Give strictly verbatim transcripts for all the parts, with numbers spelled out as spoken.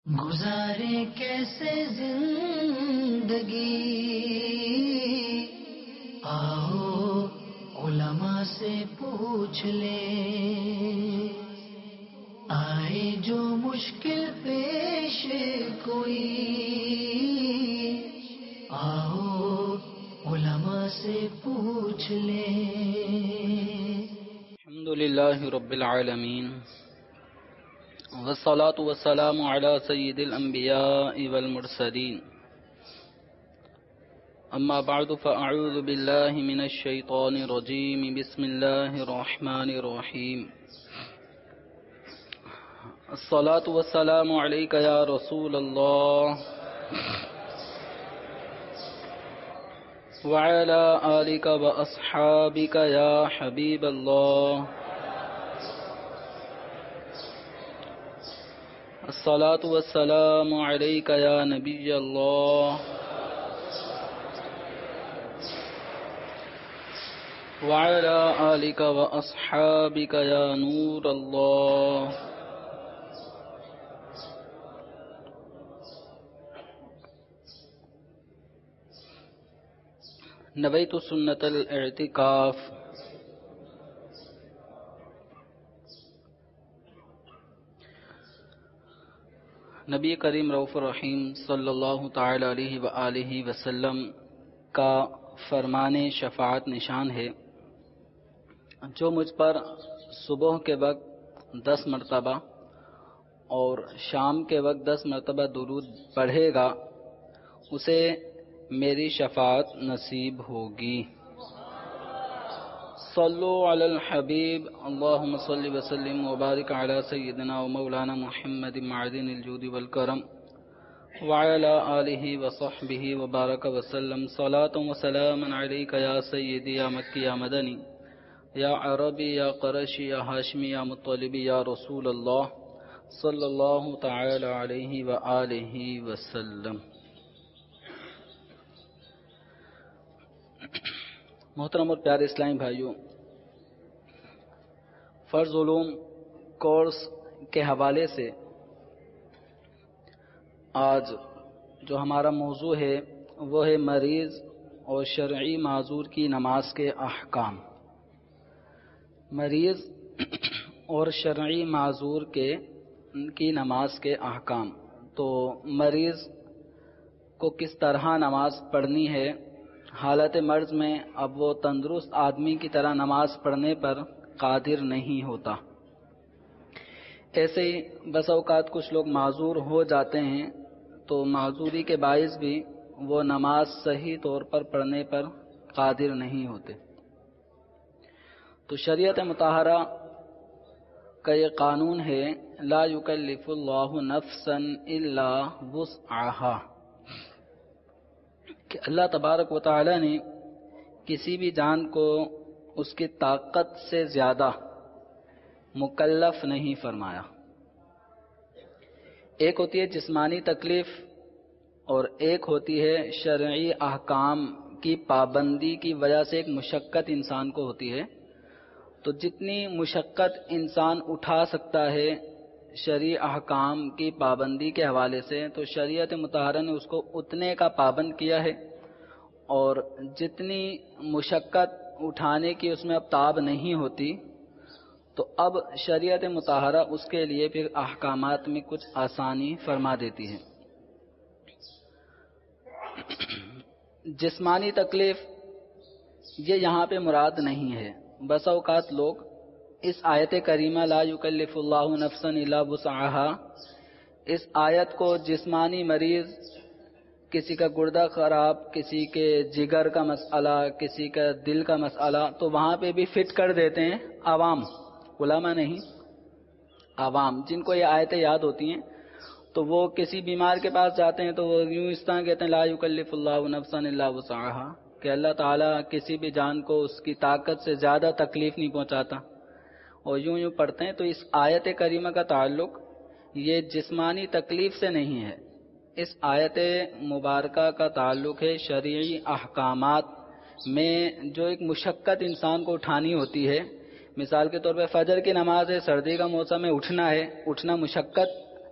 گزارے کیسے زندگی، آؤ علماء سے پوچھ لیں، آئے جو مشکل پیش کوئی، آؤ علماء سے پوچھ لیں۔ الحمدللہ رب العالمین، والصلاة والسلام على سید الانبیاء والمرسلین، اما بعد فاعوذ باللہ من الشیطان الرجیم، بسم اللہ الرحمن الرحیم۔ الصلاة والسلام علیک یا رسول اللہ وعلى آلک واصحابک یا حبیب اللہ۔ الصلاة والسلام علیک یا نبی اللہ وعلى آلک واصحابک یا نور اللہ۔ نویت سنت الاعتکاف۔ نبی کریم رؤوف الرحیم صلی اللہ تعالی علیہ وآلہ وسلم کا فرمان شفاعت نشان ہے، جو مجھ پر صبح کے وقت دس مرتبہ اور شام کے وقت دس مرتبہ درود پڑھے گا، اسے میری شفاعت نصیب ہوگی۔ صلو علی الحبیب، اللہم صلی وسلم وبارک علی سیدنا و مولانا محمد معدن الجود والکرم وعلی آلہ وصحبہ وبارک وسلم۔ صلاة و سلام علیک یا سیدی یا مکی یا مدنی یا عربی یا قرشی یا ہاشمی یا مطلبی یا رسول اللہ صلی اللہ تعالی علیہ وآلہ وسلم۔ محترم اور پیارے اسلامی بھائیوں، فرض علوم کورس کے حوالے سے آج جو ہمارا موضوع ہے وہ ہے مریض اور شرعی معذور کی نماز کے احکام۔ مریض اور شرعی معذور کے کی نماز کے احکام۔ تو مریض کو کس طرح نماز پڑھنی ہے؟ حالت مرض میں اب وہ تندرست آدمی کی طرح نماز پڑھنے پر قادر نہیں ہوتا۔ ایسے ہی بس اوقات کچھ لوگ معذور ہو جاتے ہیں تو معذوری کے باعث بھی وہ نماز صحیح طور پر پڑھنے پر قادر نہیں ہوتے۔ تو شریعت مطہرہ کا یہ قانون ہے، لا یکلف اللہ نفسا الا وسعہا، کہ اللہ تبارک و تعالی نے کسی بھی جان کو اس کی طاقت سے زیادہ مکلف نہیں فرمایا۔ ایک ہوتی ہے جسمانی تکلیف اور ایک ہوتی ہے شرعی احکام کی پابندی کی وجہ سے ایک مشقت انسان کو ہوتی ہے۔ تو جتنی مشقت انسان اٹھا سکتا ہے شرعی احکام کی پابندی کے حوالے سے، تو شریعت مطہرہ نے اس کو اتنے کا پابند کیا ہے، اور جتنی مشقت اٹھانے کی اس میں اب تاب نہیں ہوتی، تو اب شریعت مطہرہ اس کے لیے پھر احکامات میں کچھ آسانی فرما دیتی ہے۔ جسمانی تکلیف یہ یہاں پہ مراد نہیں ہے۔ بس اوقات لوگ اس آیت کریمہ لا یکلف اللہ نفسا الا وسعہا، اس آیت کو جسمانی مریض، کسی کا گردہ خراب، کسی کے جگر کا مسئلہ، کسی کا دل کا مسئلہ، تو وہاں پہ بھی فٹ کر دیتے ہیں عوام، علماء نہیں، عوام جن کو یہ آیتیں یاد ہوتی ہیں، تو وہ کسی بیمار کے پاس جاتے ہیں تو وہ یوں اس طرح کہتے ہیں لا یکلف اللہ نفسا الا وسعہا، کہ اللہ تعالیٰ کسی بھی جان کو اس کی طاقت سے زیادہ تکلیف نہیں پہنچاتا، اور یوں یوں پڑھتے ہیں۔ تو اس آیت کریمہ کا تعلق یہ جسمانی تکلیف سے نہیں ہے، اس آیت مبارکہ کا تعلق ہے شرعی احکامات میں جو ایک مشقت انسان کو اٹھانی ہوتی ہے۔ مثال کے طور پہ فجر کی نماز ہے، سردی کا موسم ہے، اٹھنا ہے، اٹھنا مشقت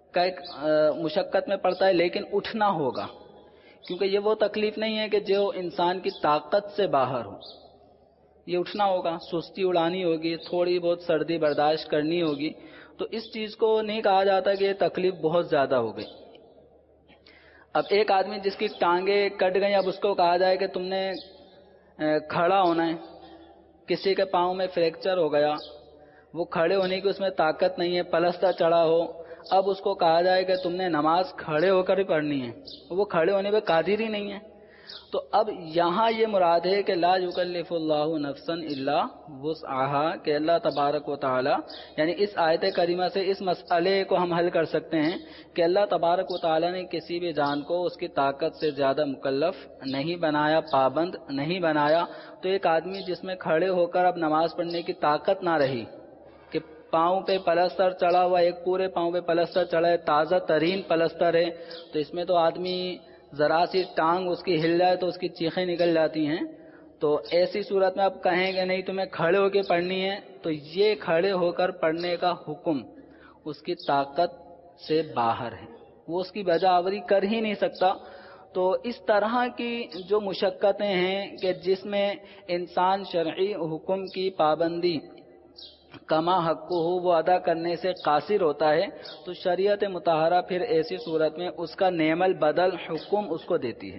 کا ایک مشقت میں پڑتا ہے، لیکن اٹھنا ہوگا، کیونکہ یہ وہ تکلیف نہیں ہے کہ جو انسان کی طاقت سے باہر ہو. یہ اٹھنا ہوگا، سستی اڑانی ہوگی، تھوڑی بہت سردی برداشت کرنی ہوگی. تو اس چیز کو نہیں کہا جاتا کہ یہ تکلیف بہت زیادہ ہو گئی. اب ایک آدمی جس کی ٹانگیں کٹ گئی، اب اس کو کہا جائے کہ تم نے کھڑا ہونا ہے. کسی کے پاؤں میں فریکچر ہو گیا، وہ کھڑے ہونے کی اس میں طاقت نہیں ہے، پلستر چڑھا ہو، اب اس کو کہا جائے کہ تم نے نماز کھڑے ہو کر ہی پڑھنی ہے، وہ کھڑے ہونے پہ قادر ہی نہیں ہے. تو اب یہاں یہ مراد ہے کہ لا یکلف اللہ نفسا الا وسعها، کہ اللہ تبارک و تعالی، یعنی اس آیت کریمہ سے اس مسئلے کو ہم حل کر سکتے ہیں کہ اللہ تبارک و تعالی نے کسی بھی جان کو اس کی طاقت سے زیادہ مکلف نہیں بنایا، پابند نہیں بنایا. تو ایک آدمی جس میں کھڑے ہو کر اب نماز پڑھنے کی طاقت نہ رہی، کہ پاؤں پہ پلستر چڑھا ہوا، ایک پورے پاؤں پہ پلستر چڑھا ہے، تازہ ترین پلستر ہے، تو اس میں تو آدمی ذرا سی ٹانگ اس کی ہل جائے تو اس کی چیخیں نکل جاتی ہیں. تو ایسی صورت میں آپ کہیں گے نہیں تمہیں کھڑے ہو کے پڑھنی ہے، تو یہ کھڑے ہو کر پڑھنے کا حکم اس کی طاقت سے باہر ہے، وہ اس کی بجا آوری کر ہی نہیں سکتا. تو اس طرح کی جو مشقتیں ہیں کہ جس میں انسان شرعی حکم کی پابندی کما حق ہو وہ ادا کرنے سے قاصر ہوتا ہے، تو شریعت مطہرہ پھر ایسی صورت میں اس کا نعم البدل حکم اس کو دیتی ہے.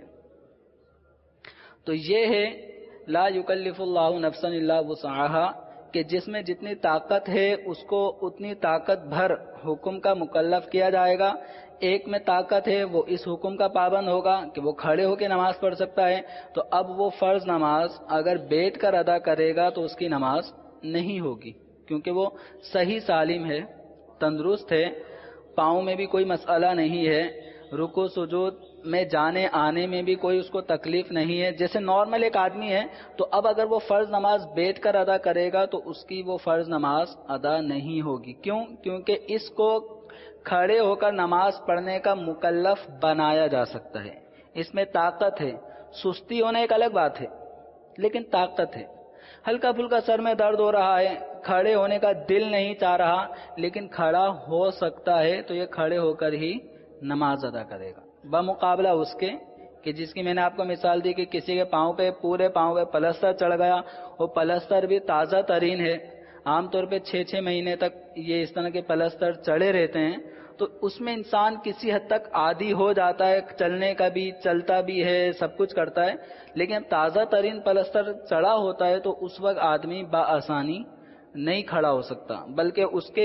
تو یہ ہے لا یکلف اللہ نفسا الا وسعها، کہ جس میں جتنی طاقت ہے اس کو اتنی طاقت بھر حکم کا مکلف کیا جائے گا. ایک میں طاقت ہے وہ اس حکم کا پابند ہوگا کہ وہ کھڑے ہو کے نماز پڑھ سکتا ہے، تو اب وہ فرض نماز اگر بیٹھ کر ادا کرے گا تو اس کی نماز نہیں ہوگی، کیونکہ وہ صحیح سالم ہے، تندرست ہے، پاؤں میں بھی کوئی مسئلہ نہیں ہے، رکوع سجود میں جانے آنے میں بھی کوئی اس کو تکلیف نہیں ہے، جیسے نارمل ایک آدمی ہے. تو اب اگر وہ فرض نماز بیٹھ کر ادا کرے گا تو اس کی وہ فرض نماز ادا نہیں ہوگی. کیوں؟ کیونکہ اس کو کھڑے ہو کر نماز پڑھنے کا مکلف بنایا جا سکتا ہے، اس میں طاقت ہے. سستی ہونا ایک الگ بات ہے، لیکن طاقت ہے. ہلکا پھلکا سر میں درد ہو رہا ہے، کھڑے ہونے کا دل نہیں چاہ رہا، لیکن کھڑا ہو سکتا ہے، تو یہ کھڑے ہو کر ہی نماز ادا کرے گا، بمقابلہ اس کے کہ جس کی میں نے آپ کو مثال دی کہ کسی کے پاؤں پہ پورے پاؤں پہ پلستر چڑھ گیا، وہ پلستر بھی تازہ ترین ہے، عام طور پہ چھ چھ مہینے تک یہ اس طرح کے پلستر چڑھے رہتے ہیں. تو اس میں انسان کسی حد تک عادی ہو جاتا ہے، چلنے کا بھی، چلتا بھی ہے، سب کچھ کرتا ہے. لیکن تازہ ترین پلستر چڑھا ہوتا ہے تو اس وقت آدمی بآسانی نہیں کھڑا ہو سکتا، بلکہ اس کے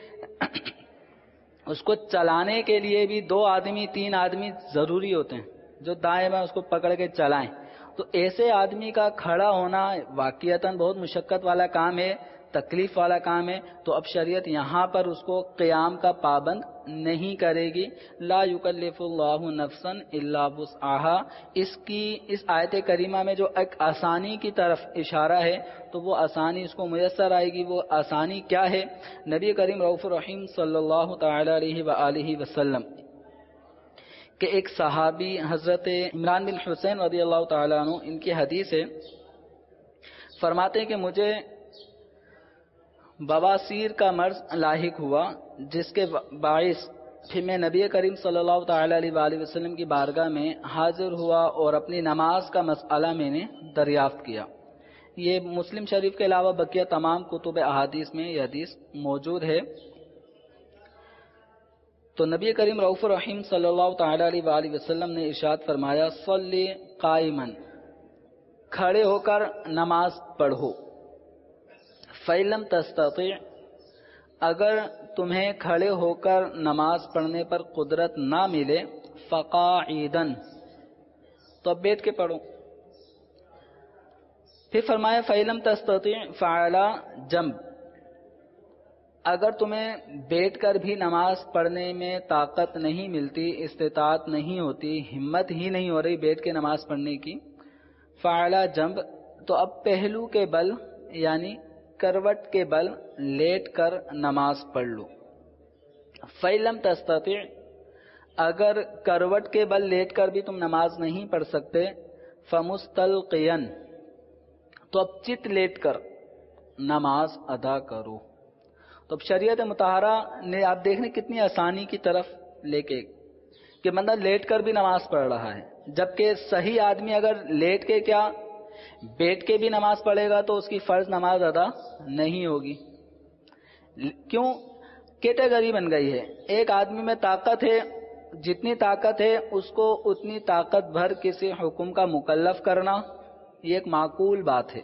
اس کو چلانے کے لیے بھی دو آدمی تین آدمی ضروری ہوتے ہیں جو دائیں بائیں اس کو پکڑ کے چلائیں. تو ایسے آدمی کا کھڑا ہونا واقعتاً بہت مشقت والا کام ہے، تکلیف والا کام ہے. تو اب شریعت یہاں پر اس کو قیام کا پابند نہیں کرے گی. لا یکلف اللہ نفسا الا وسعها، اس کی اس آیت کریمہ میں جو ایک آسانی کی طرف اشارہ ہے، تو وہ آسانی اس کو میسر آئے گی. وہ آسانی کیا ہے؟ نبی کریم رؤوف الرحیم صلی اللہ تعالی علیہ وآلہ وسلم کہ ایک صحابی حضرت عمران بن حسین رضی اللہ تعالیٰ عنہ، ان کی حدیث ہے، فرماتے ہیں کہ مجھے بواسیر کا مرض لاحق ہوا، جس کے باعث پھر میں نبی کریم صلی اللہ تعالیٰ علیہ وآلہ وسلم کی بارگاہ میں حاضر ہوا اور اپنی نماز کا مسئلہ میں نے دریافت کیا. یہ مسلم شریف کے علاوہ بقیہ تمام کتب احادیث میں یہ حدیث موجود ہے. تو نبی کریم رؤوف الرحیم صلی اللہ تعالی علیہ وآلہ وسلم نے ارشاد فرمایا، صلی قائما، کھڑے ہو کر نماز پڑھو. فَإِن تستطع، اگر تمہیں کھڑے ہو کر نماز پڑھنے پر قدرت نہ ملے، فقاعدا، تو اب بیٹھ کے پڑھو. پھر فرمایا فَإِن تستطع فعلی جنب، اگر تمہیں بیٹھ کر بھی نماز پڑھنے میں طاقت نہیں ملتی، استطاعت نہیں ہوتی، ہمت ہی نہیں ہو رہی بیٹھ کے نماز پڑھنے کی، فعلی جنب، تو اب پہلو کے بل یعنی کروٹ کے بل لیٹ کر نماز پڑھ لو. فَإِن تستطع، اگر کروٹ کے بل لیٹ کر بھی تم نماز نہیں پڑھ سکتے، فَمُسْتَلْقِيًا، تو اب چت لیٹ کر نماز ادا کرو. تو تو اب شریعت مطہرہ نے آپ دیکھنے کتنی آسانی کی طرف لے کے کہ بندہ لیٹ کر بھی نماز پڑھ رہا ہے، جبکہ صحیح آدمی اگر لیٹ کے کیا بیٹھ کے بھی نماز پڑھے گا تو اس کی فرض نماز ادا نہیں ہوگی۔ کیوں؟ کیٹیگری بن گئی ہے، ایک آدمی میں طاقت ہے، جتنی طاقت ہے اس کو اتنی طاقت بھر کسی حکم کا مکلف کرنا، یہ ایک معقول بات ہے۔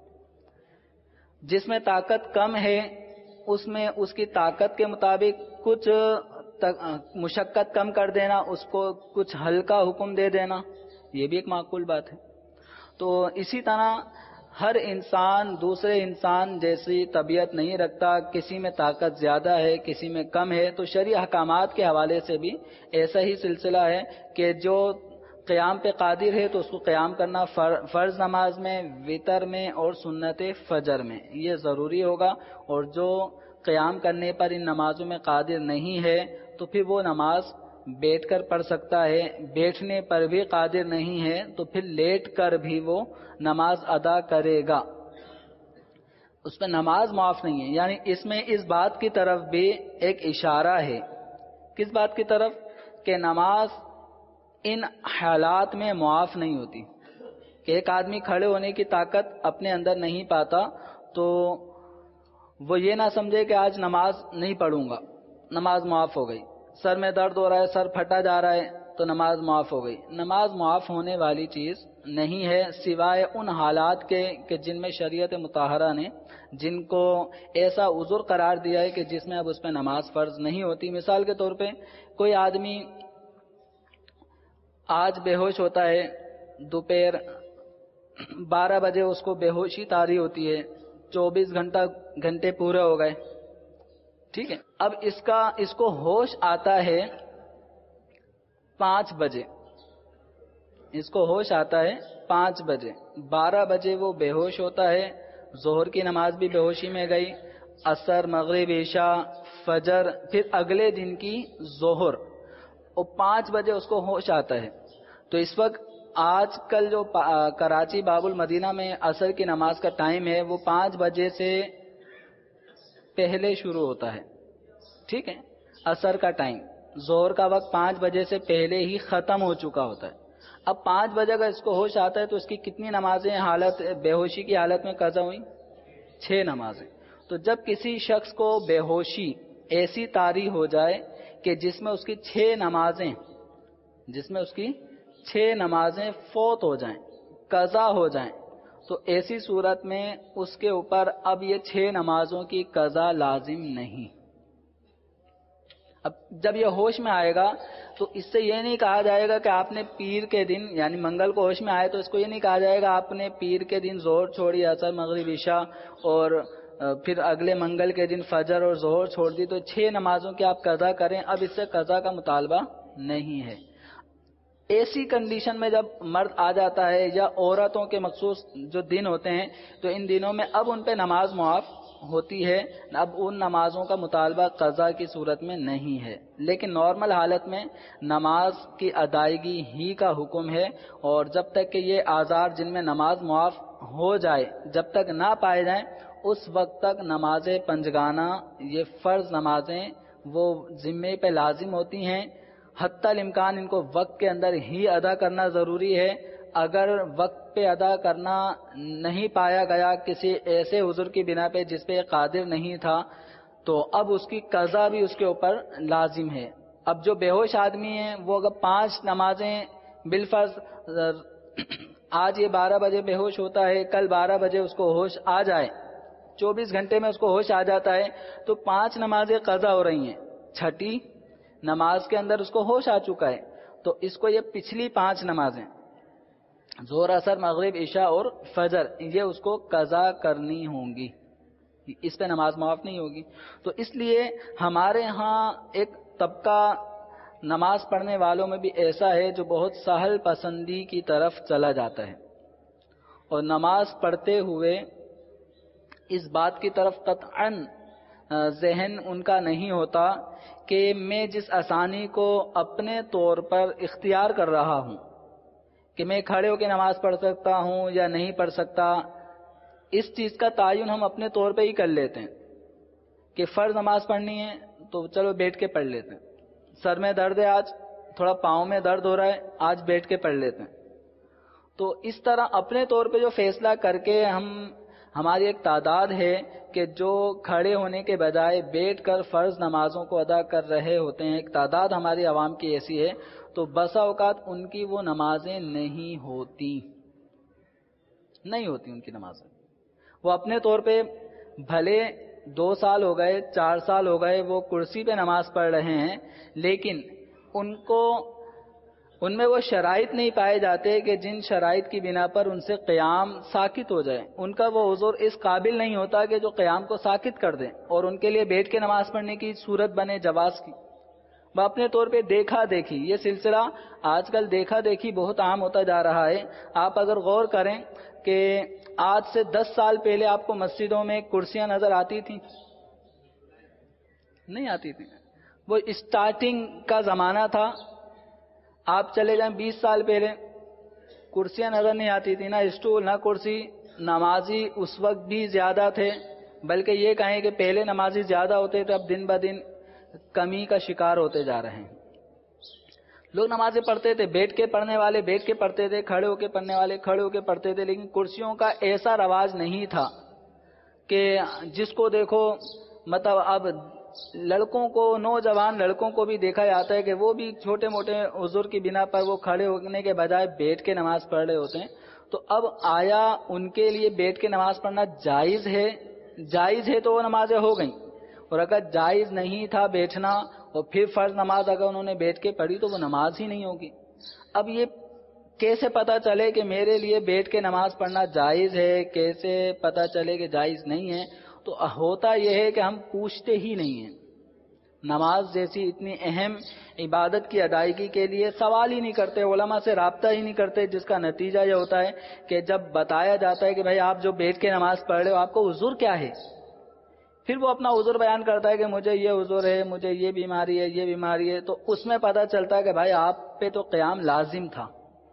جس میں طاقت کم ہے اس میں اس کی طاقت کے مطابق کچھ مشقت کم کر دینا، اس کو کچھ ہلکا حکم دے دینا، یہ بھی ایک معقول بات ہے۔ تو اسی طرح ہر انسان دوسرے انسان جیسی طبیعت نہیں رکھتا، کسی میں طاقت زیادہ ہے کسی میں کم ہے، تو شرعی احکامات کے حوالے سے بھی ایسا ہی سلسلہ ہے کہ جو قیام پہ قادر ہے تو اس کو قیام کرنا فرض نماز میں، وتر میں اور سنت فجر میں یہ ضروری ہوگا، اور جو قیام کرنے پر ان نمازوں میں قادر نہیں ہے تو پھر وہ نماز بیٹھ کر پڑھ سکتا ہے، بیٹھنے پر بھی قادر نہیں ہے تو پھر لیٹ کر بھی وہ نماز ادا کرے گا، اس پہ نماز معاف نہیں ہے۔ یعنی اس میں اس بات کی طرف بھی ایک اشارہ ہے، کس بات کی طرف؟ کہ نماز ان حالات میں معاف نہیں ہوتی، کہ ایک آدمی کھڑے ہونے کی طاقت اپنے اندر نہیں پاتا تو وہ یہ نہ سمجھے کہ آج نماز نہیں پڑھوں گا، نماز معاف ہو گئی، سر میں درد ہو رہا ہے، سر پھٹا جا رہا ہے تو نماز معاف ہو گئی۔ نماز معاف ہونے والی چیز نہیں ہے سوائے ان حالات کے کہ جن میں شریعت مطہرہ نے جن کو ایسا عذر قرار دیا ہے کہ جس میں اب اس پہ نماز فرض نہیں ہوتی۔ مثال کے طور پہ کوئی آدمی آج بے ہوش ہوتا ہے، دوپہر بارہ بجے اس کو بے ہوشی طاری ہوتی ہے، چوبیس گھنٹہ گھنٹے پورے ہو گئے، ٹھیک ہے، اب اس کا اس کو ہوش آتا ہے پانچ بجے، اس کو ہوش آتا ہے پانچ بجے، بارہ بجے وہ بے ہوش ہوتا ہے، ظہر کی نماز بھی بے ہوشی میں گئی، عصر، مغرب، عشاء، فجر، پھر اگلے دن کی ظہر، اور پانچ بجے اس کو ہوش آتا ہے۔ تو اس وقت آج کل جو کراچی باب المدینہ میں عصر کی نماز کا ٹائم ہے وہ پانچ بجے سے پہلے شروع ہوتا ہے، ٹھیک ہے، عصر کا ٹائم، ظہر کا وقت پانچ بجے سے پہلے ہی ختم ہو چکا ہوتا ہے۔ اب پانچ بجے اگر اس کو ہوش آتا ہے تو اس کی کتنی نمازیں حالت بے ہوشی کی حالت میں قضا ہوئی؟ چھ نمازیں۔ تو جب کسی شخص کو بے ہوشی ایسی طاری ہو جائے کہ جس میں اس کی چھ نمازیں جس میں اس کی چھ نمازیں فوت ہو جائیں، قضا ہو جائیں، تو ایسی صورت میں اس کے اوپر اب یہ چھ نمازوں کی قضا لازم نہیں۔ اب جب یہ ہوش میں آئے گا تو اس سے یہ نہیں کہا جائے گا کہ آپ نے پیر کے دن یعنی منگل کو ہوش میں آئے تو اس کو یہ نہیں کہا جائے گا آپ نے پیر کے دن ظہر چھوڑی، عصر، مغرب، عشاء، اور پھر اگلے منگل کے دن فجر اور ظہر چھوڑ دی تو چھ نمازوں کی آپ قضا کریں، اب اس سے قضا کا مطالبہ نہیں ہے۔ ایسی کنڈیشن میں جب مرد آ جاتا ہے یا عورتوں کے مخصوص جو دن ہوتے ہیں تو ان دنوں میں اب ان پہ نماز معاف ہوتی ہے، اب ان نمازوں کا مطالبہ قضا کی صورت میں نہیں ہے، لیکن نارمل حالت میں نماز کی ادائیگی ہی کا حکم ہے، اور جب تک کہ یہ آزار جن میں نماز معاف ہو جائے جب تک نہ پائے جائیں اس وقت تک نماز پنجگانہ یہ فرض نمازیں وہ ذمے پہ لازم ہوتی ہیں، حتی الامکان ان کو وقت کے اندر ہی ادا کرنا ضروری ہے۔ اگر وقت پہ ادا کرنا نہیں پایا گیا کسی ایسے عذر کی بنا پہ جس پہ قادر نہیں تھا تو اب اس کی قضا بھی اس کے اوپر لازم ہے۔ اب جو بے ہوش آدمی ہیں وہ اگر پانچ نمازیں بالفرض آج یہ بارہ بجے بے ہوش ہوتا ہے، کل بارہ بجے اس کو ہوش آ جائے، چوبیس گھنٹے میں اس کو ہوش آ جاتا ہے تو پانچ نمازیں قضا ہو رہی ہیں، چھٹی نماز کے اندر اس کو ہوش آ چکا ہے تو اس کو یہ پچھلی پانچ نمازیں ظہر، عصر، مغرب، عشاء اور فجر یہ اس کو قضا کرنی ہوں گی، اس پہ نماز معاف نہیں ہوگی۔ تو اس لیے ہمارے ہاں ایک طبقہ نماز پڑھنے والوں میں بھی ایسا ہے جو بہت سہل پسندی کی طرف چلا جاتا ہے اور نماز پڑھتے ہوئے اس بات کی طرف قطعاً ذہن ان کا نہیں ہوتا کہ میں جس آسانی کو اپنے طور پر اختیار کر رہا ہوں کہ میں کھڑے ہو کے نماز پڑھ سکتا ہوں یا نہیں پڑھ سکتا، اس چیز کا تعین ہم اپنے طور پہ ہی کر لیتے ہیں کہ فرض نماز پڑھنی ہے تو چلو بیٹھ کے پڑھ لیتے ہیں, سر میں درد ہے آج, تھوڑا پاؤں میں درد ہو رہا ہے, آج بیٹھ کے پڑھ لیتے ہیں. تو اس طرح اپنے طور پہ جو فیصلہ کر کے ہم ہماری ایک تعداد ہے کہ جو کھڑے ہونے کے بجائے بیٹھ کر فرض نمازوں کو ادا کر رہے ہوتے ہیں, ایک تعداد ہماری عوام کی ایسی ہے, تو بسا اوقات ان کی وہ نمازیں نہیں ہوتی نہیں ہوتی ان کی نمازیں. وہ اپنے طور پہ بھلے دو سال ہو گئے, چار سال ہو گئے, وہ کرسی پہ نماز پڑھ رہے ہیں, لیکن ان کو ان میں وہ شرائط نہیں پائے جاتے کہ جن شرائط کی بنا پر ان سے قیام ساکت ہو جائے. ان کا وہ عذر اس قابل نہیں ہوتا کہ جو قیام کو ساکت کر دیں اور ان کے لیے بیٹھ کے نماز پڑھنے کی صورت بنے جواز کی. وہ اپنے طور پہ دیکھا دیکھی, یہ سلسلہ آج کل دیکھا دیکھی بہت عام ہوتا جا رہا ہے. آپ اگر غور کریں کہ آج سے دس سال پہلے آپ کو مسجدوں میں کرسیاں نظر آتی تھیں؟ نہیں آتی تھیں. وہ اسٹارٹنگ کا زمانہ تھا. آپ چلے جائیں بیس سال پہلے, کرسیاں نظر نہیں آتی تھی, نہ اسٹول نہ کرسی. نمازی اس وقت بھی زیادہ تھے, بلکہ یہ کہیں کہ پہلے نمازی زیادہ ہوتے تھے, اب دن بدن کمی کا شکار ہوتے جا رہے ہیں. لوگ نمازیں پڑھتے تھے, بیٹھ کے پڑھنے والے بیٹھ کے پڑھتے تھے, کھڑے ہو کے پڑھنے والے کھڑے ہو کے پڑھتے تھے, لیکن کرسیوں کا ایسا رواج نہیں تھا کہ جس کو دیکھو مطلب اب لڑکوں کو, نوجوان لڑکوں کو بھی دیکھا جاتا ہے کہ وہ بھی چھوٹے موٹے عذر کی بنا پر وہ کھڑے ہونے کے بجائے بیٹھ کے نماز پڑھ رہے ہوتے ہیں. تو اب آیا ان کے لیے بیٹھ کے نماز پڑھنا جائز ہے؟ جائز ہے تو وہ نمازیں ہو گئیں, اور اگر جائز نہیں تھا بیٹھنا اور پھر فرض نماز اگر انہوں نے بیٹھ کے پڑھی تو وہ نماز ہی نہیں ہوگی. اب یہ کیسے پتا چلے کہ میرے لیے بیٹھ کے نماز پڑھنا جائز ہے, کیسے پتا چلے کہ جائز نہیں ہے؟ تو ہوتا یہ ہے کہ ہم پوچھتے ہی نہیں ہیں. نماز جیسی اتنی اہم عبادت کی ادائیگی کے لیے سوال ہی نہیں کرتے, علماء سے رابطہ ہی نہیں کرتے, جس کا نتیجہ یہ ہوتا ہے کہ جب بتایا جاتا ہے کہ بھائی آپ جو بیٹھ کے نماز پڑھ رہے ہو آپ کو عذر کیا ہے, پھر وہ اپنا عذر بیان کرتا ہے کہ مجھے یہ عذر ہے, مجھے یہ بیماری ہے, یہ بیماری ہے. تو اس میں پتہ چلتا ہے کہ بھائی آپ پہ تو قیام لازم تھا.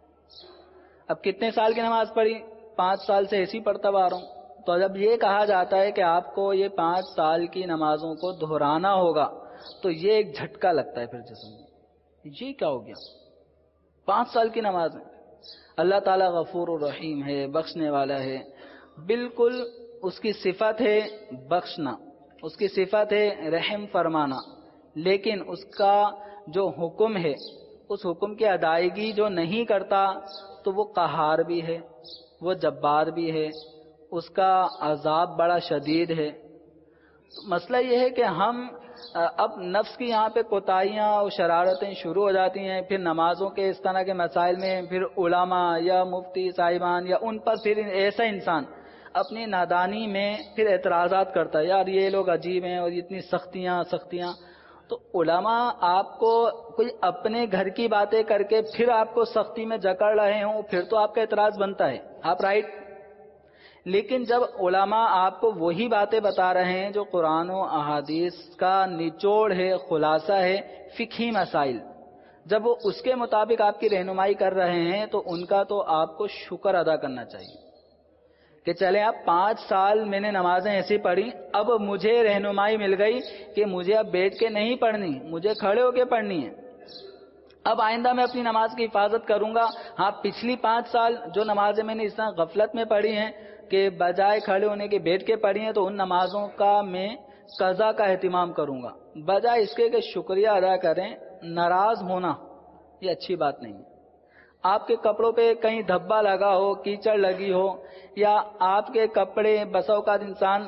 اب کتنے سال کی نماز پڑھی؟ پانچ سال سے ایسی پڑھتا آ رہا ہوں. تو جب یہ کہا جاتا ہے کہ آپ کو یہ پانچ سال کی نمازوں کو دہرانا ہوگا تو یہ ایک جھٹکا لگتا ہے پھر جسم میں, یہ کیا ہو گیا؟ پانچ سال کی نماز ہے. اللہ تعالیٰ غفور الرحیم ہے, بخشنے والا ہے, بالکل اس کی صفت ہے بخشنا, اس کی صفت ہے رحم فرمانا, لیکن اس کا جو حکم ہے اس حکم کی ادائیگی جو نہیں کرتا تو وہ قہار بھی ہے, وہ جبار بھی ہے, اس کا عذاب بڑا شدید ہے. مسئلہ یہ ہے کہ ہم اب نفس کی یہاں پہ کوتاہیاں اور شرارتیں شروع ہو جاتی ہیں, پھر نمازوں کے اس طرح کے مسائل میں پھر علماء یا مفتی صاحبان یا ان پر پھر ایسا انسان اپنی نادانی میں پھر اعتراضات کرتا ہے, یار یہ لوگ عجیب ہیں اور اتنی سختیاں سختیاں. تو علماء آپ کو کوئی اپنے گھر کی باتیں کر کے پھر آپ کو سختی میں جکڑ رہے ہوں, پھر تو آپ کا اعتراض بنتا ہے, آپ رائٹ. لیکن جب علماء آپ کو وہی باتیں بتا رہے ہیں جو قرآن و احادیث کا نچوڑ ہے, خلاصہ ہے, فقہی مسائل, جب وہ اس کے مطابق آپ کی رہنمائی کر رہے ہیں تو ان کا تو آپ کو شکر ادا کرنا چاہیے کہ چلے آپ پانچ سال میں نے نمازیں ایسی پڑھی, اب مجھے رہنمائی مل گئی کہ مجھے اب بیٹھ کے نہیں پڑھنی, مجھے کھڑے ہو کے پڑھنی ہے. اب آئندہ میں اپنی نماز کی حفاظت کروں گا. ہاں پچھلی پانچ سال جو نمازیں میں نے اس طرح غفلت میں پڑھی ہیں کہ بجائے کھڑے ہونے کے بیٹھ کے پڑھی ہیں, تو ان نمازوں کا میں قضا کا اہتمام کروں گا, بجائے اس کے کہ شکریہ ادا کریں. ناراض ہونا یہ اچھی بات نہیں ہے. آپ کے کپڑوں پہ کہیں دھبا لگا ہو, کیچڑ لگی ہو, یا آپ کے کپڑے بسا اوقات انسان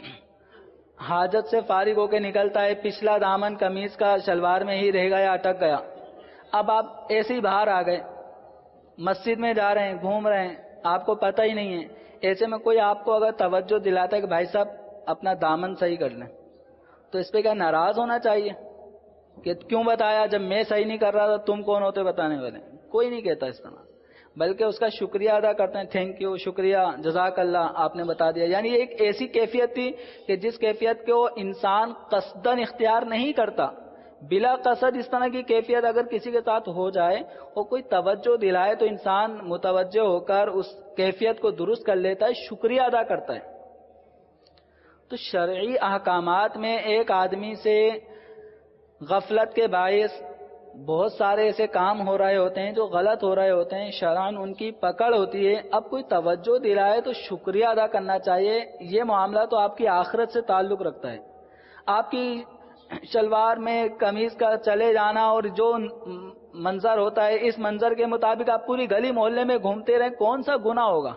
حاجت سے فارغ ہو کے نکلتا ہے, پچھلا دامن قمیض کا شلوار میں ہی رہ گیا, اٹک گیا. اب آپ ایسے ہی باہر آ گئے, مسجد میں جا رہے ہیں, گھوم رہے ہیں, آپ کو پتہ ہی نہیں ہے. ایسے میں کوئی آپ کو اگر توجہ دلاتا ہے کہ بھائی صاحب اپنا دامن صحیح کر لیں, تو اس پہ کیا ناراض ہونا چاہیے کہ کیوں بتایا, جب میں صحیح نہیں کر رہا تھا تم کون ہوتے بتانے والے؟ کوئی نہیں کہتا اس طرح, بلکہ اس کا شکریہ ادا کرتے ہیں, تھینک یو, شکریہ, جزاک اللہ, آپ نے بتا دیا. یعنی یہ ایک ایسی کیفیت تھی کہ جس کیفیت کو انسان قصدن اختیار نہیں کرتا. بلا قصد اس طرح کی کیفیت اگر کسی کے ساتھ ہو جائے اور کوئی توجہ دلائے تو انسان متوجہ ہو کر اس کیفیت کو درست کر لیتا ہے, شکریہ ادا کرتا ہے. تو شرعی احکامات میں ایک آدمی سے غفلت کے باعث بہت سارے ایسے کام ہو رہے ہوتے ہیں جو غلط ہو رہے ہوتے ہیں، شرعاً ان کی پکڑ ہوتی ہے. اب کوئی توجہ دلائے تو شکریہ ادا کرنا چاہیے. یہ معاملہ تو آپ کی آخرت سے تعلق رکھتا ہے. آپ کی شلوار میں قمیض کا چلے جانا اور جو منظر ہوتا ہے اس منظر کے مطابق آپ پوری گلی محلے میں گھومتے رہیں، کون سا گناہ ہوگا؟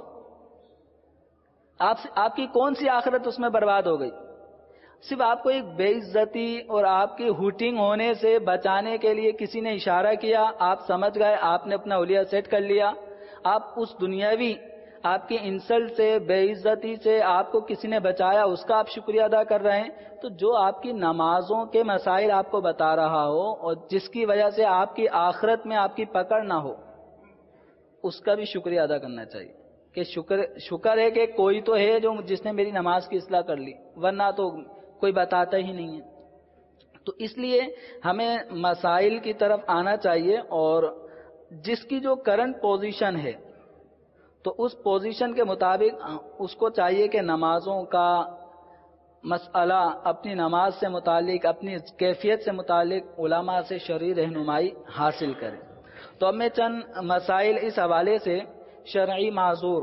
آپ آپ کی کون سی آخرت اس میں برباد ہو گئی؟ صرف آپ کو ایک بے عزتی اور آپ کی ہوٹنگ ہونے سے بچانے کے لیے کسی نے اشارہ کیا، آپ سمجھ گئے، آپ نے اپنا اولیاء سیٹ کر لیا. آپ اس دنیاوی آپ کی انسلٹ سے، بے عزتی سے آپ کو کسی نے بچایا، اس کا آپ شکریہ ادا کر رہے ہیں. تو جو آپ کی نمازوں کے مسائل آپ کو بتا رہا ہو اور جس کی وجہ سے آپ کی آخرت میں آپ کی پکڑ نہ ہو، اس کا بھی شکریہ ادا کرنا چاہیے کہ شکر شکر ہے کہ کوئی تو ہے جو جس نے میری نماز کی اصلاح کر لی، ورنہ تو کوئی بتاتا ہی نہیں ہے. تو اس لیے ہمیں مسائل کی طرف آنا چاہیے اور جس کی جو کرنٹ پوزیشن ہے تو اس پوزیشن کے مطابق اس کو چاہیے کہ نمازوں کا مسئلہ اپنی نماز سے متعلق، اپنی کیفیت سے متعلق علماء سے شرعی رہنمائی حاصل کرے. تو اب میں چند مسائل اس حوالے سے، شرعی معذور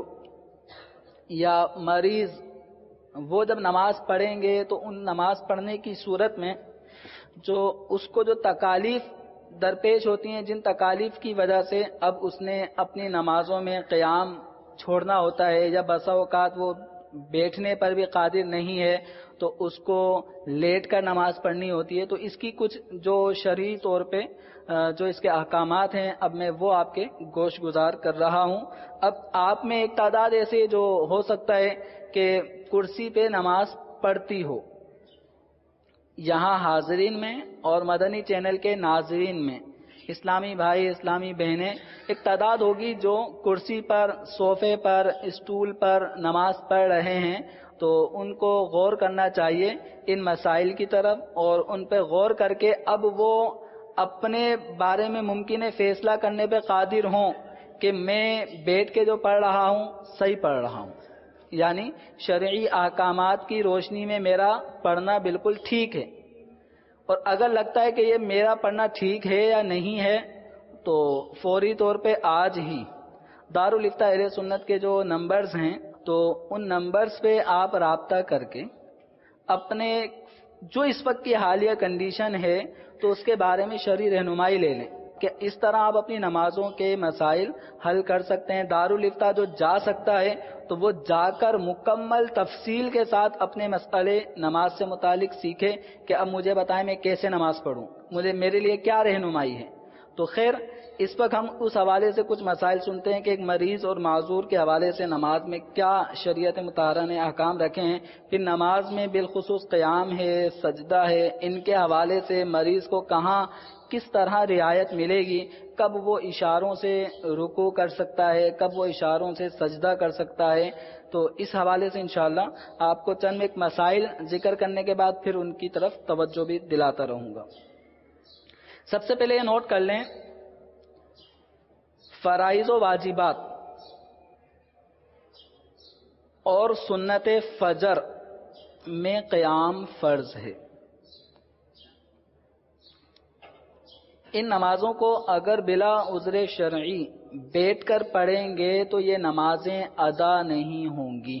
یا مریض وہ جب نماز پڑھیں گے تو ان نماز پڑھنے کی صورت میں جو اس کو جو تکالیف درپیش ہوتی ہیں، جن تکالیف کی وجہ سے اب اس نے اپنی نمازوں میں قیام چھوڑنا ہوتا ہے یا بسا اوقات وہ بیٹھنے پر بھی قادر نہیں ہے تو اس کو لیٹ کر نماز پڑھنی ہوتی ہے. تو اس کی کچھ جو شرعی طور پہ جو اس کے احکامات ہیں اب میں وہ آپ کے گوش گزار کر رہا ہوں. اب آپ میں ایک تعداد ایسے جو ہو سکتا ہے کہ کرسی پہ نماز پڑھتی ہو، یہاں حاضرین میں اور مدنی چینل کے ناظرین میں اسلامی بھائی اسلامی بہنیں ایک تعداد ہوگی جو کرسی پر، صوفے پر، اسٹول پر نماز پڑھ رہے ہیں. تو ان کو غور کرنا چاہیے ان مسائل کی طرف اور ان پہ غور کر کے اب وہ اپنے بارے میں ممکن ہے فیصلہ کرنے پہ قادر ہوں کہ میں بیٹھ کے جو پڑھ رہا ہوں صحیح پڑھ رہا ہوں، یعنی شرعی احکامات کی روشنی میں میرا پڑھنا بالکل ٹھیک ہے. اور اگر لگتا ہے کہ یہ میرا پڑھنا ٹھیک ہے یا نہیں ہے تو فوری طور پہ آج ہی دارالافتاء اہل سنت کے جو نمبرز ہیں تو ان نمبرز پہ آپ رابطہ کر کے اپنے جو اس وقت کی حالیہ کنڈیشن ہے تو اس کے بارے میں شرعی رہنمائی لے لیں کہ اس طرح آپ اپنی نمازوں کے مسائل حل کر سکتے ہیں. دارالافتاء جو جا سکتا ہے تو وہ جا کر مکمل تفصیل کے ساتھ اپنے مسئلے نماز سے متعلق سیکھے کہ اب مجھے بتائیں میں کیسے نماز پڑھوں، مجھے میرے لیے کیا رہنمائی ہے. تو خیر اس وقت ہم اس حوالے سے کچھ مسائل سنتے ہیں کہ ایک مریض اور معذور کے حوالے سے نماز میں کیا شریعت مطہرہ نے احکام رکھے ہیں، پھر نماز میں بالخصوص قیام ہے، سجدہ ہے، ان کے حوالے سے مریض کو کہاں کس طرح رعایت ملے گی، کب وہ اشاروں سے رکوع کر سکتا ہے، کب وہ اشاروں سے سجدہ کر سکتا ہے. تو اس حوالے سے انشاءاللہ آپ کو چند ایک مسائل ذکر کرنے کے بعد پھر ان کی طرف توجہ بھی دلاتا رہوں گا. سب سے پہلے یہ نوٹ کر لیں، فرائض و واجبات اور سنت فجر میں قیام فرض ہے. ان نمازوں کو اگر بلا عذر شرعی بیٹھ کر پڑھیں گے تو یہ نمازیں ادا نہیں ہوں گی.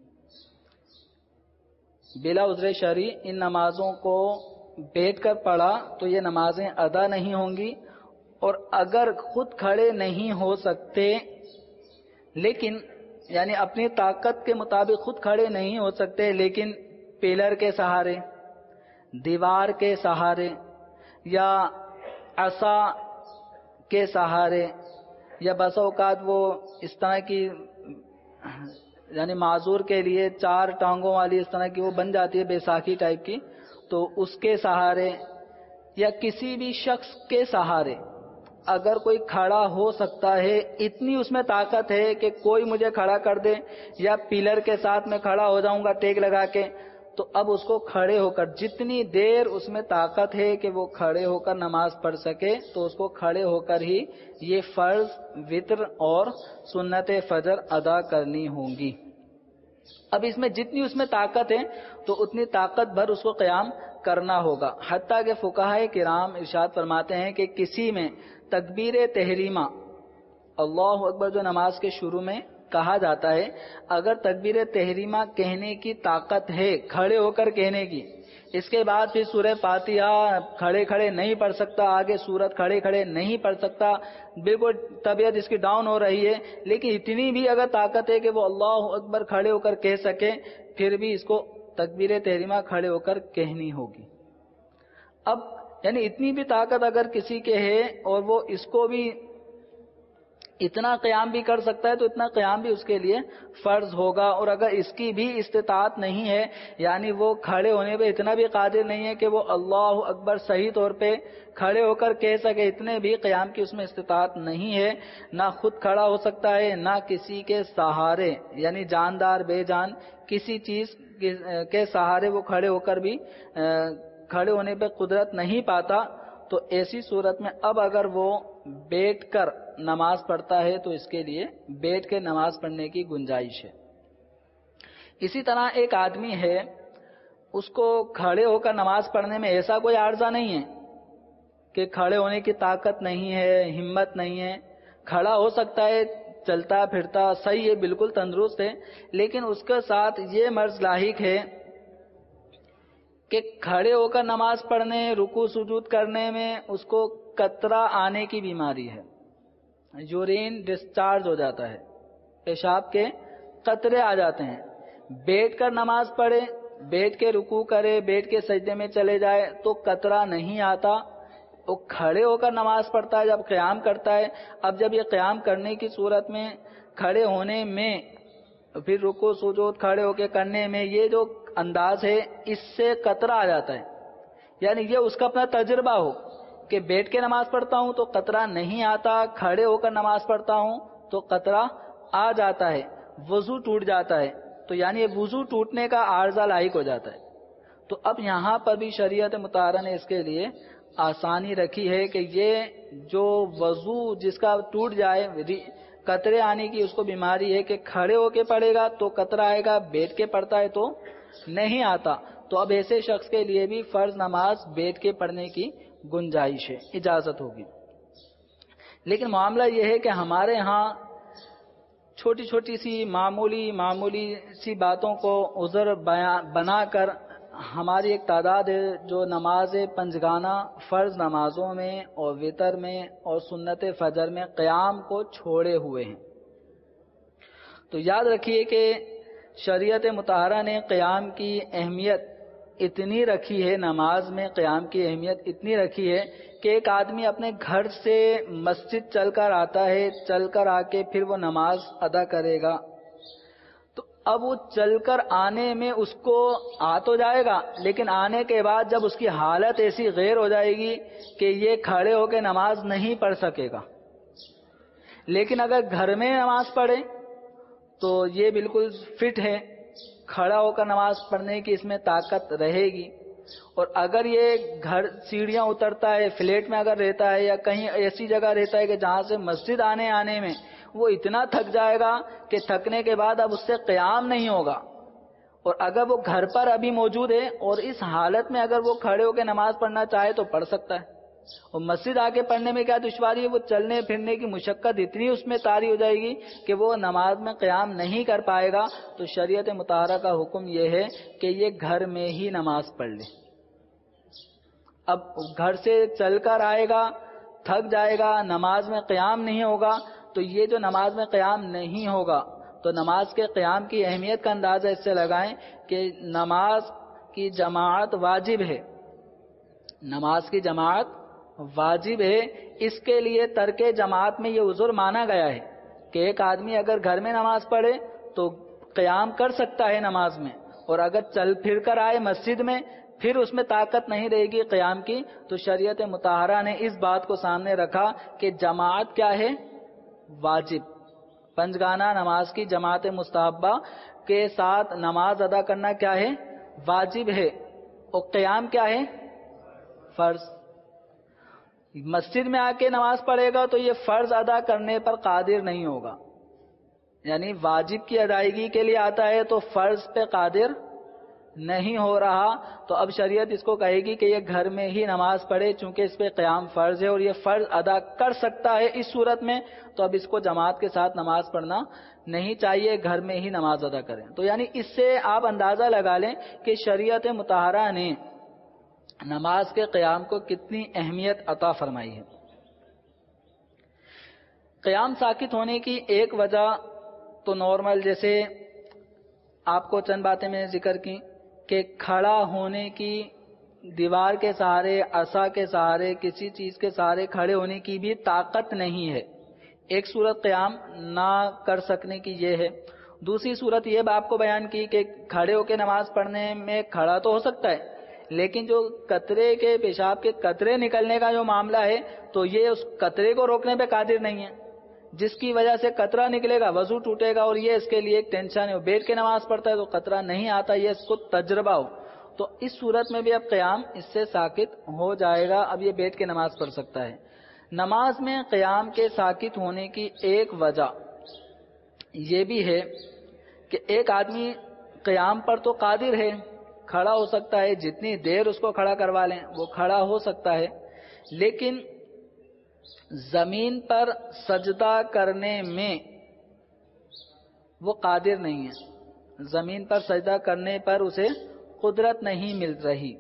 بلا عذر شرعی ان نمازوں کو بیٹھ کر پڑھا تو یہ نمازیں ادا نہیں ہوں گی. اور اگر خود کھڑے نہیں ہو سکتے لیکن یعنی اپنی طاقت کے مطابق خود کھڑے نہیں ہو سکتے لیکن پلر کے سہارے، دیوار کے سہارے یا عصا کے سہارے یا بس اوقات وہ اس طرح کی یعنی معذور کے لیے چار ٹانگوں والی اس طرح کی وہ بن جاتی ہے بیساکھی ٹائپ کی، تو اس کے سہارے یا کسی بھی شخص کے سہارے اگر کوئی کھڑا ہو سکتا ہے، اتنی اس میں طاقت ہے کہ کوئی مجھے کھڑا کر دے یا پلر کے ساتھ میں کھڑا ہو جاؤں گا ٹیک لگا کے، تو اب اس کو کھڑے ہو کر جتنی دیر اس میں طاقت ہے کہ وہ کھڑے ہو کر نماز پڑھ سکے تو اس کو کھڑے ہو کر ہی یہ فرض، وتر اور سنت فجر ادا کرنی ہوں گی. اب اس میں جتنی اس میں طاقت ہے تو اتنی طاقت بھر اس کو قیام کرنا ہوگا. حتیٰ کہ فقہائے کرام ارشاد فرماتے ہیں کہ کسی میں تکبیر تحریمہ اللہ اکبر جو نماز کے شروع میں کہا جاتا ہے، اگر تکبیر تحریمہ کہنے کی طاقت ہے کھڑے ہو کر کہنے کی، اس کے بعد پھر سورہ فاتحہ کھڑے کھڑے نہیں پڑھ سکتا، آگے سورت کھڑے کھڑے نہیں پڑھ سکتا، بالکل طبیعت اس کی ڈاؤن ہو رہی ہے، لیکن اتنی بھی اگر طاقت ہے کہ وہ اللہ اکبر کھڑے ہو کر کہہ سکے، پھر بھی اس کو تکبیر تحریمہ کھڑے ہو کر کہنی ہوگی. اب یعنی اتنی بھی طاقت اگر کسی کے ہے اور وہ اس کو بھی اتنا قیام بھی کر سکتا ہے تو اتنا قیام بھی اس کے لیے فرض ہوگا. اور اگر اس کی بھی استطاعت نہیں ہے، یعنی وہ کھڑے ہونے پہ اتنا بھی قادر نہیں ہے کہ وہ اللہ اکبر صحیح طور پہ کھڑے ہو کر کہہ سکے، اتنے بھی قیام کی اس میں استطاعت نہیں ہے، نہ خود کھڑا ہو سکتا ہے نہ کسی کے سہارے، یعنی جاندار بے جان کسی چیز کے سہارے وہ کھڑے ہو کر بھی کھڑے ہونے پہ قدرت نہیں پاتا، تو ایسی صورت میں اب اگر وہ بیٹھ کر نماز پڑھتا ہے تو اس کے لیے بیٹھ کے نماز پڑھنے کی گنجائش ہے. اسی طرح ایک آدمی ہے، اس کو کھڑے ہو کر نماز پڑھنے میں ایسا کوئی عارضہ نہیں ہے کہ کھڑے ہونے کی طاقت نہیں ہے، ہمت نہیں ہے، کھڑا ہو سکتا ہے، چلتا پھرتا صحیح ہے، بالکل تندرست ہے، لیکن اس کے ساتھ یہ مرض لاحق ہے کہ کھڑے ہو کر نماز پڑھنے، رکوع سجود کرنے میں اس کو قطرہ آنے کی بیماری ہے، یورین ڈسچارج ہو جاتا ہے، پیشاب کے قطرے آ جاتے ہیں. بیٹھ کر نماز پڑھے، بیٹھ کے رکوع کرے، بیٹھ کے سجدے میں چلے جائے تو قطرہ نہیں آتا. وہ کھڑے ہو کر نماز پڑھتا ہے جب قیام کرتا ہے، اب جب یہ قیام کرنے کی صورت میں کھڑے ہونے میں پھر رکوع سجود کھڑے ہو کے کرنے میں یہ جو انداز ہے اس سے قطرہ آ جاتا ہے، یعنی یہ اس کا اپنا تجربہ ہو کہ بیٹھ کے نماز پڑھتا ہوں تو قطرہ نہیں آتا، کھڑے ہو کر نماز پڑھتا ہوں تو قطرہ آ جاتا ہے، وضو ٹوٹ جاتا ہے، تو یعنی یہ وضو ٹوٹنے کا عارضہ لاحق ہو جاتا ہے. تو اب یہاں پر بھی شریعت مطہرہ نے اس کے لیے آسانی رکھی ہے کہ یہ جو وضو جس کا ٹوٹ جائے، قطرے آنے کی اس کو بیماری ہے کہ کھڑے ہو کے پڑھے گا تو قطرہ آئے گا، بیٹھ کے پڑھتا ہے تو نہیں آتا، تو اب ایسے شخص کے لیے بھی فرض نماز بیٹھ کے پڑھنے کی گنجائش ہے، اجازت ہوگی. لیکن معاملہ یہ ہے کہ ہمارے ہاں چھوٹی چھوٹی سی معمولی معمولی سی باتوں کو عذر بنا کر ہماری ایک تعداد ہے جو نماز پنجگانہ فرض نمازوں میں اور وتر میں اور سنت فجر میں قیام کو چھوڑے ہوئے ہیں. تو یاد رکھیے کہ شریعت مطہرہ نے قیام کی اہمیت اتنی رکھی ہے، نماز میں قیام کی اہمیت اتنی رکھی ہے کہ ایک آدمی اپنے گھر سے مسجد چل کر آتا ہے، چل کر آ کے پھر وہ نماز ادا کرے گا، تو اب وہ چل کر آنے میں اس کو آ تو جائے گا، لیکن آنے کے بعد جب اس کی حالت ایسی غیر ہو جائے گی کہ یہ کھڑے ہو کے نماز نہیں پڑھ سکے گا. لیکن اگر گھر میں نماز پڑھے تو یہ بالکل فٹ ہے، کھڑا ہو کر نماز پڑھنے کی اس میں طاقت رہے گی. اور اگر یہ گھر سیڑھیاں اترتا ہے، فلیٹ میں اگر رہتا ہے یا کہیں ایسی جگہ رہتا ہے کہ جہاں سے مسجد آنے آنے میں وہ اتنا تھک جائے گا کہ تھکنے کے بعد اب اس سے قیام نہیں ہوگا، اور اگر وہ گھر پر ابھی موجود ہے اور اس حالت میں اگر وہ کھڑے ہو کے نماز پڑھنا چاہے تو پڑھ سکتا ہے. اور مسجد آ کے پڑھنے میں کیا دشواری ہے، وہ چلنے پھرنے کی مشقت اتنی اس میں طاری ہو جائے گی کہ وہ نماز میں قیام نہیں کر پائے گا. تو شریعت مطہرہ کا حکم یہ ہے کہ یہ گھر میں ہی نماز پڑھ لے. اب گھر سے چل کر آئے گا، تھک جائے گا، نماز میں قیام نہیں ہوگا، تو یہ جو نماز میں قیام نہیں ہوگا تو نماز کے قیام کی اہمیت کا اندازہ اس سے لگائیں کہ نماز کی جماعت واجب ہے، نماز کی جماعت واجب ہے. اس کے لیے ترک جماعت میں یہ عذر مانا گیا ہے کہ ایک آدمی اگر گھر میں نماز پڑھے تو قیام کر سکتا ہے نماز میں، اور اگر چل پھر کر آئے مسجد میں پھر اس میں طاقت نہیں رہے گی قیام کی، تو شریعت مطہرہ نے اس بات کو سامنے رکھا کہ جماعت کیا ہے، واجب. پنجگانہ نماز کی جماعت مستحبہ کے ساتھ نماز ادا کرنا کیا ہے، واجب ہے، اور قیام کیا ہے، فرض. مسجد میں آ کے نماز پڑھے گا تو یہ فرض ادا کرنے پر قادر نہیں ہوگا، یعنی واجب کی ادائیگی کے لیے آتا ہے تو فرض پہ قادر نہیں ہو رہا، تو اب شریعت اس کو کہے گی کہ یہ گھر میں ہی نماز پڑھے، چونکہ اس پہ قیام فرض ہے اور یہ فرض ادا کر سکتا ہے اس صورت میں، تو اب اس کو جماعت کے ساتھ نماز پڑھنا نہیں چاہیے، گھر میں ہی نماز ادا کریں۔ تو یعنی اس سے آپ اندازہ لگا لیں کہ شریعت مطہرہ نے نماز کے قیام کو کتنی اہمیت عطا فرمائی ہے۔ قیام ساکت ہونے کی ایک وجہ تو نارمل، جیسے آپ کو چند باتیں میں نے ذکر کی کہ کھڑا ہونے کی، دیوار کے سہارے، عصا کے سہارے، کسی چیز کے سہارے کھڑے ہونے کی بھی طاقت نہیں ہے، ایک صورت قیام نہ کر سکنے کی یہ ہے۔ دوسری صورت یہ آپ کو بیان کی کہ کھڑے ہو کے نماز پڑھنے میں کھڑا تو ہو سکتا ہے، لیکن جو قطرے کے، پیشاب کے قطرے نکلنے کا جو معاملہ ہے تو یہ اس قطرے کو روکنے پہ قادر نہیں ہے، جس کی وجہ سے قطرہ نکلے گا، وضو ٹوٹے گا، اور یہ اس کے لیے ایک ٹینشن ہے۔ بیٹھ کے نماز پڑھتا ہے تو قطرہ نہیں آتا، یہ اس کو تجربہ ہو، تو اس صورت میں بھی اب قیام اس سے ساکت ہو جائے گا، اب یہ بیٹھ کے نماز پڑھ سکتا ہے۔ نماز میں قیام کے ساکت ہونے کی ایک وجہ یہ بھی ہے کہ ایک آدمی قیام پر تو قادر ہے، کھڑا ہو سکتا ہے، جتنی دیر اس کو کھڑا کروا لیں وہ کھڑا ہو سکتا ہے، لیکن زمین پر سجدہ کرنے میں وہ قادر نہیں ہے، زمین پر سجدہ کرنے پر اسے قدرت نہیں مل رہی۔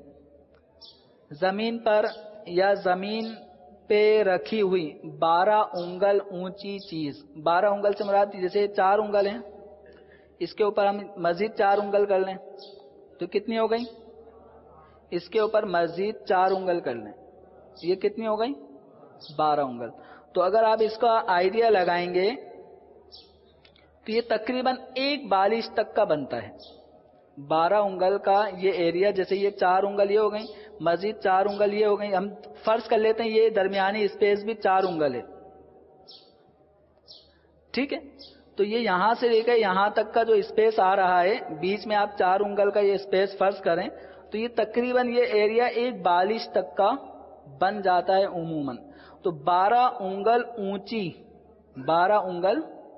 زمین پر یا زمین پہ رکھی ہوئی بارہ انگل اونچی چیز، بارہ انگل سے مراد جیسے چار انگل ہیں، اس کے اوپر ہم مزید چار انگل کر لیں تو کتنی ہو گئی؟ اس کے اوپر مزید چار انگل کر لیں، یہ کتنی ہو گئی؟ بارہ انگل۔ تو اگر آپ اس کا آئیڈیا لگائیں گے تو یہ تقریباً ایک بالش تک کا بنتا ہے، بارہ انگل کا یہ ایریا، جیسے یہ چار انگل یہ ہو گئی، مزید چار انگل یہ ہو گئی، ہم فرض کر لیتے ہیں یہ درمیانی اسپیس بھی چار انگل ہے، ٹھیک ہے؟ تو یہ یہاں سے لے کے یہاں تک کا جو اسپیس آ رہا ہے، بیچ میں آپ چار انگل کا یہ اسپیس فرض کریں تو یہ تقریباً یہ ایریا ایک بالش تک کا بن جاتا ہے عموماً۔ تو بارہ انگل اونچی، بارہ انگل،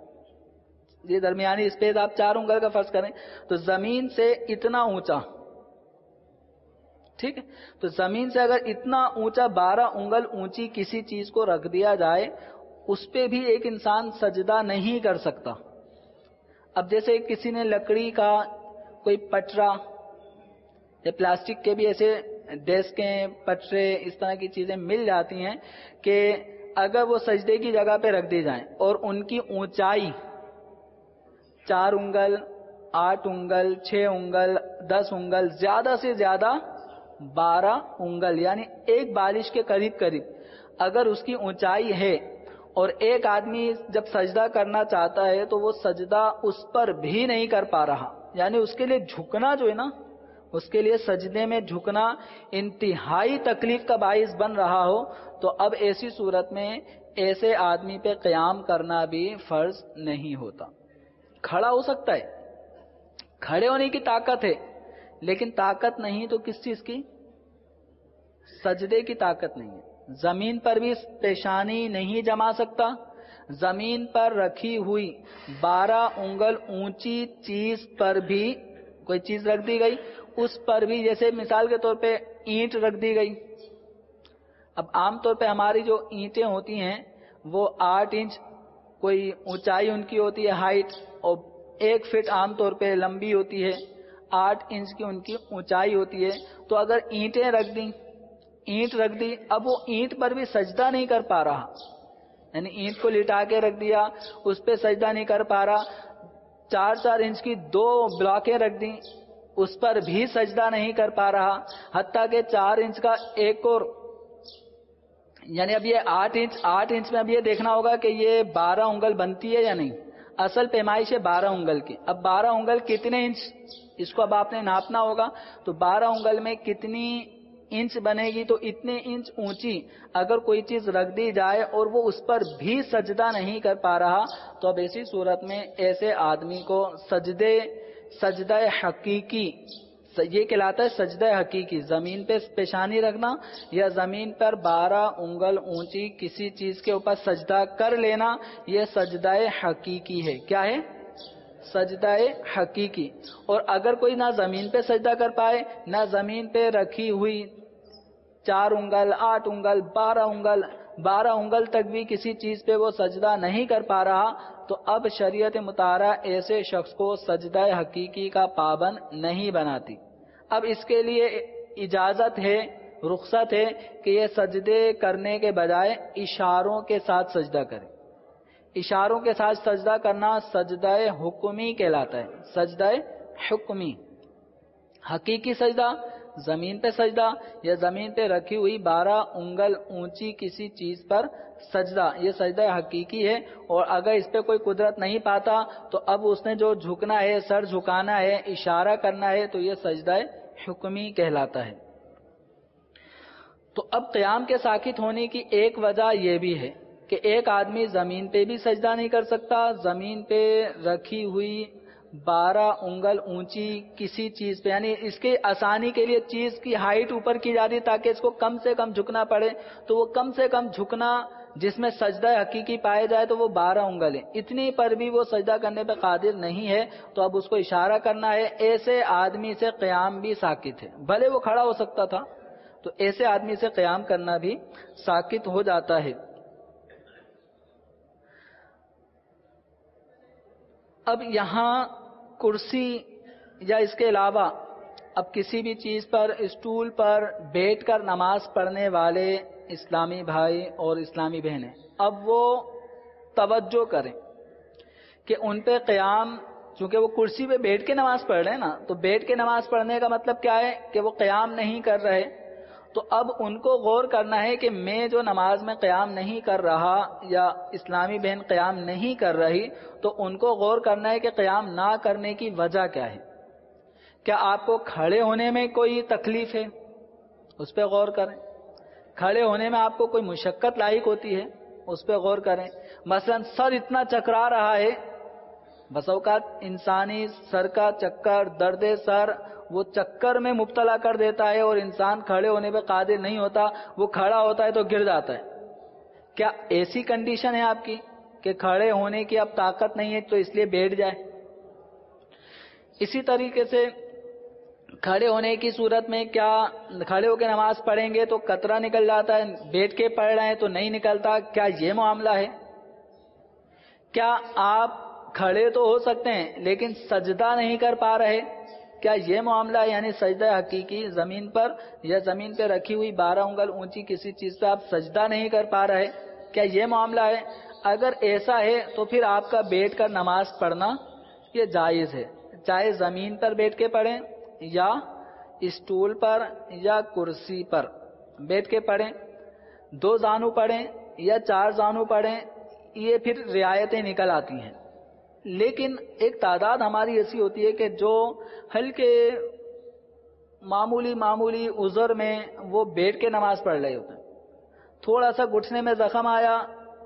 یہ درمیانی اسپیس آپ چار انگل کا فرض کریں تو زمین سے اتنا اونچا، ٹھیک ہے؟ تو زمین سے اگر اتنا اونچا بارہ انگل اونچی کسی چیز کو رکھ دیا جائے، اس پہ بھی ایک انسان سجدہ نہیں کر سکتا۔ اب جیسے کسی نے لکڑی کا کوئی پٹرا یا پلاسٹک کے بھی ایسے ڈیسکیں، پٹرے، اس طرح کی چیزیں مل جاتی ہیں کہ اگر وہ سجدے کی جگہ پہ رکھ دی جائیں اور ان کی اونچائی چار انگل، آٹھ انگل، چھ انگل، دس انگل، زیادہ سے زیادہ بارہ انگل، یعنی ایک بالش کے قریب قریب اگر اس کی اونچائی ہے، اور ایک آدمی جب سجدہ کرنا چاہتا ہے تو وہ سجدہ اس پر بھی نہیں کر پا رہا، یعنی اس کے لیے جھکنا جو ہے نا، اس کے لیے سجدے میں جھکنا انتہائی تکلیف کا باعث بن رہا ہو، تو اب ایسی صورت میں ایسے آدمی پہ قیام کرنا بھی فرض نہیں ہوتا۔ کھڑا ہو سکتا ہے، کھڑے ہونے کی طاقت ہے، لیکن طاقت نہیں تو کس چیز کی؟ سجدے کی طاقت نہیں ہے۔ زمین پر بھی پیشانی نہیں جما سکتا، زمین پر رکھی ہوئی بارہ انگل اونچی چیز پر بھی کوئی چیز رکھ دی گئی، اس پر بھی، جیسے مثال کے طور پہ اینٹ رکھ دی گئی۔ اب عام طور پہ ہماری جو اینٹیں ہوتی ہیں وہ آٹھ انچ کوئی اونچائی ان کی ہوتی ہے، ہائٹ، اور ایک فٹ عام طور پہ لمبی ہوتی ہے، آٹھ انچ کی ان کی اونچائی ہوتی ہے۔ تو اگر اینٹیں رکھ دیں، اینٹ رکھ دی، اب وہ اینٹ پر بھی سجدہ نہیں کر پا رہا، یعنی اینٹ کو لٹا کے رکھ دیا، اس پہ سجدہ نہیں کر پا رہا۔ چار چار انچ کی دو بلاکیں رکھ دیں، اس پر بھی سجدہ نہیں کر پا رہا، حتیٰ کہ چار انچ کا ایک اور، یعنی اب یہ آٹھ انچ آٹھ انچ میں اب یہ دیکھنا ہوگا کہ یہ بارہ انگل بنتی ہے یا نہیں۔ اصل پیمائش ہے بارہ انگل کی، اب بارہ انگل کتنے انچ، اس کو اب آپ نے ناپنا ہوگا، تو بارہ انگل میں کتنی انچ بنے گی، تو اتنے انچ اونچی اگر کوئی چیز رکھ دی جائے اور وہ اس پر بھی سجدہ نہیں کر پا رہا، تو اب ایسی صورت میں ایسے آدمی کو سجدے سجدہ حقیقی، یہ کہلاتا ہے سجدہ حقیقی، زمین پہ پیشانی رکھنا یا زمین پر بارہ انگل اونچی کسی چیز کے اوپر سجدہ کر لینا، یہ سجدہ حقیقی ہے۔ کیا ہے؟ سجدہ حقیقی. اور اگر کوئی نہ زمین پہ سجدہ کر پائے، نہ زمین پہ رکھی ہوئی چار انگل، آٹھ انگل، بارہ انگل، بارہ انگل تک بھی کسی چیز پہ وہ سجدہ نہیں کر پا رہا، تو اب شریعت مطہرہ ایسے شخص کو سجدہ حقیقی کا پابند نہیں بناتی. اب اس کے لیے اجازت ہے، رخصت ہے کہ یہ سجدے کرنے کے بجائے اشاروں کے ساتھ سجدہ کرے. اشاروں کے ساتھ سجدہ کرنا سجدہ حکمی کہلاتا ہے. سجدہ حکمی. حقیقی سجدہ زمین پہ سجدہ یا زمین پہ رکھی ہوئی بارہ انگل اونچی کسی چیز پر سجدہ، یہ سجدہ حقیقی ہے. اور اگر اس پہ کوئی قدرت نہیں پاتا تو اب اس نے جو جھکنا ہے، سر جھکانا ہے، اشارہ کرنا ہے، تو یہ سجدہ حکمی کہلاتا ہے. تو اب قیام کے ساکت ہونے کی ایک وجہ یہ بھی ہے کہ ایک آدمی زمین پہ بھی سجدہ نہیں کر سکتا. زمین پہ رکھی ہوئی بارہ انگل اونچی کسی چیز پہ، یعنی اس کے آسانی کے لیے چیز کی ہائٹ اوپر کی جاتی تاکہ اس کو کم سے کم جھکنا پڑے، تو وہ کم سے کم جھکنا جس میں سجدہ حقیقی پائے جائے تو وہ بارہ انگل ہے. اتنی پر بھی وہ سجدہ کرنے پہ قادر نہیں ہے، تو اب اس کو اشارہ کرنا ہے. ایسے آدمی سے قیام بھی ساکت ہے، بھلے وہ کھڑا ہو سکتا تھا، تو ایسے آدمی سے قیام کرنا بھی ساکت ہو جاتا ہے. اب یہاں کرسی یا اس کے علاوہ اب کسی بھی چیز پر، اسٹول پر بیٹھ کر نماز پڑھنے والے اسلامی بھائی اور اسلامی بہنیں، اب وہ توجہ کریں کہ ان پہ قیام، چونکہ وہ کرسی پہ بیٹھ کے نماز پڑھ رہے ہیں نا، تو بیٹھ کے نماز پڑھنے کا مطلب کیا ہے کہ وہ قیام نہیں کر رہے. تو اب ان کو غور کرنا ہے کہ میں جو نماز میں قیام نہیں کر رہا یا اسلامی بہن قیام نہیں کر رہی، تو ان کو غور کرنا ہے کہ قیام نہ کرنے کی وجہ کیا ہے. کیا آپ کو کھڑے ہونے میں کوئی تکلیف ہے؟ اس پہ غور کریں. کھڑے ہونے میں آپ کو کوئی مشقت لاحق ہوتی ہے؟ اس پہ غور کریں. مثلا سر اتنا چکرا رہا ہے، بس اوقات انسانی سر کا چکر، درد سر وہ چکر میں مبتلا کر دیتا ہے اور انسان کھڑے ہونے پہ قادر نہیں ہوتا، وہ کھڑا ہوتا ہے تو گر جاتا ہے. کیا ایسی کنڈیشن ہے آپ کی کہ کھڑے ہونے کی اب طاقت نہیں ہے تو اس لیے بیٹھ جائے؟ اسی طریقے سے کھڑے ہونے کی صورت میں کیا کھڑے ہو کے نماز پڑھیں گے تو قطرہ نکل جاتا ہے، بیٹھ کے پڑھ رہے ہیں تو نہیں نکلتا؟ کیا یہ معاملہ ہے؟ کیا آپ کھڑے تو ہو سکتے ہیں لیکن سجدہ نہیں کر پا رہے؟ کیا یہ معاملہ ہے؟ یعنی سجدہ حقیقی زمین پر یا زمین پہ رکھی ہوئی بارہ انگل اونچی کسی چیز پہ آپ سجدہ نہیں کر پا رہے، کیا یہ معاملہ ہے؟ اگر ایسا ہے تو پھر آپ کا بیٹھ کر نماز پڑھنا یہ جائز ہے، چاہے زمین پر بیٹھ کے پڑھیں یا اسٹول پر یا کرسی پر بیٹھ کے پڑھیں، دو زانو پڑھیں یا چار زانو پڑھیں، یہ پھر رعایتیں نکل آتی ہیں. لیکن ایک تعداد ہماری ایسی ہوتی ہے کہ جو ہلکے معمولی معمولی عذر میں وہ بیٹھ کے نماز پڑھ رہے ہوتے ہیں. تھوڑا سا گھٹنے میں زخم آیا،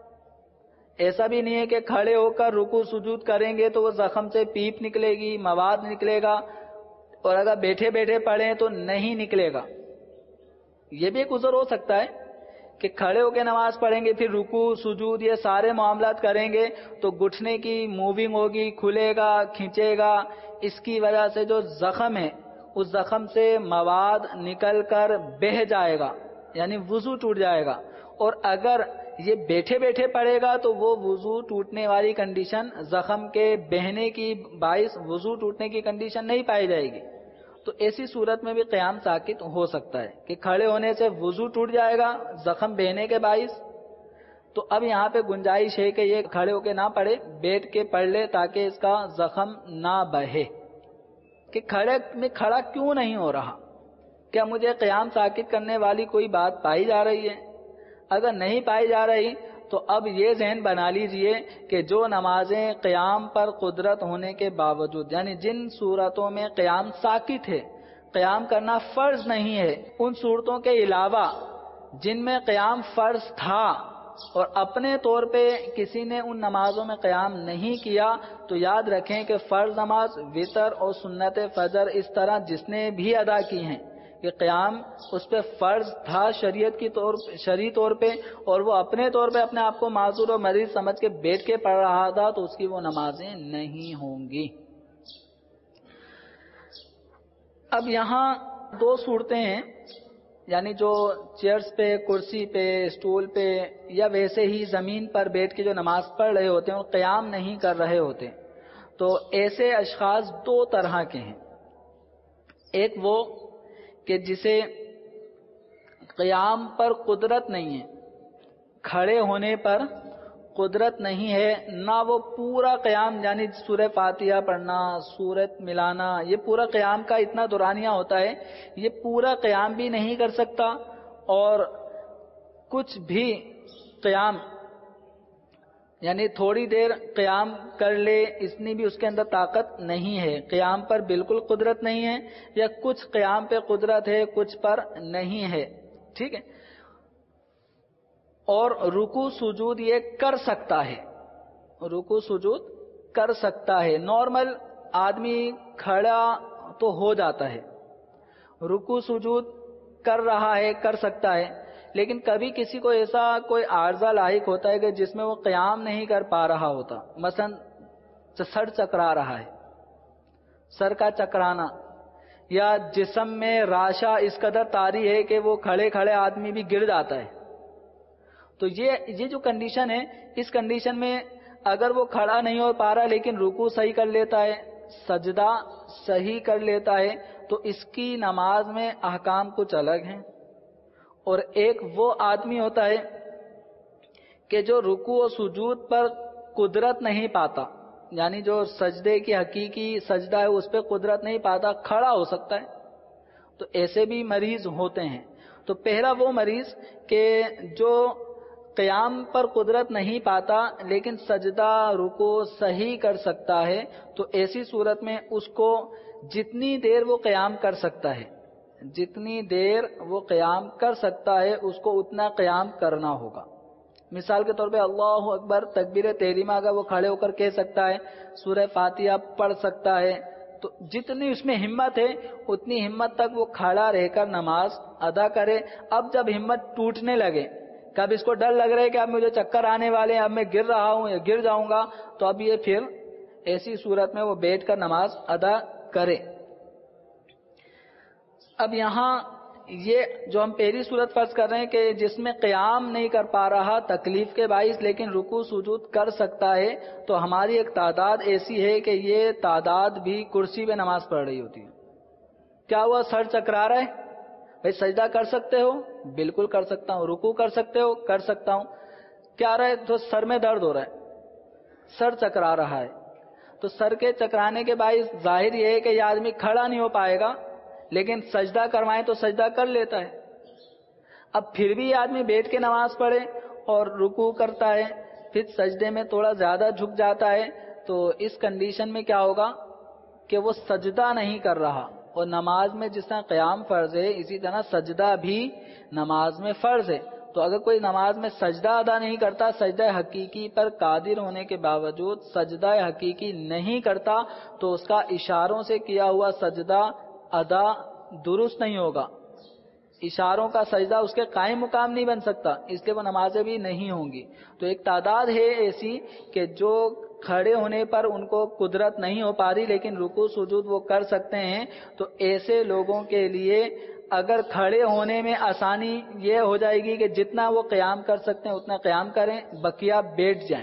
ایسا بھی نہیں ہے کہ کھڑے ہو کر رکوع سجود کریں گے تو وہ زخم سے پیپ نکلے گی، مواد نکلے گا، اور اگر بیٹھے بیٹھے پڑھیں تو نہیں نکلے گا. یہ بھی ایک عذر ہو سکتا ہے کہ کھڑے ہو کے نماز پڑھیں گے، پھر رکوع سجود یہ سارے معاملات کریں گے تو گھٹنے کی موونگ ہوگی، کھلے گا، کھینچے گا، اس کی وجہ سے جو زخم ہے اس زخم سے مواد نکل کر بہہ جائے گا، یعنی وضو ٹوٹ جائے گا. اور اگر یہ بیٹھے بیٹھے پڑے گا تو وہ وضو ٹوٹنے والی کنڈیشن، زخم کے بہنے کی باعث وضو ٹوٹنے کی کنڈیشن نہیں پائی جائے گی. تو ایسی صورت میں بھی قیام ساکت ہو سکتا ہے کہ کھڑے ہونے سے وضو ٹوٹ جائے گا زخم بہنے کے باعث. تو اب یہاں پہ گنجائش ہے کہ یہ کھڑے ہو کے نہ پڑھے، بیٹھ کے پڑھ لے تاکہ اس کا زخم نہ بہے. کہ کھڑے میں کھڑا کیوں نہیں ہو رہا؟ کیا مجھے قیام ساکت کرنے والی کوئی بات پائی جا رہی ہے؟ اگر نہیں پائی جا رہی تو اب یہ ذہن بنا لیجئے کہ جو نمازیں قیام پر قدرت ہونے کے باوجود، یعنی جن صورتوں میں قیام ساکت ہے، قیام کرنا فرض نہیں ہے، ان صورتوں کے علاوہ جن میں قیام فرض تھا اور اپنے طور پہ کسی نے ان نمازوں میں قیام نہیں کیا، تو یاد رکھیں کہ فرض نماز، وتر اور سنت فجر اس طرح جس نے بھی ادا کی ہیں، کہ قیام اس پہ فرض تھا شریعت کی طور شرعی طور پہ، اور وہ اپنے طور پہ اپنے آپ کو معذور اور مریض سمجھ کے بیٹھ کے پڑھ رہا تھا، تو اس کی وہ نمازیں نہیں ہوں گی۔ اب یہاں دو صورتیں ہیں، یعنی جو چیئرز پہ، کرسی پہ، اسٹول پہ یا ویسے ہی زمین پر بیٹھ کے جو نماز پڑھ رہے ہوتے ہیں اور قیام نہیں کر رہے ہوتے، تو ایسے اشخاص دو طرح کے ہیں۔ ایک وہ کہ جسے قیام پر قدرت نہیں ہے، کھڑے ہونے پر قدرت نہیں ہے، نہ وہ پورا قیام یعنی سورہ فاتحہ پڑھنا، سورت ملانا، یہ پورا قیام کا اتنا دورانیہ ہوتا ہے، یہ پورا قیام بھی نہیں کر سکتا، اور کچھ بھی قیام یعنی تھوڑی دیر قیام کر لے اتنی بھی اس کے اندر طاقت نہیں ہے، قیام پر بالکل قدرت نہیں ہے، یا کچھ قیام پہ قدرت ہے کچھ پر نہیں ہے، ٹھیک ہے۔ اور رکوع سجود یہ کر سکتا ہے، رکوع سجود کر سکتا ہے، نارمل آدمی کھڑا تو ہو جاتا ہے، رکوع سجود کر رہا ہے، کر سکتا ہے، لیکن کبھی کسی کو ایسا کوئی عارضہ لاحق ہوتا ہے کہ جس میں وہ قیام نہیں کر پا رہا ہوتا، مثلا سر چکرا رہا ہے، سر کا چکرانا، یا جسم میں راشا اس قدر طاری ہے کہ وہ کھڑے کھڑے آدمی بھی گر جاتا ہے، تو یہ یہ جو کنڈیشن ہے، اس کنڈیشن میں اگر وہ کھڑا نہیں ہو پا رہا لیکن رکوع صحیح کر لیتا ہے، سجدہ صحیح کر لیتا ہے، تو اس کی نماز میں احکام کچھ الگ ہیں۔ اور ایک وہ آدمی ہوتا ہے کہ جو رکوع و سجود پر قدرت نہیں پاتا، یعنی جو سجدے کی حقیقی سجدہ ہے اس پہ قدرت نہیں پاتا، کھڑا ہو سکتا ہے، تو ایسے بھی مریض ہوتے ہیں۔ تو پہلا وہ مریض کہ جو قیام پر قدرت نہیں پاتا لیکن سجدہ رکوع صحیح کر سکتا ہے، تو ایسی صورت میں اس کو جتنی دیر وہ قیام کر سکتا ہے جتنی دیر وہ قیام کر سکتا ہے اس کو اتنا قیام کرنا ہوگا۔ مثال کے طور پہ اللہ اکبر تکبیر تحریمہ اگر وہ کھڑے ہو کر کہہ سکتا ہے، سورہ فاتحہ پڑھ سکتا ہے، تو جتنی اس میں ہمت ہے اتنی ہمت تک وہ کھڑا رہ کر نماز ادا کرے۔ اب جب ہمت ٹوٹنے لگے، کب اس کو ڈر لگ رہا ہے کہ اب مجھے چکر آنے والے ہیں، اب میں گر رہا ہوں یا گر جاؤں گا، تو اب یہ پھر ایسی صورت میں وہ بیٹھ کر نماز ادا کرے۔ اب یہاں یہ جو ہم پہلی صورت فرض کر رہے ہیں کہ جس میں قیام نہیں کر پا رہا تکلیف کے باعث لیکن رکوع سجود کر سکتا ہے، تو ہماری ایک تعداد ایسی ہے کہ یہ تعداد بھی کرسی پہ نماز پڑھ رہی ہوتی ہے۔ کیا ہوا؟ سر چکرا رہا ہے، بھائی سجدہ کر سکتے ہو؟ بالکل کر سکتا ہوں۔ رکوع کر سکتے ہو؟ کر سکتا ہوں۔ کیا رہا ہے؟ تو سر میں درد ہو رہا ہے، سر چکرا رہا ہے، تو سر کے چکرانے کے باعث ظاہر یہ ہے کہ یہ آدمی کھڑا نہیں ہو پائے گا، لیکن سجدہ کروائیں تو سجدہ کر لیتا ہے۔ اب پھر بھی یہ آدمی بیٹھ کے نماز پڑھے اور رکوع کرتا ہے، پھر سجدے میں تھوڑا زیادہ جھک جاتا ہے، تو اس کنڈیشن میں کیا ہوگا کہ وہ سجدہ نہیں کر رہا، اور نماز میں جس طرح قیام فرض ہے اسی طرح سجدہ بھی نماز میں فرض ہے۔ تو اگر کوئی نماز میں سجدہ ادا نہیں کرتا، سجدہ حقیقی پر قادر ہونے کے باوجود سجدہ حقیقی نہیں کرتا، تو اس کا اشاروں سے کیا ہوا سجدہ ادا درست نہیں ہوگا، اشاروں کا سجدہ اس کے قائم مقام نہیں بن سکتا، اس لیے وہ نمازیں بھی نہیں ہوں گی۔ تو ایک تعداد ہے ایسی کہ جو کھڑے ہونے پر ان کو قدرت نہیں ہو پا رہی لیکن رکوع سجود وہ کر سکتے ہیں، تو ایسے لوگوں کے لیے اگر کھڑے ہونے میں آسانی یہ ہو جائے گی کہ جتنا وہ قیام کر سکتے ہیں اتنا قیام کریں، بقیہ بیٹھ جائیں۔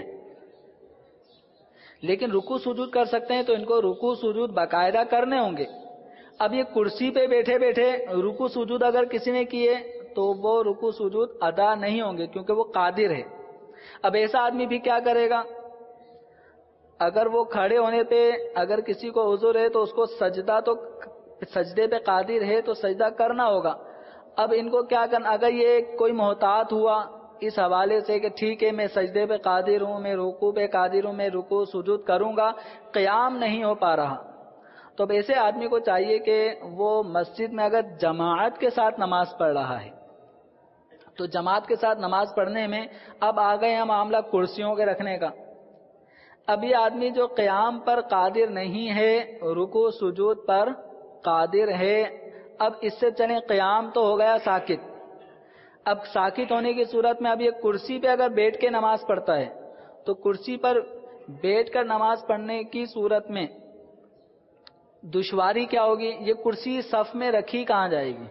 لیکن رکوع سجود کر سکتے ہیں تو ان کو رکوع سجود باقاعدہ کرنے ہوں گے۔ اب یہ کرسی پہ بیٹھے بیٹھے رکوع سجود اگر کسی نے کیے تو وہ رکوع سجود ادا نہیں ہوں گے کیونکہ وہ قادر ہے۔ اب ایسا آدمی بھی کیا کرے گا؟ اگر وہ کھڑے ہونے پہ اگر کسی کو عذر ہے تو اس کو سجدہ تو سجدے پہ قادر ہے تو سجدہ کرنا ہوگا۔ اب ان کو کیا کرنا؟ اگر یہ کوئی محتاط ہوا اس حوالے سے کہ ٹھیک ہے میں سجدے پہ قادر ہوں، میں رکوع پہ قادر ہوں، میں رکوع سجود کروں گا، قیام نہیں ہو پا رہا، تو اب ایسے آدمی کو چاہیے کہ وہ مسجد میں اگر جماعت کے ساتھ نماز پڑھ رہا ہے تو جماعت کے ساتھ نماز پڑھنے میں اب آ گئے ہم معاملہ کرسیوں کے رکھنے کا۔ اب یہ آدمی جو قیام پر قادر نہیں ہے، رکوع سجود پر قادر ہے، اب اس سے چلیں قیام تو ہو گیا ساکت. اب ساکت ہونے کی صورت میں اب یہ کرسی پہ اگر بیٹھ کے نماز پڑھتا ہے تو کرسی پر بیٹھ کر نماز پڑھنے کی صورت میں دشواری کیا ہوگی؟ یہ کرسی صف میں رکھی کہاں جائے گی؟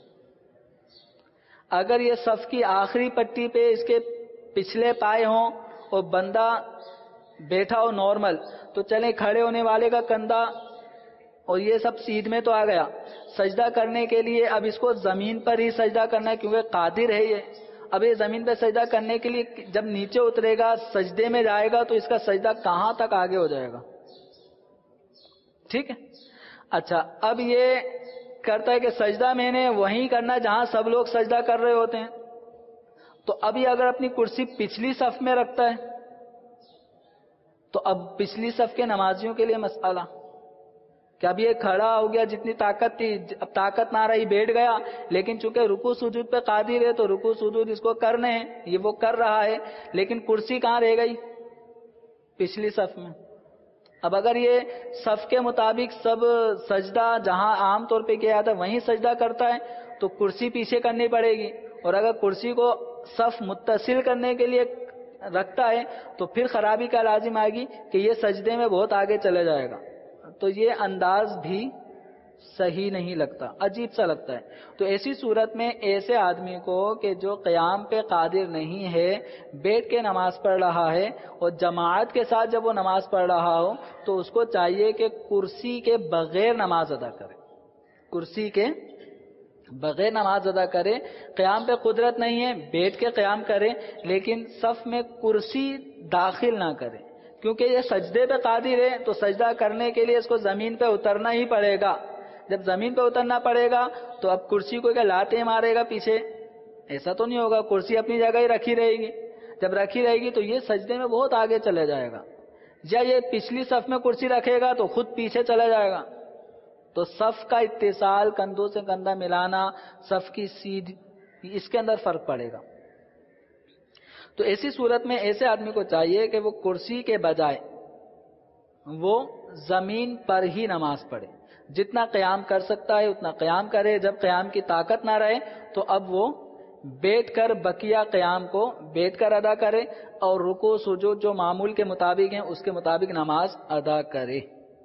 اگر یہ صف کی آخری پٹی پہ اس کے پچھلے پائے ہوں اور بندہ بیٹھا ہو نارمل تو چلیں کھڑے ہونے والے کا کندھا اور یہ سب سیدھ میں تو آ گیا. سجدہ کرنے کے لیے اب اس کو زمین پر ہی سجدہ کرنا ہے کیونکہ قادر ہے یہ. اب یہ زمین پہ سجدہ کرنے کے لیے جب نیچے اترے گا سجدے میں جائے گا تو اس کا سجدہ کہاں تک آگے ہو جائے گا؟ ٹھیک ہے. اچھا اب یہ کرتا ہے کہ سجدہ میں نے وہیں کرنا جہاں سب لوگ سجدہ کر رہے ہوتے ہیں. تو اب یہ اگر اپنی کرسی پچھلی صف میں رکھتا ہے تو اب پچھلی صف کے نمازیوں کے لیے مسئلہ کہ اب یہ کھڑا ہو گیا, جتنی طاقت تھی اب طاقت نہ رہی, بیٹھ گیا, لیکن چونکہ رکوع سجود پہ قادر ہے تو رکوع سجود اس کو کرنے ہیں, یہ وہ کر رہا ہے, لیکن کرسی کہاں رہ گئی؟ پچھلی صف میں. اب اگر یہ صف کے مطابق سب سجدہ جہاں عام طور پہ کیا جاتا ہے وہیں سجدہ کرتا ہے تو کرسی پیچھے کرنی پڑے گی, اور اگر کرسی کو صف متصل کرنے کے لیے رکھتا ہے تو پھر خرابی کا لازم آئے گی کہ یہ سجدے میں بہت آگے چلے جائے گا. تو یہ انداز بھی صحیح نہیں لگتا, عجیب سا لگتا ہے. تو ایسی صورت میں ایسے آدمی کو کہ جو قیام پہ قادر نہیں ہے بیٹھ کے نماز پڑھ رہا ہے اور جماعت کے ساتھ جب وہ نماز پڑھ رہا ہو تو اس کو چاہیے کہ کرسی کے بغیر نماز ادا کرے, کرسی کے بغیر نماز ادا کرے. قیام پہ قدرت نہیں ہے بیٹھ کے قیام کرے, لیکن صف میں کرسی داخل نہ کرے کیونکہ یہ سجدے پہ قادر ہے تو سجدہ کرنے کے لیے اس کو زمین پہ اترنا ہی پڑے گا. جب زمین پہ اترنا پڑے گا تو اب کرسی کو کیا لاتے مارے گا پیچھے؟ ایسا تو نہیں ہوگا, کرسی اپنی جگہ ہی رکھی رہے گی. جب رکھی رہے گی تو یہ سجدے میں بہت آگے چلے جائے گا. یا یہ پچھلی صف میں کرسی رکھے گا تو خود پیچھے چلا جائے گا. تو صف کا اتصال, کندھوں سے کندھا ملانا, صف کی سیدھ, اس کے اندر فرق پڑے گا. تو ایسی صورت میں ایسے آدمی کو چاہیے کہ وہ کرسی کے بجائے وہ زمین پر ہی نماز پڑھے. جتنا قیام کر سکتا ہے اتنا قیام کرے. جب قیام کی طاقت نہ رہے تو اب وہ بیٹھ کر بقیہ قیام کو بیٹھ کر ادا کرے اور رکوع سجود جو معمول کے مطابق ہیں اس کے مطابق نماز ادا کرے.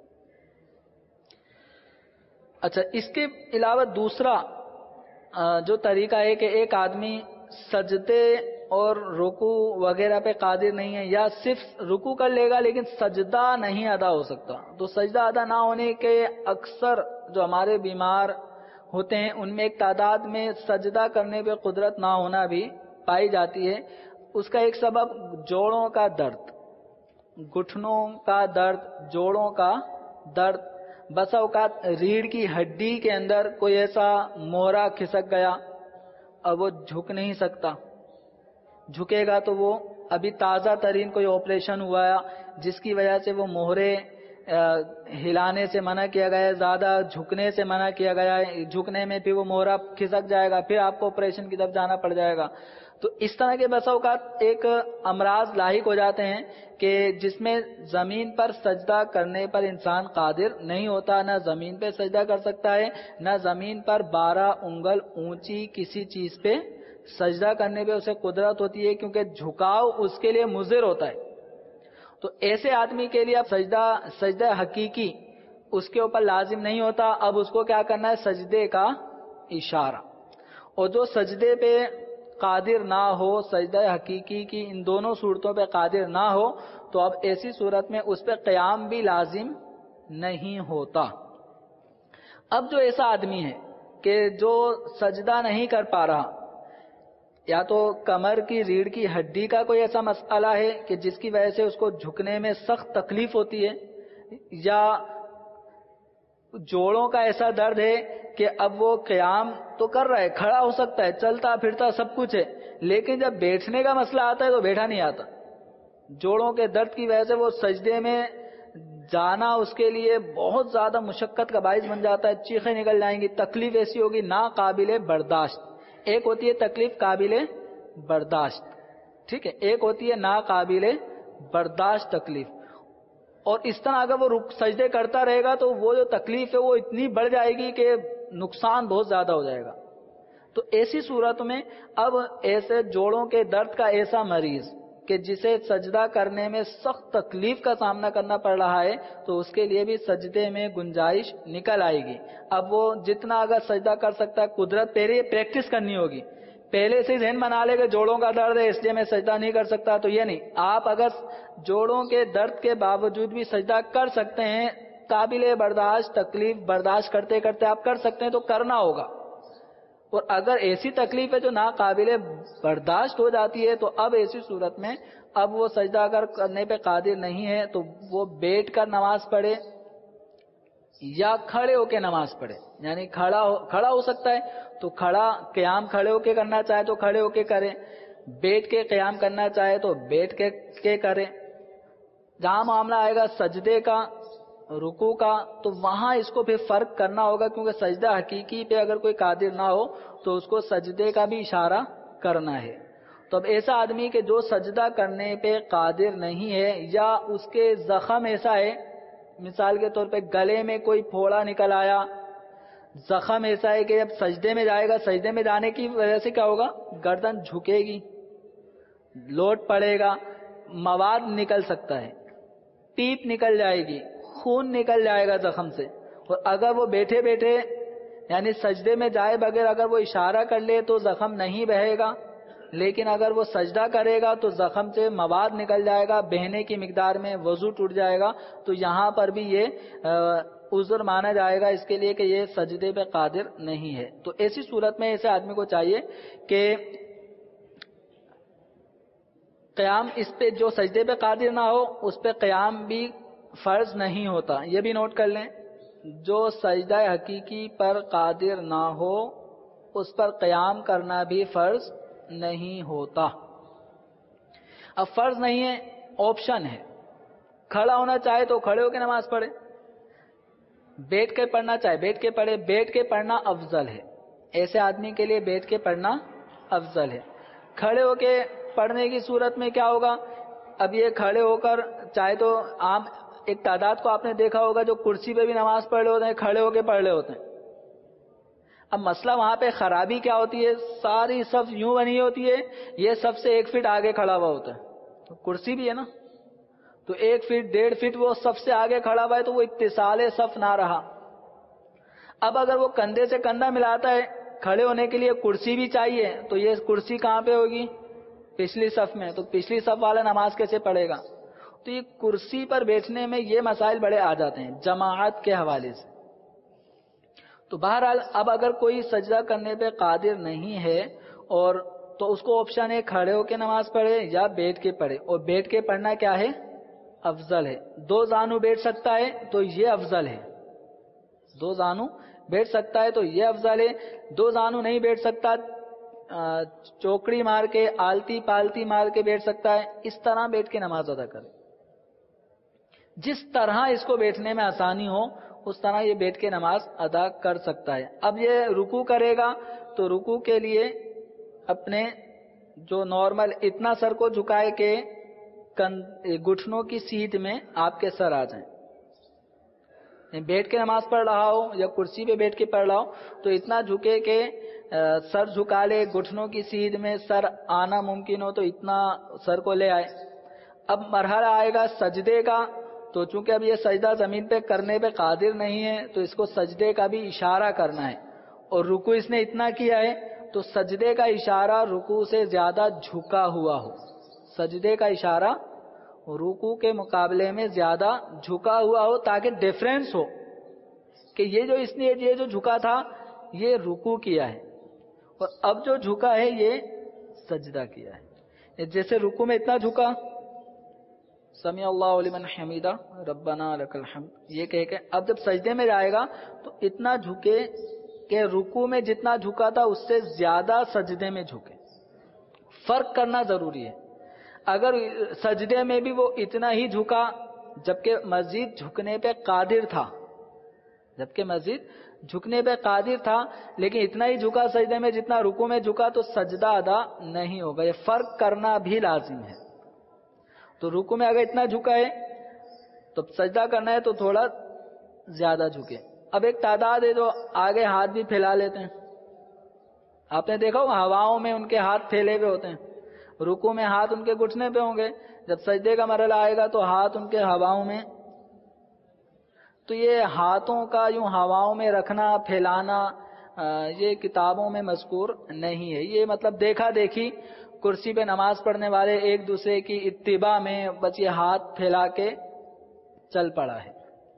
اچھا, اس کے علاوہ دوسرا جو طریقہ ہے کہ ایک آدمی سجدے اور رکوع وغیرہ پہ قادر نہیں ہے یا صرف رکوع کر لے گا لیکن سجدہ نہیں ادا ہو سکتا. تو سجدہ ادا نہ ہونے کے اکثر جو ہمارے بیمار ہوتے ہیں ان میں ایک تعداد میں سجدہ کرنے پہ قدرت نہ ہونا بھی پائی جاتی ہے. اس کا ایک سبب جوڑوں کا درد, گھٹنوں کا درد, جوڑوں کا درد. بسا اوقات ریڑھ کی ہڈی کے اندر کوئی ایسا موہرا کھسک گیا اب وہ جھک نہیں سکتا. جھکے گا تو وہ ابھی تازہ ترین کوئی آپریشن ہوا ہے جس کی وجہ سے وہ موہرے ہلانے سے منع کیا گیا ہے, زیادہ جھکنے سے منع کیا گیا ہے. جھکنے میں پھر وہ موہرا کھسک جائے گا, پھر آپ کو آپریشن کی طرف جانا پڑ جائے گا. تو اس طرح کے بسا اوقات ایک امراض لاحق ہو جاتے ہیں کہ جس میں زمین پر سجدہ کرنے پر انسان قادر نہیں ہوتا, نہ زمین پہ سجدہ کر سکتا ہے نہ زمین پر بارہ انگل اونچی کسی چیز پہ سجدہ کرنے پہ اسے قدرت ہوتی ہے کیونکہ جھکاؤ اس کے لیے مضر ہوتا ہے. تو ایسے آدمی کے لیے اب سجدہ سجدہ حقیقی اس کے اوپر لازم نہیں ہوتا. اب اس کو کیا کرنا ہے؟ سجدے کا اشارہ. اور جو سجدے پہ قادر نہ ہو, سجدہ حقیقی کی ان دونوں صورتوں پہ قادر نہ ہو تو اب ایسی صورت میں اس پہ قیام بھی لازم نہیں ہوتا. اب جو ایسا آدمی ہے کہ جو سجدہ نہیں کر پا رہا, یا تو کمر کی ریڑھ کی ہڈی کا کوئی ایسا مسئلہ ہے کہ جس کی وجہ سے اس کو جھکنے میں سخت تکلیف ہوتی ہے, یا جوڑوں کا ایسا درد ہے کہ اب وہ قیام تو کر رہا ہے, کھڑا ہو سکتا ہے, چلتا پھرتا سب کچھ ہے, لیکن جب بیٹھنے کا مسئلہ آتا ہے تو بیٹھا نہیں آتا. جوڑوں کے درد کی وجہ سے وہ سجدے میں جانا اس کے لیے بہت زیادہ مشقت کا باعث بن جاتا ہے, چیخیں نکل جائیں گی, تکلیف ایسی ہوگی ناقابل برداشت. ایک ہوتی ہے تکلیف قابل برداشت, ٹھیک ہے, ایک ہوتی ہے ناقابل برداشت تکلیف. اور اس طرح اگر وہ رک سجدے کرتا رہے گا تو وہ جو تکلیف ہے وہ اتنی بڑھ جائے گی کہ نقصان بہت زیادہ ہو جائے گا. تو ایسی صورت میں اب ایسے جوڑوں کے درد کا ایسا مریض کہ جسے سجدہ کرنے میں سخت تکلیف کا سامنا کرنا پڑ رہا ہے تو اس کے لیے بھی سجدے میں گنجائش نکل آئے گی. اب وہ جتنا اگر سجدہ کر سکتا ہے قدرت پہلے پریکٹس کرنی ہوگی. پہلے سے ذہن بنا لے کہ جوڑوں کا درد ہے اس لیے میں سجدہ نہیں کر سکتا, تو یہ نہیں. آپ اگر جوڑوں کے درد کے باوجود بھی سجدہ کر سکتے ہیں, قابل برداشت تکلیف برداشت کرتے کرتے آپ کر سکتے ہیں تو کرنا ہوگا. اور اگر ایسی تکلیف ہے جو ناقابل برداشت ہو جاتی ہے تو اب ایسی صورت میں اب وہ سجدہ اگر کرنے پہ قادر نہیں ہے تو وہ بیٹھ کر نماز پڑھے یا کھڑے ہو کے نماز پڑھے. یعنی کھڑا ہو کھڑا ہو سکتا ہے تو کھڑا قیام کھڑے ہو کے کرنا چاہے تو کھڑے ہو کے کرے, بیٹھ کے قیام کرنا چاہے تو بیٹھ کے کے کرے. جہاں معاملہ آئے گا سجدے کا رکوع کا تو وہاں اس کو پھر فرق کرنا ہوگا, کیونکہ سجدہ حقیقی پہ اگر کوئی قادر نہ ہو تو اس کو سجدے کا بھی اشارہ کرنا ہے. تو اب ایسا آدمی کہ جو سجدہ کرنے پہ قادر نہیں ہے یا اس کے زخم ایسا ہے, مثال کے طور پہ گلے میں کوئی پھوڑا نکل آیا, زخم ایسا ہے کہ جب سجدے میں جائے گا سجدے میں جانے کی وجہ سے کیا ہوگا, گردن جھکے گی, لوٹ پڑے گا, مواد نکل سکتا ہے, پیپ نکل جائے گی, خون نکل جائے گا زخم سے. اور اگر وہ بیٹھے بیٹھے یعنی سجدے میں جائے بغیر اگر وہ اشارہ کر لے تو زخم نہیں بہے گا, لیکن اگر وہ سجدہ کرے گا تو زخم سے مواد نکل جائے گا, بہنے کی مقدار میں وضو ٹوٹ جائے گا. تو یہاں پر بھی یہ عذر مانا جائے گا اس کے لیے کہ یہ سجدے پہ قادر نہیں ہے. تو ایسی صورت میں ایسے آدمی کو چاہیے کہ قیام اس پہ جو سجدے پہ قادر نہ ہو اس پہ قیام بھی فرض نہیں ہوتا. یہ بھی نوٹ کر لیں, جو سجدہ حقیقی پر قادر نہ ہو اس پر قیام کرنا بھی فرض نہیں ہوتا. اب فرض نہیں ہے, آپشن ہے. کھڑا ہونا چاہے تو کھڑے ہو کے نماز پڑھے, بیٹھ کے پڑھنا چاہے بیٹھ کے پڑھے. بیٹھ کے پڑھنا افضل ہے, ایسے آدمی کے لیے بیٹھ کے پڑھنا افضل ہے. کھڑے ہو کے پڑھنے کی صورت میں کیا ہوگا, اب یہ کھڑے ہو کر چاہے تو عام ایک تعداد کو آپ نے دیکھا ہوگا جو کرسی پہ بھی نماز پڑھ رہے ہوتے ہیں, کھڑے ہو کے پڑھ رہے ہوتے ہیں. اب مسئلہ وہاں پہ خرابی کیا ہوتی ہے, ساری صف یوں بنی ہوتی ہے, یہ سب سے ایک فٹ آگے کھڑا ہوا ہوتا ہے. تو کرسی بھی ہے نا, تو ایک فٹ ڈیڑھ فٹ وہ سب سے آگے کھڑا ہوا ہے تو وہ اتصال صف نہ رہا. اب اگر وہ کندھے سے کندھا ملاتا ہے, کھڑے ہونے کے لیے کرسی بھی چاہیے, تو یہ کرسی کہاں پہ ہوگی, پچھلی صف میں. تو پچھلی صف والا نماز کیسے پڑھے گا؟ تو یہ کرسی پر بیٹھنے میں یہ مسائل بڑے آ جاتے ہیں جماعت کے حوالے سے. تو بہرحال اب اگر کوئی سجدہ کرنے پہ قادر نہیں ہے اور تو اس کو آپشن ہے کھڑے ہو کے نماز پڑھے یا بیٹھ کے پڑھے. اور بیٹھ کے پڑھنا کیا ہے, افضل ہے. دو زانو بیٹھ سکتا ہے تو یہ افضل ہے, دو زانو بیٹھ سکتا ہے تو یہ افضل ہے. دو زانو نہیں بیٹھ سکتا, چوکڑی مار کے آلتی پالتی مار کے بیٹھ سکتا ہے. اس طرح بیٹھ کے نماز ادا کرے, جس طرح اس کو بیٹھنے میں آسانی ہو اس طرح یہ بیٹھ کے نماز ادا کر سکتا ہے. اب یہ رکوع کرے گا تو رکوع کے لیے اپنے جو نارمل اتنا سر کو جھکائے کہ گھٹنوں کی سیدھ میں آپ کے سر آ جائیں. بیٹھ کے نماز پڑھ رہا ہو یا کرسی پہ بیٹھ کے پڑھ رہا ہو تو اتنا جھکے کہ سر جھکا لے, گھٹنوں کی سیدھ میں سر آنا ممکن ہو تو اتنا سر کو لے آئے. اب مرحلہ آئے گا سجدے کا, تو چونکہ اب یہ سجدہ زمین پہ کرنے پہ قادر نہیں ہے تو اس کو سجدے کا بھی اشارہ کرنا ہے. اور رکوع اس نے اتنا کیا ہے تو سجدے کا اشارہ رکوع سے زیادہ جھکا ہوا ہو, سجدے کا اشارہ رکوع کے مقابلے میں زیادہ جھکا ہوا ہو تاکہ ڈیفرنس ہو کہ یہ جو اس نے یہ جو جھکا تھا یہ رکوع کیا ہے اور اب جو جھکا ہے یہ سجدہ کیا ہے. جیسے رکوع میں اتنا جھکا سمیع اللہ لمن حمیدہ ربنا لک الحمد یہ کہہ کے, اب جب سجدے میں جائے گا تو اتنا جھکے کہ رکوع میں جتنا جھکا تھا اس سے زیادہ سجدے میں جھکے. فرق کرنا ضروری ہے. اگر سجدے میں بھی وہ اتنا ہی جھکا جبکہ مزید جھکنے پہ قادر تھا, جبکہ مزید جھکنے پہ قادر تھا لیکن اتنا ہی جھکا سجدے میں جتنا رکوع میں جھکا تو سجدہ ادا نہیں ہوگا. یہ فرق کرنا بھی لازم ہے. تو رکوع میں اگر اتنا جھکا ہے تو سجدہ کرنا ہے تو تھوڑا زیادہ جھکے, اب ایک تعداد ہے جو آگے ہاتھ بھی پھیلا لیتے ہیں. آپ نے دیکھا ہوگا ہواؤں میں ان کے ہاتھ پھیلے ہوئے ہوتے ہیں. رکوع میں ہاتھ ان کے گھٹنے پہ ہوں گے, جب سجدے کا مرحلہ آئے گا تو ہاتھ ان کے ہواؤں میں. تو یہ ہاتھوں کا یوں ہواؤں میں رکھنا پھیلانا یہ کتابوں میں مذکور نہیں ہے. یہ مطلب دیکھا دیکھی کرسی پہ نماز پڑھنے والے ایک دوسرے کی اتباع میں بس یہ ہاتھ پھیلا کے چل پڑا ہے.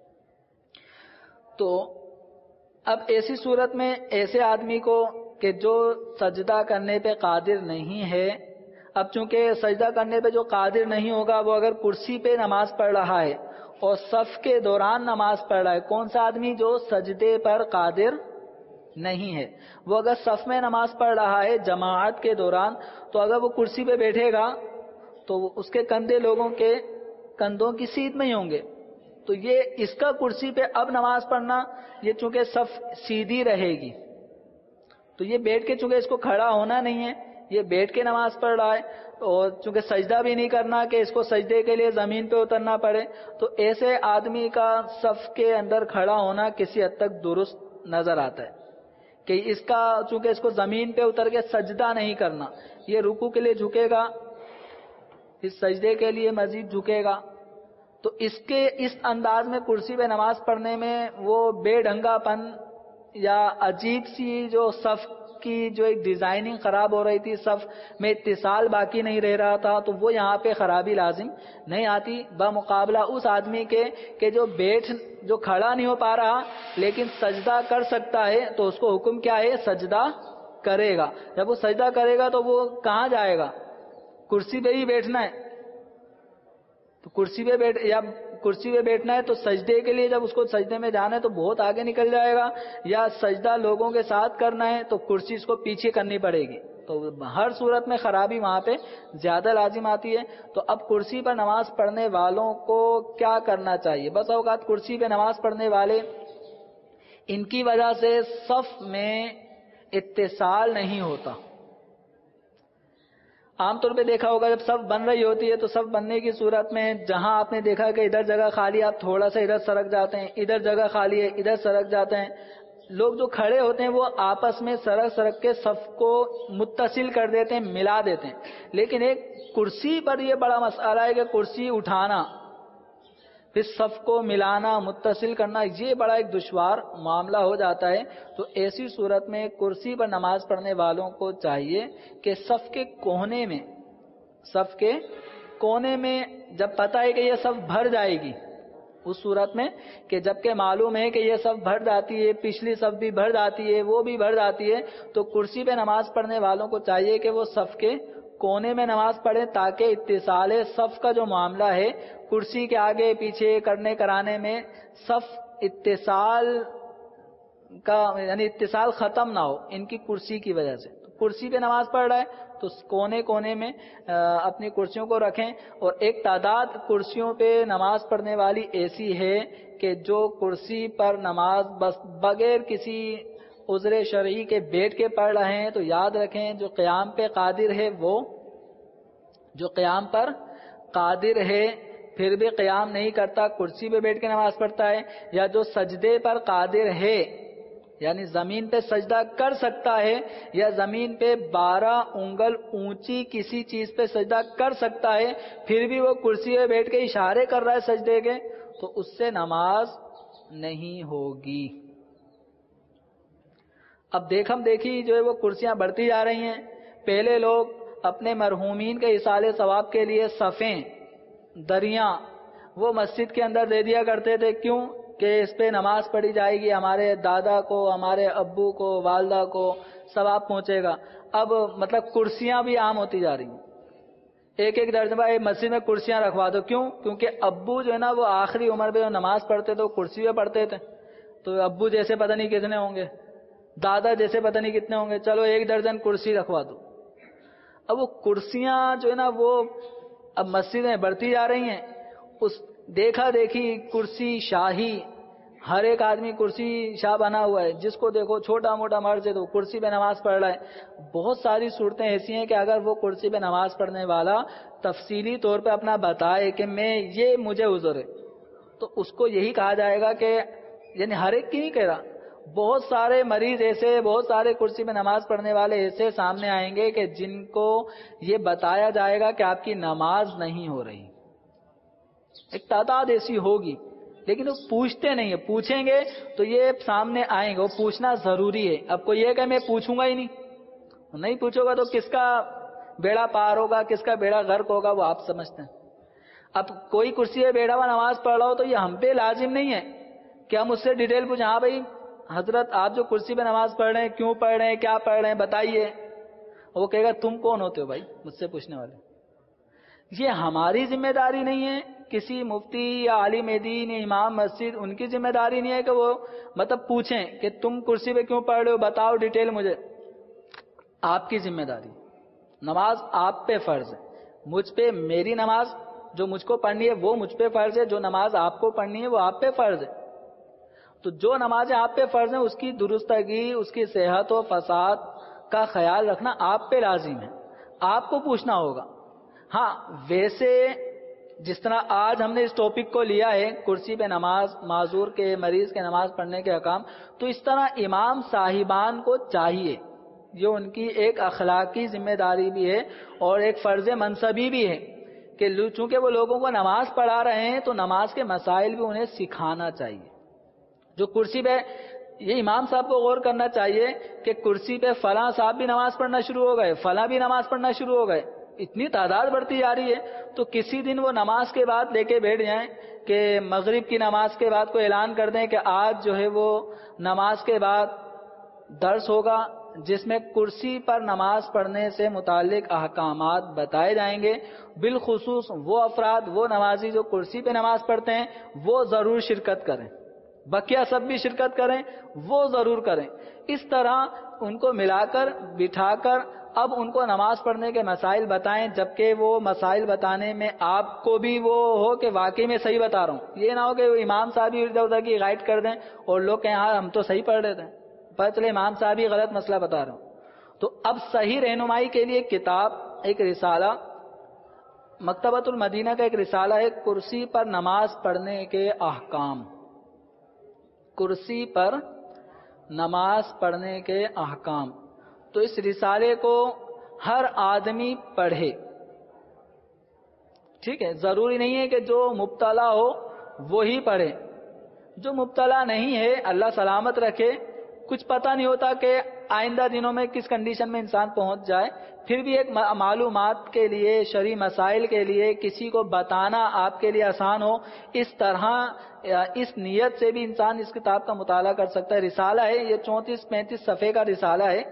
تو اب ایسی صورت میں ایسے آدمی کو کہ جو سجدہ کرنے پہ قادر نہیں ہے, اب چونکہ سجدہ کرنے پہ جو قادر نہیں ہوگا وہ اگر کرسی پہ نماز پڑھ رہا ہے اور صف کے دوران نماز پڑھ رہا ہے, کون سا آدمی جو سجدے پر قادر نہیں ہے, وہ اگر صف میں نماز پڑھ رہا ہے جماعت کے دوران, تو اگر وہ کرسی پہ بیٹھے گا تو اس کے کندھے لوگوں کے کندھوں کی سیدھ میں ہی ہوں گے. تو یہ اس کا کرسی پہ اب نماز پڑھنا, یہ چونکہ صف سیدھی رہے گی تو یہ بیٹھ کے, چونکہ اس کو کھڑا ہونا نہیں ہے, یہ بیٹھ کے نماز پڑھ رہا ہے, اور چونکہ سجدہ بھی نہیں کرنا کہ اس کو سجدے کے لیے زمین پہ اترنا پڑے, تو ایسے آدمی کا صف کے اندر کھڑا ہونا کسی حد تک درست نظر آتا ہے کہ اس کا چونکہ اس کو زمین پہ اتر کے سجدہ نہیں کرنا, یہ رکوع کے لیے جھکے گا, اس سجدے کے لیے مزید جھکے گا, تو اس کے اس انداز میں کرسی پہ نماز پڑھنے میں وہ بے ڈھنگا پن یا عجیب سی جو صف کی جو ایک ڈیزائننگ خراب ہو رہی تھی, صف میں اتصال باقی نہیں رہ رہا تھا, تو وہ یہاں پہ خرابی لازم نہیں آتی بمقابلہ اس آدمی کے کہ جو بیٹھ جو کھڑا نہیں ہو پا رہا لیکن سجدہ کر سکتا ہے, تو اس کو حکم کیا ہے, سجدہ کرے گا. جب وہ سجدہ کرے گا تو وہ کہاں جائے گا, کرسی پہ ہی بیٹھنا ہے. تو کرسی پہ بیٹھ یا کرسی پہ بیٹھنا ہے تو سجدے کے لیے جب اس کو سجدے میں جانا ہے تو بہت آگے نکل جائے گا, یا سجدہ لوگوں کے ساتھ کرنا ہے تو کرسی اس کو پیچھے کرنی پڑے گی. تو ہر صورت میں خرابی وہاں پہ زیادہ لازم آتی ہے. تو اب کرسی پر نماز پڑھنے والوں کو کیا کرنا چاہیے؟ بس اوقات کرسی پہ نماز پڑھنے والے, ان کی وجہ سے صف میں اتصال نہیں ہوتا. عام طور پہ دیکھا ہوگا جب صف بن رہی ہوتی ہے تو صف بننے کی صورت میں جہاں آپ نے دیکھا کہ ادھر جگہ خالی, آپ تھوڑا سا ادھر سرک جاتے ہیں, ادھر جگہ خالی ہے ادھر سرک جاتے ہیں. لوگ جو کھڑے ہوتے ہیں وہ آپس میں سرک سرک کے صف کو متصل کر دیتے ہیں, ملا دیتے ہیں. لیکن ایک کرسی پر یہ بڑا مسئلہ ہے کہ کرسی اٹھانا پھر صف کو ملانا متصل کرنا, یہ بڑا ایک دشوار معاملہ ہو جاتا ہے. تو ایسی صورت میں کرسی پر نماز پڑھنے والوں کو چاہیے کہ صف کے کونے میں صف کے کونے میں جب پتہ ہے کہ یہ صف بھر جائے گی, اس صورت میں کہ جبکہ معلوم ہے کہ یہ صف بھر جاتی ہے, پچھلی صف بھی بھر جاتی ہے, وہ بھی بھر جاتی ہے, تو کرسی پہ نماز پڑھنے والوں کو چاہیے کہ وہ صف کے کونے میں نماز پڑھیں تاکہ اتصال صف کا جو معاملہ ہے کرسی کے آگے پیچھے کرنے کرانے میں صف اتصال کا یعنی اتصال ختم نہ ہو ان کی کرسی کی وجہ سے. تو کرسی پہ نماز پڑھ رہا ہے تو کونے کونے میں اپنی کرسیوں کو رکھیں, اور ایک تعداد کرسیوں پہ نماز پڑھنے والی ایسی ہے کہ جو کرسی پر نماز بس بغیر کسی عذر شرعی کے بیٹھ کے پڑھ رہے ہیں, تو یاد رکھیں جو قیام پہ قادر ہے وہ جو قیام پر قادر ہے پھر بھی قیام نہیں کرتا, کرسی پہ بیٹھ کے نماز پڑھتا ہے, یا جو سجدے پر قادر ہے یعنی زمین پہ سجدہ کر سکتا ہے یا زمین پہ بارہ انگل اونچی کسی چیز پہ سجدہ کر سکتا ہے پھر بھی وہ کرسی پہ بیٹھ کے اشارے کر رہا ہے سجدے کے, تو اس سے نماز نہیں ہوگی. اب دیکھم دیکھی جو ہے وہ کرسیاں بڑھتی جا رہی ہیں. پہلے لوگ اپنے مرحومین کے ایصال ثواب کے لیے صفیں دریاں وہ مسجد کے اندر دے دیا کرتے تھے. کیوں کہ اس پہ نماز پڑھی جائے گی, ہمارے دادا کو ہمارے ابو کو والدہ کو ثواب پہنچے گا. اب مطلب کرسیاں بھی عام ہوتی جا رہی ہیں, ایک ایک درجہ ایک مسجد میں کرسیاں رکھوا دو. کیوں؟ کیونکہ ابو جو ہے نا وہ آخری عمر پہ نماز پڑھتے تھے وہ کرسی پہ پڑھتے تھے, تو ابو جیسے پتہ نہیں کتنے ہوں گے, دادا جیسے پتہ نہیں کتنے ہوں گے, چلو ایک درجن کرسی رکھوا دو. اب وہ کرسیاں جو ہے نا وہ اب مسجدیں بڑھتی جا رہی ہیں, اس دیکھا دیکھی کرسی شاہی, ہر ایک آدمی کرسی شاہ بنا ہوا ہے, جس کو دیکھو چھوٹا موٹا مرد ہے تو کرسی پہ نماز پڑھ رہا ہے. بہت ساری صورتیں ایسی ہیں کہ اگر وہ کرسی پہ نماز پڑھنے والا تفصیلی طور پہ اپنا بتائے کہ میں یہ مجھے عذر ہے, تو اس کو یہی کہا جائے گا کہ یعنی ہر ایک کی نہیں کہہ رہا، بہت سارے مریض ایسے، بہت سارے کرسی میں نماز پڑھنے والے ایسے سامنے آئیں گے کہ جن کو یہ بتایا جائے گا کہ آپ کی نماز نہیں ہو رہی. ایک تعداد ایسی ہوگی، لیکن وہ پوچھتے نہیں ہیں. پوچھیں گے تو یہ سامنے آئیں گے. وہ پوچھنا ضروری ہے. اب کوئی یہ کہ میں پوچھوں گا ہی نہیں، نہیں پوچھو گا تو کس کا بیڑا پار ہوگا، کس کا بیڑا غرق ہوگا، وہ آپ سمجھتے ہیں. اب کوئی کرسی پہ بیٹھا ہوا نماز پڑھ رہا ہو تو یہ ہم پہ لازم نہیں ہے کہ ہم اس سے ڈیٹیل پوچھیں. ہاں بھائی حضرت آپ جو کرسی پہ نماز پڑھ رہے ہیں کیوں پڑھ رہے ہیں، کیا پڑھ رہے ہیں بتائیے. وہ کہے گا تم کون ہوتے ہو بھائی مجھ سے پوچھنے والے. یہ ہماری ذمہ داری نہیں ہے، کسی مفتی یا عالم دین یا امام مسجد ان کی ذمہ داری نہیں ہے کہ وہ مطلب پوچھیں کہ تم کرسی پہ کیوں پڑھ رہے ہو بتاؤ ڈیٹیل مجھے. آپ کی ذمہ داری، نماز آپ پہ فرض ہے. مجھ پہ میری نماز جو مجھ کو پڑھنی ہے وہ مجھ پہ فرض ہے، جو نماز آپ کو پڑھنی ہے وہ آپ پہ فرض ہے. تو جو نمازیں آپ پہ فرض ہیں اس کی درستگی، اس کی صحت و فساد کا خیال رکھنا آپ پہ لازم ہے. آپ کو پوچھنا ہوگا. ہاں ویسے جس طرح آج ہم نے اس ٹاپک کو لیا ہے کرسی پہ نماز، معذور کے مریض کے نماز پڑھنے کے احکام، تو اس طرح امام صاحبان کو چاہیے، یہ ان کی ایک اخلاقی ذمہ داری بھی ہے اور ایک فرض منصبی بھی ہے کہ چونکہ وہ لوگوں کو نماز پڑھا رہے ہیں تو نماز کے مسائل بھی انہیں سکھانا چاہیے. جو کرسی پہ، یہ امام صاحب کو غور کرنا چاہیے کہ کرسی پہ فلاں صاحب بھی نماز پڑھنا شروع ہو گئے، فلاں بھی نماز پڑھنا شروع ہو گئے، اتنی تعداد بڑھتی جا رہی ہے. تو کسی دن وہ نماز کے بعد لے کے بیٹھ جائیں کہ مغرب کی نماز کے بعد کو اعلان کر دیں کہ آج جو ہے وہ نماز کے بعد درس ہوگا جس میں کرسی پر نماز پڑھنے سے متعلق احکامات بتائے جائیں گے. بالخصوص وہ افراد، وہ نمازی جو کرسی پہ نماز پڑھتے ہیں وہ ضرور شرکت کریں. بقیہ سب بھی شرکت کریں، وہ ضرور کریں. اس طرح ان کو ملا کر بٹھا کر اب ان کو نماز پڑھنے کے مسائل بتائیں، جبکہ وہ مسائل بتانے میں آپ کو بھی وہ ہو کہ واقعی میں صحیح بتا رہا ہوں. یہ نہ ہو کہ امام صاحب ہی ادھر ادھر کی گائیڈ کر دیں اور لوگ کہیں ہاں ہم تو صحیح پڑھ رہے تھے، پتہ چلے امام صاحب ہی غلط مسئلہ بتا رہے ہوں. تو اب صحیح رہنمائی کے لیے کتاب، ایک رسالہ مکتبۃ المدینہ کا ایک رسالہ ہے، کرسی پر نماز پڑھنے کے احکام. کرسی پر نماز پڑھنے کے احکام. تو اس رسالے کو ہر آدمی پڑھے. ٹھیک ہے، ضروری نہیں ہے کہ جو مبتلا ہو وہی پڑھے. جو مبتلا نہیں ہے اللہ سلامت رکھے، کچھ پتہ نہیں ہوتا کہ آئندہ دنوں میں کس کنڈیشن میں انسان پہنچ جائے، پھر بھی ایک معلومات کے لیے، شرعی مسائل کے لیے کسی کو بتانا آپ کے لیے آسان ہو، اس طرح اس نیت سے بھی انسان اس کتاب کا مطالعہ کر سکتا ہے. رسالہ ہے یہ، چونتیس پینتیس صفحے کا رسالہ ہے،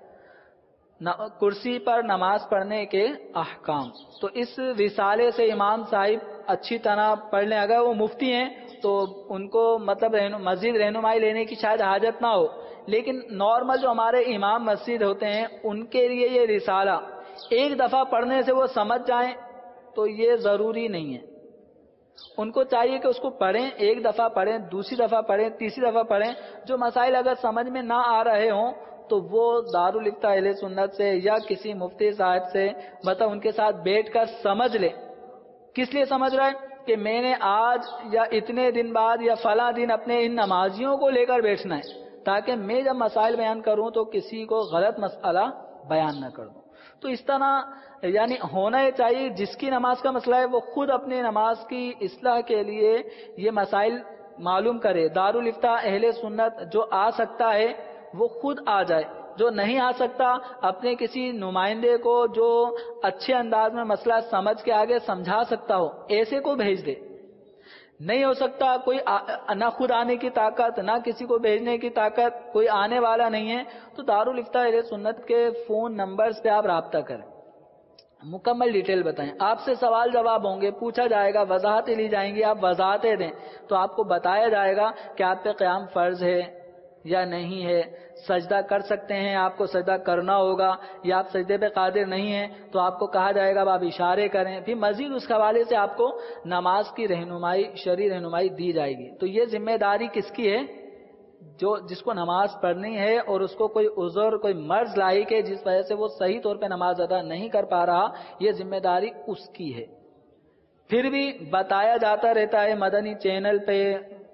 کرسی پر نماز پڑھنے کے احکام. تو اس رسالے سے امام صاحب اچھی طرح پڑھ لیں. اگر وہ مفتی ہیں تو ان کو مطلب مزید رہنمائی لینے کی شاید حاجت نہ ہو، لیکن نارمل جو ہمارے امام مسجد ہوتے ہیں ان کے لیے یہ رسالہ ایک دفعہ پڑھنے سے وہ سمجھ جائیں تو یہ ضروری نہیں ہے. ان کو چاہیے کہ اس کو پڑھیں، ایک دفعہ پڑھیں، دوسری دفعہ پڑھیں، تیسری دفعہ پڑھیں. جو مسائل اگر سمجھ میں نہ آ رہے ہوں تو وہ دارالفتہ اہل سنت سے یا کسی مفتی صاحب سے مطلب ان کے ساتھ بیٹھ کر سمجھ لے. کس لیے سمجھ رہا ہے کہ میں نے آج یا اتنے دن بعد یا فلاں دن اپنے ان نمازیوں کو لے کر بیٹھنا ہے، تاکہ میں جب مسائل بیان کروں تو کسی کو غلط مسئلہ بیان نہ کر دوں. تو اس طرح یعنی ہونا ہی چاہیے جس کی نماز کا مسئلہ ہے وہ خود اپنے نماز کی اصلاح کے لیے یہ مسائل معلوم کرے. دارالفتہ اہل سنت جو آ سکتا ہے وہ خود آ جائے، جو نہیں آ سکتا اپنے کسی نمائندے کو جو اچھے انداز میں مسئلہ سمجھ کے آگے سمجھا سکتا ہو ایسے کو بھیج دے. نہیں ہو سکتا کوئی نہ خود آنے کی طاقت نہ کسی کو بھیجنے کی طاقت، کوئی آنے والا نہیں ہے، تو دارالفتہ اہل سنت کے فون نمبرز پہ آپ رابطہ کریں، مکمل ڈیٹیل بتائیں. آپ سے سوال جواب ہوں گے، پوچھا جائے گا، وضاحتیں لی جائیں گی. آپ وضاحتیں دیں تو آپ کو بتایا جائے گا کہ آپ پہ قیام فرض ہے یا نہیں ہے، سجدہ کر سکتے ہیں، آپ کو سجدہ کرنا ہوگا، یا آپ سجدے پہ قادر نہیں ہیں تو آپ کو کہا جائے گا آپ اشارے کریں. پھر مزید اس حوالے سے آپ کو نماز کی رہنمائی، شرعی رہنمائی دی جائے گی. تو یہ ذمہ داری کس کی ہے؟ جو جس کو نماز پڑھنی ہے اور اس کو کوئی عذر، کوئی مرض لاحق ہے جس وجہ سے وہ صحیح طور پہ نماز ادا نہیں کر پا رہا، یہ ذمہ داری اس کی ہے. پھر بھی بتایا جاتا رہتا ہے مدنی چینل پہ،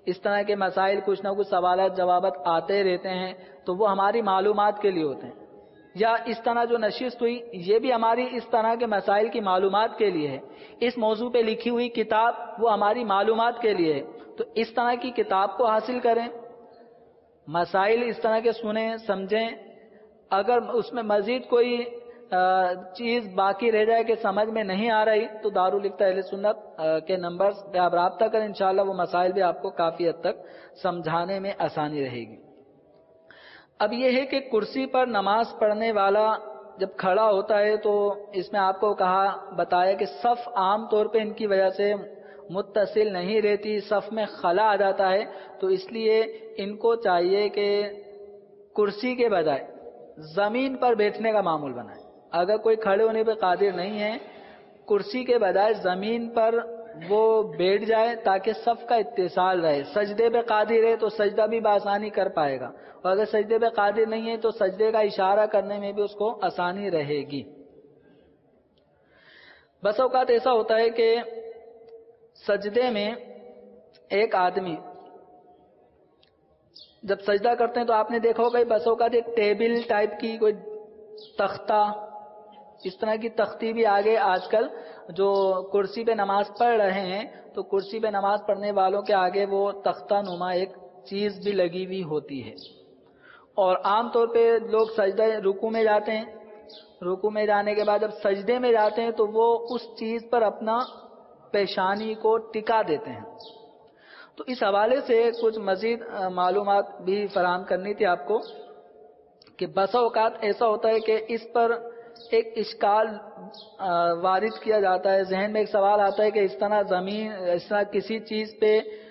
اس طرح کے مسائل کچھ نہ کچھ سوالات جوابات آتے رہتے ہیں تو وہ ہماری معلومات کے لیے ہوتے ہیں، یا اس طرح جو نشست ہوئی یہ بھی ہماری اس طرح کے مسائل کی معلومات کے لیے ہے، اس موضوع پہ لکھی ہوئی کتاب وہ ہماری معلومات کے لیے ہے، تو اس طرح کی کتاب کو حاصل کریں، مسائل اس طرح کے سنیں سمجھیں، اگر اس میں مزید کوئی چیز باقی رہ جائے کہ سمجھ میں نہیں آ رہی تو دارالفتہ اہل سنت کے نمبر پہ آپ رابطہ کریں، انشاءاللہ وہ مسائل بھی آپ کو کافی حد تک سمجھانے میں آسانی رہے گی۔ اب یہ ہے کہ کرسی پر نماز پڑھنے والا جب کھڑا ہوتا ہے تو اس میں آپ کو کہا بتایا کہ صف عام طور پہ ان کی وجہ سے متصل نہیں رہتی، صف میں خلا آ جاتا ہے، تو اس لیے ان کو چاہیے کہ کرسی کے بجائے زمین پر بیٹھنے کا معمول بنائے۔ اگر کوئی کھڑے ہونے پہ قادر نہیں ہے، کرسی کے بجائے زمین پر وہ بیٹھ جائے تاکہ صف کا اتصال رہے، سجدے پہ قادر ہے تو سجدہ بھی بآسانی کر پائے گا، اور اگر سجدے پہ قادر نہیں ہے تو سجدے کا اشارہ کرنے میں بھی اس کو آسانی رہے گی۔ بس اوقات ایسا ہوتا ہے کہ سجدے میں ایک آدمی جب سجدہ کرتے ہیں تو آپ نے دیکھا ہوگا بس اوقات ایک ٹیبل ٹائپ کی کوئی تختہ، اس طرح کی تختی بھی آگے آج کل جو کرسی پہ نماز پڑھ رہے ہیں تو کرسی پہ نماز پڑھنے والوں کے آگے وہ تختہ نما ایک چیز بھی لگی ہوئی ہوتی ہے، اور عام طور پہ لوگ سجدہ رکوع میں جاتے ہیں، رکوع میں جانے کے بعد جب سجدے میں جاتے ہیں تو وہ اس چیز پر اپنا پیشانی کو ٹکا دیتے ہیں۔ تو اس حوالے سے کچھ مزید معلومات بھی فراہم کرنی تھی آپ کو کہ بسا اوقات ایسا ہوتا ہے کہ اس پر ایک اشکال وارد کیا جاتا ہے، ذہن میں ایک سوال آتا ہے کہ اس طرح زمین اس طرح کسی چیز پہ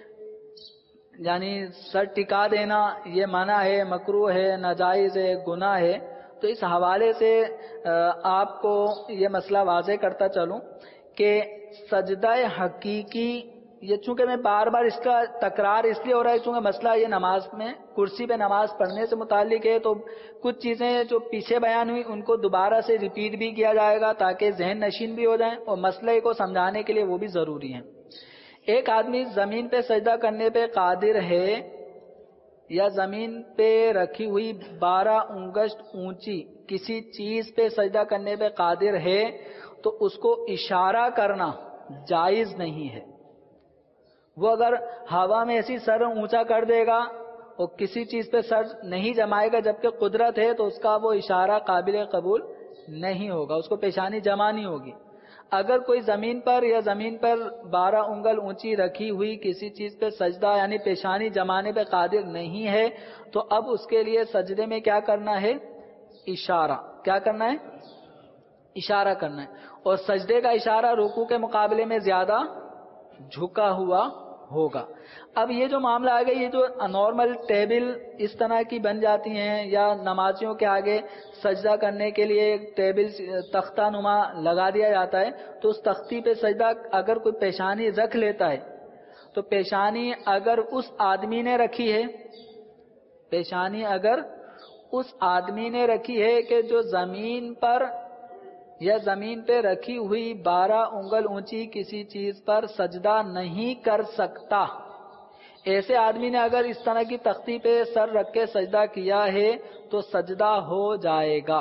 یعنی سر ٹکا دینا یہ منع ہے، مکروہ ہے، ناجائز ہے، گناہ ہے۔ تو اس حوالے سے آپ کو یہ مسئلہ واضح کرتا چلوں کہ سجدہ حقیقی، یہ چونکہ میں بار بار اس کا تکرار اس لیے ہو رہا ہے چونکہ مسئلہ یہ نماز میں کرسی پہ نماز پڑھنے سے متعلق ہے، تو کچھ چیزیں جو پیچھے بیان ہوئی ان کو دوبارہ سے ریپیٹ بھی کیا جائے گا تاکہ ذہن نشین بھی ہو جائیں، اور مسئلے کو سمجھانے کے لیے وہ بھی ضروری ہیں۔ ایک آدمی زمین پہ سجدہ کرنے پہ قادر ہے یا زمین پہ رکھی ہوئی بارہ انگشت اونچی کسی چیز پہ سجدہ کرنے پہ قادر ہے تو اس کو اشارہ کرنا جائز نہیں ہے۔ وہ اگر ہوا میں ایسی سر اونچا کر دے گا اور کسی چیز پہ سر نہیں جمائے گا جبکہ قدرت ہے تو اس کا وہ اشارہ قابل قبول نہیں ہوگا، اس کو پیشانی جمانی ہوگی۔ اگر کوئی زمین پر یا زمین پر بارہ انگل اونچی رکھی ہوئی کسی چیز پہ سجدہ یعنی پیشانی جمانے پہ قادر نہیں ہے تو اب اس کے لیے سجدے میں کیا کرنا ہے؟ اشارہ۔ کیا کرنا ہے؟ اشارہ کرنا ہے، اور سجدے کا اشارہ رکوع کے مقابلے میں زیادہ جھکا ہوا ہوگا۔ اب یہ جو معاملہ آ گیا، یہ جو نارمل ٹیبل اس طرح کی بن جاتی ہیں یا نمازیوں کے آگے سجدہ کرنے کے لیے ایک ٹیبل تختہ نما لگا دیا جاتا ہے، تو اس تختی پہ سجدہ اگر کوئی پیشانی رکھ لیتا ہے تو پیشانی اگر اس آدمی نے رکھی ہے پیشانی اگر اس آدمی نے رکھی ہے کہ جو زمین پر یا زمین پہ رکھی ہوئی بارہ انگل اونچی کسی چیز پر سجدہ نہیں کر سکتا، ایسے آدمی نے اگر اس طرح کی تختی پہ سر رکھ کے سجدہ کیا ہے تو سجدہ ہو جائے گا،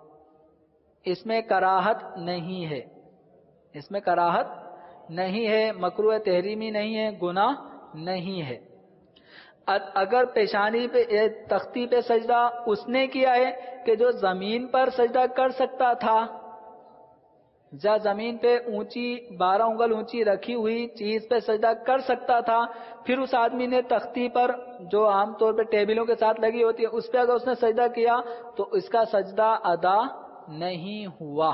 اس میں کراہت نہیں ہے، اس میں کراہت نہیں ہے، مکروہ تحریمی نہیں ہے، گناہ نہیں ہے۔ اگر پیشانی پہ تختی پہ سجدہ اس نے کیا ہے کہ جو زمین پر سجدہ کر سکتا تھا، جا زمین پہ اونچی بارہ انگل اونچی رکھی ہوئی چیز پہ سجدہ کر سکتا تھا، پھر اس آدمی نے تختی پر جو عام طور پہ ٹیبلوں کے ساتھ لگی ہوتی ہے اس پہ اگر اس نے سجدہ کیا تو اس کا سجدہ ادا نہیں ہوا۔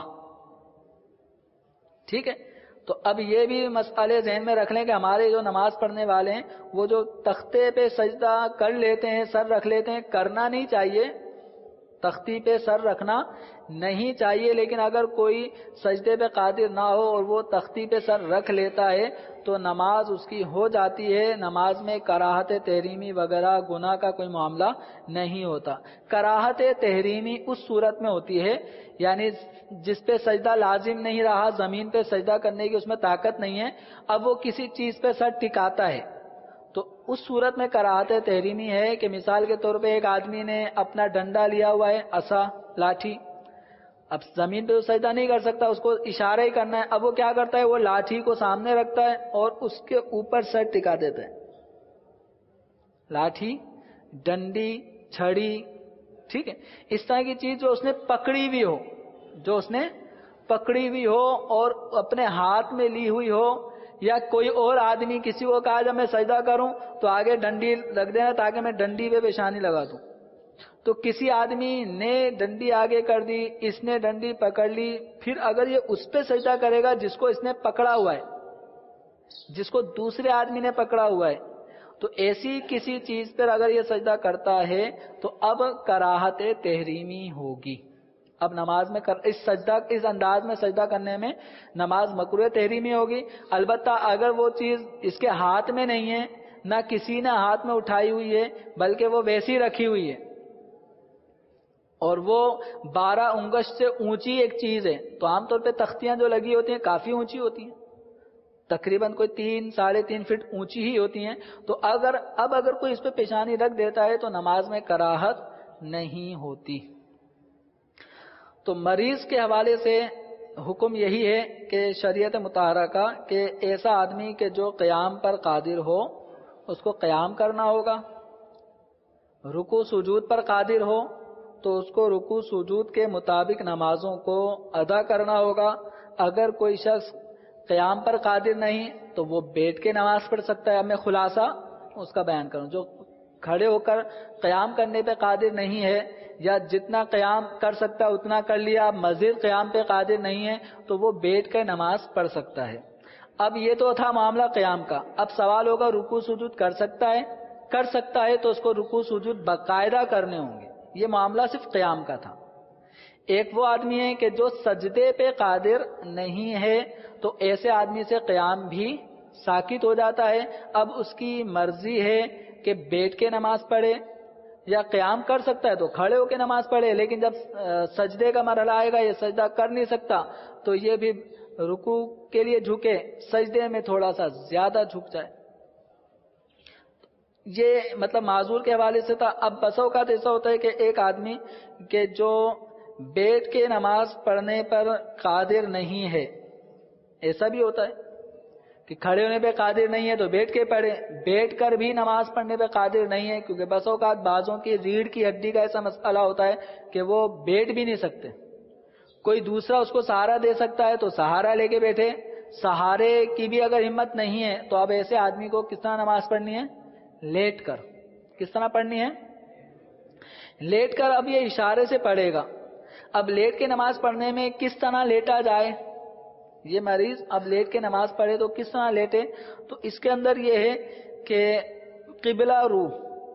ٹھیک ہے، تو اب یہ بھی مسئلے ذہن میں رکھ لیں کہ ہمارے جو نماز پڑھنے والے ہیں وہ جو تختے پہ سجدہ کر لیتے ہیں، سر رکھ لیتے ہیں، کرنا نہیں چاہیے، تختی پہ سر رکھنا نہیں چاہیے، لیکن اگر کوئی سجدے پہ قادر نہ ہو اور وہ تختی پہ سر رکھ لیتا ہے تو نماز اس کی ہو جاتی ہے، نماز میں کراہت تحریمی وغیرہ گناہ کا کوئی معاملہ نہیں ہوتا۔ کراہت تحریمی اس صورت میں ہوتی ہے یعنی جس پہ سجدہ لازم نہیں رہا، زمین پہ سجدہ کرنے کی اس میں طاقت نہیں ہے، اب وہ کسی چیز پہ سر ٹکاتا ہے تو اس صورت میں کراہت تحریمی ہے کہ مثال کے طور پہ ایک آدمی نے اپنا ڈنڈا لیا ہوا ہے، عصا، لاٹھی، اب زمین پہ تو سجدہ نہیں کر سکتا، اس کو اشارہ ہی کرنا ہے. اب وہ کیا کرتا ہے، وہ لاٹھی کو سامنے رکھتا ہے اور اس کے اوپر سر ٹکا دیتا ہے. لاٹھی، ڈنڈی، چھڑی، ٹھیک ہے، اس طرح کی چیز جو اس نے پکڑی ہوئی ہو، جو اس نے پکڑی ہوئی ہو اور اپنے ہاتھ میں لی ہوئی ہو، یا کوئی اور آدمی کسی کو کہا جب میں سجدہ کروں تو آگے ڈنڈی رکھ دینا تاکہ میں ڈنڈی پہ پیشانی لگا دوں. تو کسی آدمی نے ڈنڈی آگے کر دی، اس نے ڈنڈی پکڑ لی، پھر اگر یہ اس پہ سجدہ کرے گا جس کو اس نے پکڑا ہوا ہے، جس کو دوسرے آدمی نے پکڑا ہوا ہے، تو ایسی کسی چیز پر اگر یہ سجدہ کرتا ہے تو اب کراہت تحریمی ہوگی. اب نماز میں کر اس سجدہ اس انداز میں سجدہ کرنے میں نماز مکروہ تحریمی ہوگی. البتہ اگر وہ چیز اس کے ہاتھ میں نہیں ہے، نہ کسی نے ہاتھ میں اٹھائی ہوئی ہے بلکہ وہ ویسی رکھی ہوئی ہے اور وہ بارہ انگش سے اونچی ایک چیز ہے، تو عام طور پہ تختیاں جو لگی ہوتی ہیں کافی اونچی ہوتی ہیں، تقریباً کوئی تین ساڑھے تین فٹ اونچی ہی ہوتی ہیں. تو اگر اب اگر کوئی اس پہ پیشانی رکھ دیتا ہے تو نماز میں کراہت نہیں ہوتی. تو مریض کے حوالے سے حکم یہی ہے کہ شریعت مطہرہ کا کہ ایسا آدمی کہ جو قیام پر قادر ہو اس کو قیام کرنا ہوگا، رکوع سجود پر قادر ہو تو اس کو رکوع سجود کے مطابق نمازوں کو ادا کرنا ہوگا. اگر کوئی شخص قیام پر قادر نہیں تو وہ بیٹھ کے نماز پڑھ سکتا ہے. اب میں خلاصہ اس کا بیان کروں. جو کھڑے ہو کر قیام کرنے پہ قادر نہیں ہے یا جتنا قیام کر سکتا ہے اتنا کر لیا، اب مزید قیام پہ قادر نہیں ہے تو وہ بیٹھ کر نماز پڑھ سکتا ہے. اب یہ تو تھا معاملہ قیام کا. اب سوال ہوگا رکوع سجود کر سکتا ہے؟ کر سکتا ہے تو اس کو رکوع سجود باقاعدہ کرنے ہوں گے. یہ معاملہ صرف قیام کا تھا. ایک وہ آدمی ہے کہ جو سجدے پہ قادر نہیں ہے تو ایسے آدمی سے قیام بھی ساقط ہو جاتا ہے. اب اس کی مرضی ہے کہ بیٹھ کے نماز پڑھے یا قیام کر سکتا ہے تو کھڑے ہو کے نماز پڑھے، لیکن جب سجدے کا مرحلہ آئے گا یہ سجدہ کر نہیں سکتا تو یہ بھی رکوع کے لیے جھکے، سجدے میں تھوڑا سا زیادہ جھک جائے. یہ مطلب معذور کے حوالے سے تھا. اب بسا اوقات ایسا ہوتا ہے کہ ایک آدمی کہ جو بیٹھ کے نماز پڑھنے پر قادر نہیں ہے، ایسا بھی ہوتا ہے کہ کھڑے ہونے پہ قادر نہیں ہے تو بیٹھ کے پڑھے، بیٹھ کر بھی نماز پڑھنے پہ قادر نہیں ہے کیونکہ بسا اوقات بعضوں کی ریڑھ کی ہڈی کا ایسا مسئلہ ہوتا ہے کہ وہ بیٹھ بھی نہیں سکتے. کوئی دوسرا اس کو سہارا دے سکتا ہے تو سہارا لے کے بیٹھے. سہارے کی بھی اگر ہمت نہیں ہے تو اب ایسے آدمی کو کس طرح نماز پڑھنی ہے؟ لیٹ کر. کس طرح پڑھنی ہے؟ لیٹ کر. اب یہ اشارے سے پڑھے گا. اب لیٹ کے نماز پڑھنے میں کس طرح لیٹا جائے؟ یہ مریض اب لیٹ کے نماز پڑھے تو کس طرح لیٹے؟ تو اس کے اندر یہ ہے کہ قبلہ رو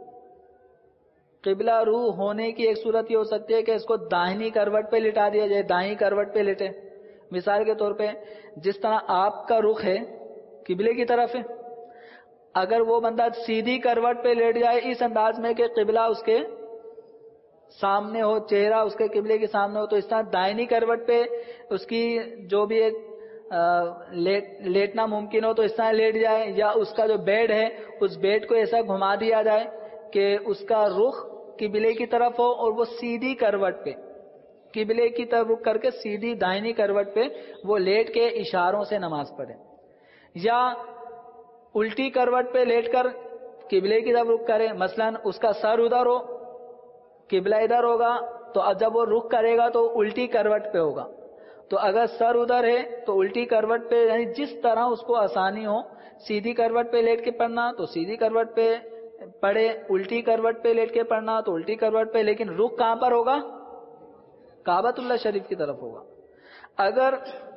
قبلہ رو ہونے کی ایک صورت یہ ہو سکتی ہے کہ اس کو داہنی کروٹ پہ لٹا دیا جائے، دائیں کروٹ پہ لیٹے. مثال کے طور پہ جس طرح آپ کا رخ ہے قبلے کی طرف ہے، اگر وہ بندہ سیدھی کروٹ پہ لیٹ جائے اس انداز میں کہ قبلہ اس کے سامنے ہو، چہرہ اس کے قبلے کے سامنے ہو، تو اس طرح دائنی کروٹ پہ اس کی جو بھی ایک لیٹ لیٹنا ممکن ہو تو اس طرح لیٹ جائے. یا اس کا جو بیڈ ہے اس بیڈ کو ایسا گھما دیا جائے کہ اس کا رخ قبلے کی طرف ہو اور وہ سیدھی کروٹ پہ قبلے کی طرف رخ کر کے سیدھی دائنی کروٹ پہ وہ لیٹ کے اشاروں سے نماز پڑھے. یا الٹی کروٹ پہ لیٹ کر قبلے کی طرف رخ کرے، مثلا اس کا سر ادھر ہو، قبلہ ادھر ہوگا تو جب وہ رخ کرے گا تو الٹی کروٹ پہ ہوگا. تو اگر سر ادھر ہے تو الٹی کروٹ پہ، یعنی جس طرح اس کو آسانی ہو. سیدھی کروٹ پہ لیٹ کے پڑھنا تو سیدھی کروٹ پہ پڑھے، الٹی کروٹ پہ لیٹ کے پڑھنا تو الٹی کروٹ پہ، لیکن رخ کہاں پر ہوگا؟ کعبۃ اللہ شریف کی طرف ہوگا. اگر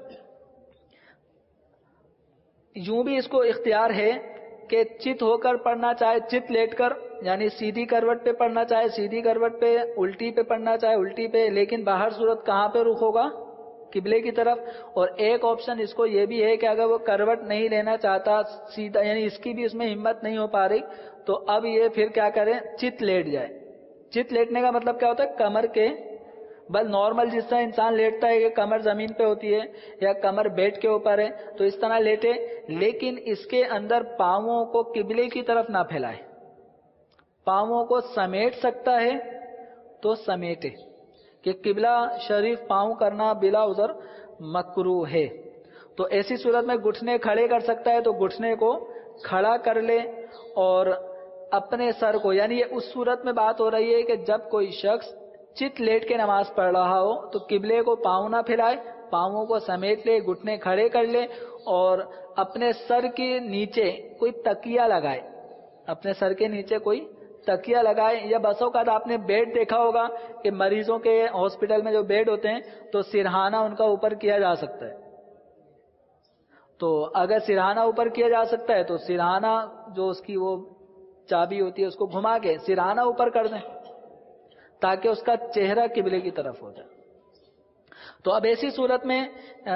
یوں بھی اس کو اختیار ہے کہ چت ہو کر پڑھنا چاہے چت لیٹ کر، یعنی سیدھی کروٹ پہ پڑھنا چاہے سیدھی کروٹ پہ، الٹی پہ پڑھنا چاہے الٹی پہ، لیکن باہر صورت کہاں پہ رخ ہوگا؟ قبلے کی طرف. اور ایک آپشن اس کو یہ بھی ہے کہ اگر وہ کروٹ نہیں لینا چاہتا سیدھا، یعنی اس کی بھی اس میں ہمت نہیں ہو پا رہی، تو اب یہ پھر کیا کریں؟ چت لیٹ جائے. چت لیٹنے کا مطلب کیا ہوتا ہے؟ کمر کے بل نارمل جس طرح انسان لیٹتا ہے کہ کمر زمین پہ ہوتی ہے یا کمر بیڈ کے اوپر ہے تو اس طرح لیٹے، لیکن اس کے اندر پاؤں کو قبلے کی طرف نہ پھیلائے، پاؤں کو سمیٹ سکتا ہے تو سمیٹے، کہ قبلہ شریف پاؤں کرنا بلا عذر مکروہ ہے۔ تو ایسی صورت میں گھٹنے کھڑے کر سکتا ہے تو گھٹنے کو کھڑا کر لے، اور اپنے سر کو، یعنی یہ اس صورت میں بات ہو رہی ہے کہ جب کوئی شخص چت لیٹ کے نماز پڑھ رہا ہو تو قبلے کو پاؤں نہ پھیلائے، پاؤں کو سمیٹ لے، گھٹنے کھڑے کر لے اور اپنے سر کے نیچے کوئی تکیہ لگائے، اپنے سر کے نیچے کوئی تکیہ لگائے، یا بسوں کا آپ نے بیڈ دیکھا ہوگا کہ مریضوں کے ہاسپٹل میں جو بیڈ ہوتے ہیں تو سرہانہ ان کا اوپر کیا جا سکتا ہے، تو اگر سرہانہ اوپر کیا جا سکتا ہے تو سرہانہ جو اس کی وہ چابی ہوتی ہے اس کو گھما کے سرہانہ اوپر کر دیں تاکہ اس کا چہرہ قبلے کی طرف ہو جائے۔ تو اب ایسی صورت میں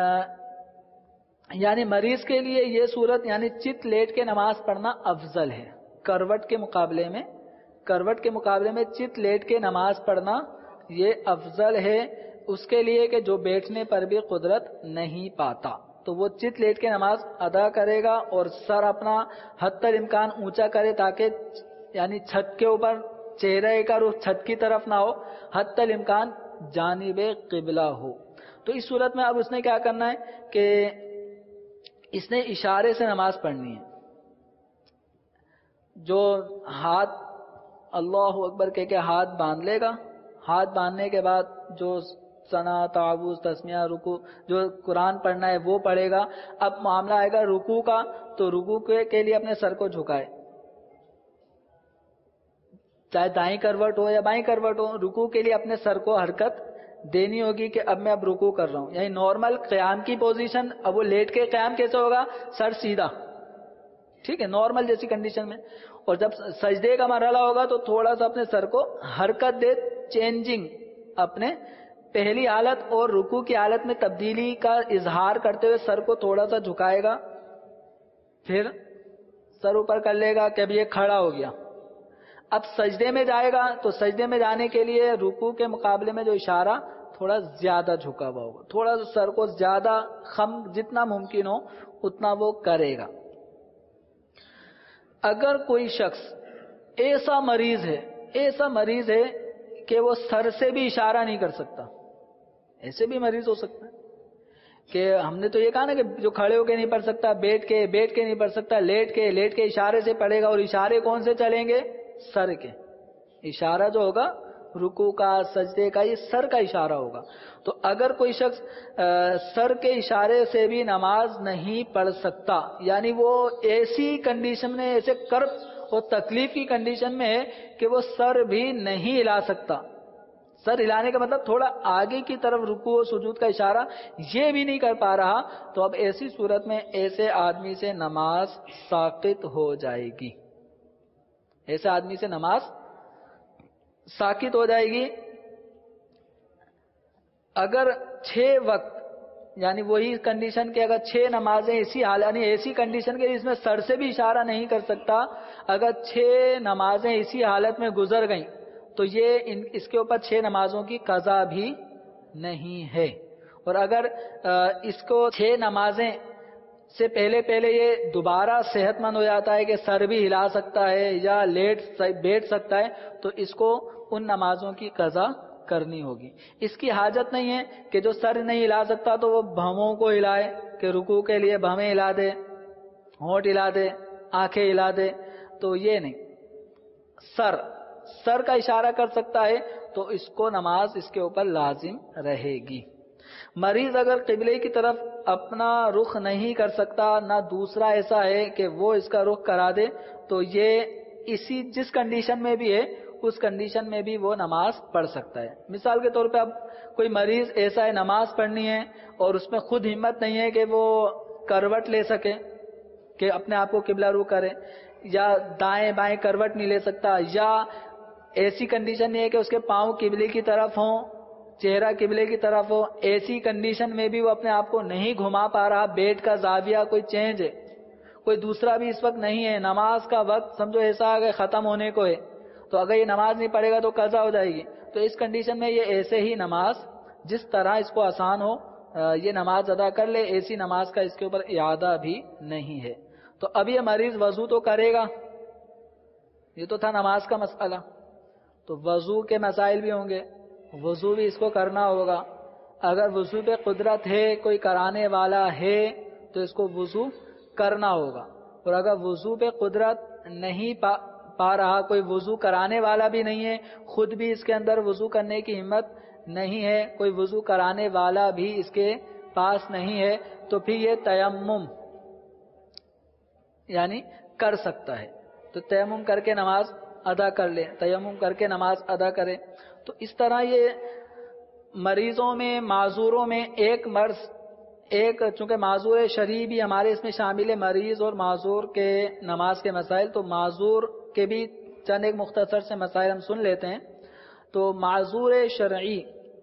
یعنی مریض کے لیے یہ صورت یعنی چت لیٹ کے نماز پڑھنا افضل ہے، کروٹ کے مقابلے میں کروٹ کے مقابلے میں چت لیٹ کے نماز پڑھنا یہ افضل ہے اس کے لیے کہ جو بیٹھنے پر بھی قدرت نہیں پاتا، تو وہ چت لیٹ کے نماز ادا کرے گا اور سر اپنا حتی الامکان اونچا کرے تاکہ یعنی چھت کے اوپر چہرے کا رخ چھت کی طرف نہ ہو، حتی الامکان جانب قبلہ ہو۔ تو اس صورت میں اب اس نے کیا کرنا ہے کہ اس نے اشارے سے نماز پڑھنی ہے، جو ہاتھ اللہ اکبر کہہ کے ہاتھ باندھ لے گا، ہاتھ باندھنے کے بعد جو ثنا، تعوذ، تسمیہ، رکوع جو قرآن پڑھنا ہے وہ پڑھے گا۔ اب معاملہ آئے گا رکوع کا، تو رکوع کے لیے اپنے سر کو جھکائے، چاہے دائیں کروٹ ہو یا بائیں کروٹ ہو، رکوع کے لیے اپنے سر کو حرکت دینی ہوگی کہ اب میں اب رکوع کر رہا ہوں، یعنی نارمل قیام کی پوزیشن، اب وہ لیٹ کے قیام کیسے ہوگا، سر سیدھا، ٹھیک ہے، نارمل جیسی کنڈیشن میں۔ اور جب سجدے کا مرحلہ ہوگا تو تھوڑا سا اپنے سر کو حرکت دے، چینجنگ اپنے پہلی حالت اور رکوع کی حالت میں تبدیلی کا اظہار کرتے ہوئے سر کو تھوڑا سا جھکائے گا، پھر سر اوپر کر لے گا کہ اب یہ کھڑا ہو گیا۔ اب سجدے میں جائے گا تو سجدے میں جانے کے لیے رکوع کے مقابلے میں جو اشارہ تھوڑا زیادہ جھکا ہوا ہوگا، تھوڑا سا سر کو زیادہ خم جتنا ممکن ہو اتنا وہ کرے گا۔ اگر کوئی شخص ایسا مریض ہے ایسا مریض ہے کہ وہ سر سے بھی اشارہ نہیں کر سکتا، ایسے بھی مریض ہو سکتا ہے کہ ہم نے تو یہ کہا نا کہ جو کھڑے ہو کے نہیں پڑھ سکتا، بیٹھ کے بیٹھ کے نہیں پڑھ سکتا، لیٹ کے لیٹ کے اشارے سے پڑھے گا، اور اشارے کون سے چلیں گے، سر کے اشارہ جو ہوگا رکوع کا، سجدے کا، یہ سر کا اشارہ ہوگا۔ تو اگر کوئی شخص سر کے اشارے سے بھی نماز نہیں پڑھ سکتا، یعنی وہ ایسی کنڈیشن میں، ایسے کرب اور تکلیف کی کنڈیشن میں ہے کہ وہ سر بھی نہیں ہلا سکتا، سر ہلانے کا مطلب تھوڑا آگے کی طرف رکوع و سجود کا اشارہ یہ بھی نہیں کر پا رہا، تو اب ایسی صورت میں ایسے آدمی سے نماز ساقط ہو جائے گی، ایسے آدمی سے نماز ساقط ہو جائے گی۔ اگر چھ وقت یعنی وہی کنڈیشن کے اگر چھ نمازیں اسی حال یعنی ایسی کنڈیشن کے جس میں سر سے بھی اشارہ نہیں کر سکتا، اگر چھ نمازیں اسی حالت میں گزر گئیں تو یہ ان اس کے اوپر چھ نمازوں کی قضا بھی نہیں ہے۔ اور اگر اس کو چھ نمازیں سے پہلے پہلے یہ دوبارہ صحت مند ہو جاتا ہے کہ سر بھی ہلا سکتا ہے یا لیٹ بیٹھ سکتا ہے تو اس کو ان نمازوں کی قضا کرنی ہوگی۔ اس کی حاجت نہیں ہے کہ جو سر نہیں ہلا سکتا تو وہ بھووں کو ہلائے، کہ رکوع کے لیے بھویں ہلا دے، ہونٹ ہلا دے، آنکھیں ہلا دے، تو یہ نہیں، سر سر کا اشارہ کر سکتا ہے تو اس کو نماز اس کے اوپر لازم رہے گی۔ مریض اگر قبلے کی طرف اپنا رخ نہیں کر سکتا، نہ دوسرا ایسا ہے کہ وہ اس کا رخ کرا دے، تو یہ اسی جس کنڈیشن میں بھی ہے اس کنڈیشن میں بھی وہ نماز پڑھ سکتا ہے۔ مثال کے طور پہ اب کوئی مریض ایسا ہے نماز پڑھنی ہے اور اس میں خود ہمت نہیں ہے کہ وہ کروٹ لے سکے کہ اپنے آپ کو قبلہ رو کرے، یا دائیں بائیں کروٹ نہیں لے سکتا، یا ایسی کنڈیشن نہیں ہے کہ اس کے پاؤں قبلے کی طرف ہوں، چہرہ قبلے کی طرف ہو، ایسی کنڈیشن میں بھی وہ اپنے آپ کو نہیں گھما پا رہا، بیٹ کا زاویہ کوئی چینج ہے، کوئی دوسرا بھی اس وقت نہیں ہے، نماز کا وقت سمجھو ایسا کہ ختم ہونے کو ہے، تو اگر یہ نماز نہیں پڑھے گا تو قضا ہو جائے گی. تو اس کنڈیشن میں یہ ایسے ہی نماز جس طرح اس کو آسان ہو یہ نماز ادا کر لے, ایسی نماز کا اس کے اوپر اعادہ بھی نہیں ہے. تو اب یہ مریض وضو تو کرے گا, یہ تو تھا نماز کا مسئلہ, تو وضو کے مسائل بھی ہوں گے, وضو بھی اس کو کرنا ہوگا. اگر وضو پہ قدرت ہے, کوئی کرانے والا ہے تو اس کو وضو کرنا ہوگا, اور اگر وضو پہ قدرت نہیں پا, پا رہا, کوئی وضو کرانے والا بھی نہیں ہے, خود بھی اس کے اندر وضو کرنے کی ہمت نہیں ہے, کوئی وضو کرانے والا بھی اس کے پاس نہیں ہے, تو پھر یہ تیمم یعنی کر سکتا ہے. تو تیمم کر کے نماز ادا کر لے, تیمم کر کے نماز ادا کرے. تو اس طرح یہ مریضوں میں, معذوروں میں ایک مرض ایک, چونکہ معذور شرعی بھی ہمارے اس میں شامل ہے, مریض اور معذور کے نماز کے مسائل, تو معذور کے بھی چند ایک مختصر سے مسائل ہم سن لیتے ہیں. تو معذور شرعی,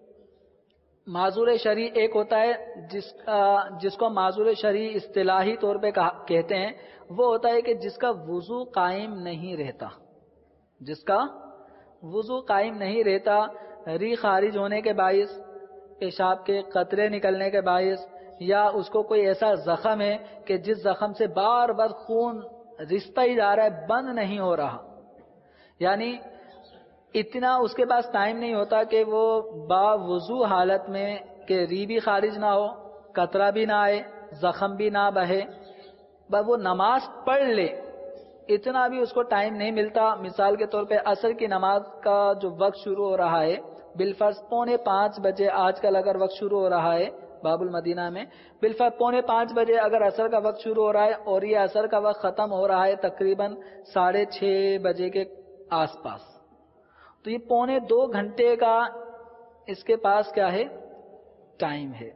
معذور شرعی ایک ہوتا ہے جس جس کو معذور شرعی اصطلاحی طور پہ کہتے ہیں, وہ ہوتا ہے کہ جس کا وضو قائم نہیں رہتا, جس کا وضو قائم نہیں رہتا, ری خارج ہونے کے باعث, پیشاب کے قطرے نکلنے کے باعث, یا اس کو کوئی ایسا زخم ہے کہ جس زخم سے بار بار خون رستا ہی جا رہا ہے, بند نہیں ہو رہا, یعنی اتنا اس کے پاس ٹائم نہیں ہوتا کہ وہ با وضو حالت میں کہ ری بھی خارج نہ ہو, قطرہ بھی نہ آئے, زخم بھی نہ بہے, بس وہ نماز پڑھ لے, اتنا بھی اس کو ٹائم نہیں ملتا. مثال کے طور پہ عصر کی نماز کا جو وقت شروع ہو رہا ہے بالفرض پونے پانچ بجے, آج کل اگر وقت شروع ہو رہا ہے باب المدینہ میں بالفرض پونے پانچ بجے اگر عصر کا وقت شروع ہو رہا ہے, اور یہ عصر کا وقت ختم ہو رہا ہے تقریباً ساڑھے چھ بجے کے آس پاس, تو یہ پونے دو گھنٹے کا اس کے پاس کیا ہے, ٹائم ہے.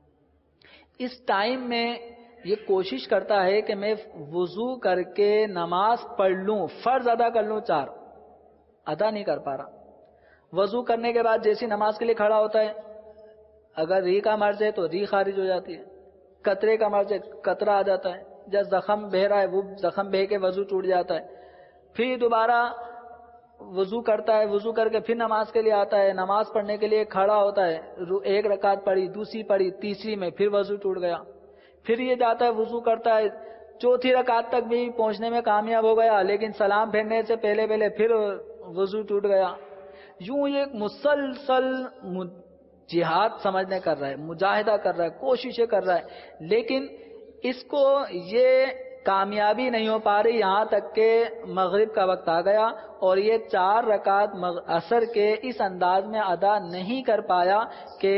اس ٹائم میں یہ کوشش کرتا ہے کہ میں وضو کر کے نماز پڑھ لوں, فرض ادا کر لوں, چار ادا نہیں کر پا رہا. وضو کرنے کے بعد جیسی نماز کے لیے کھڑا ہوتا ہے, اگر ری کا مرض ہے تو ری خارج ہو جاتی ہے, قطرے کا مرض ہے قطرہ آ جاتا ہے, جب زخم بہ رہا ہے وہ زخم بہ کے وضو ٹوٹ جاتا ہے, پھر دوبارہ وضو کرتا ہے, وضو کر کے پھر نماز کے لیے آتا ہے, نماز پڑھنے کے لیے کھڑا ہوتا ہے, ایک رکعت پڑھی, دوسری پڑھی, تیسری میں پھر وضو ٹوٹ گیا, پھر یہ جاتا ہے وضو کرتا ہے, چوتھی رکعت تک بھی پہنچنے میں کامیاب ہو گیا, لیکن سلام پھیرنے سے پہلے پہلے پھر وضو ٹوٹ گیا. یوں یہ مسلسل جہاد سمجھنے کر رہا ہے, مجاہدہ کر رہا ہے, کوششیں کر رہا ہے, لیکن اس کو یہ کامیابی نہیں ہو پا رہی, یہاں تک کہ مغرب کا وقت آ گیا اور یہ چار رکعت عصر کے اس انداز میں ادا نہیں کر پایا کہ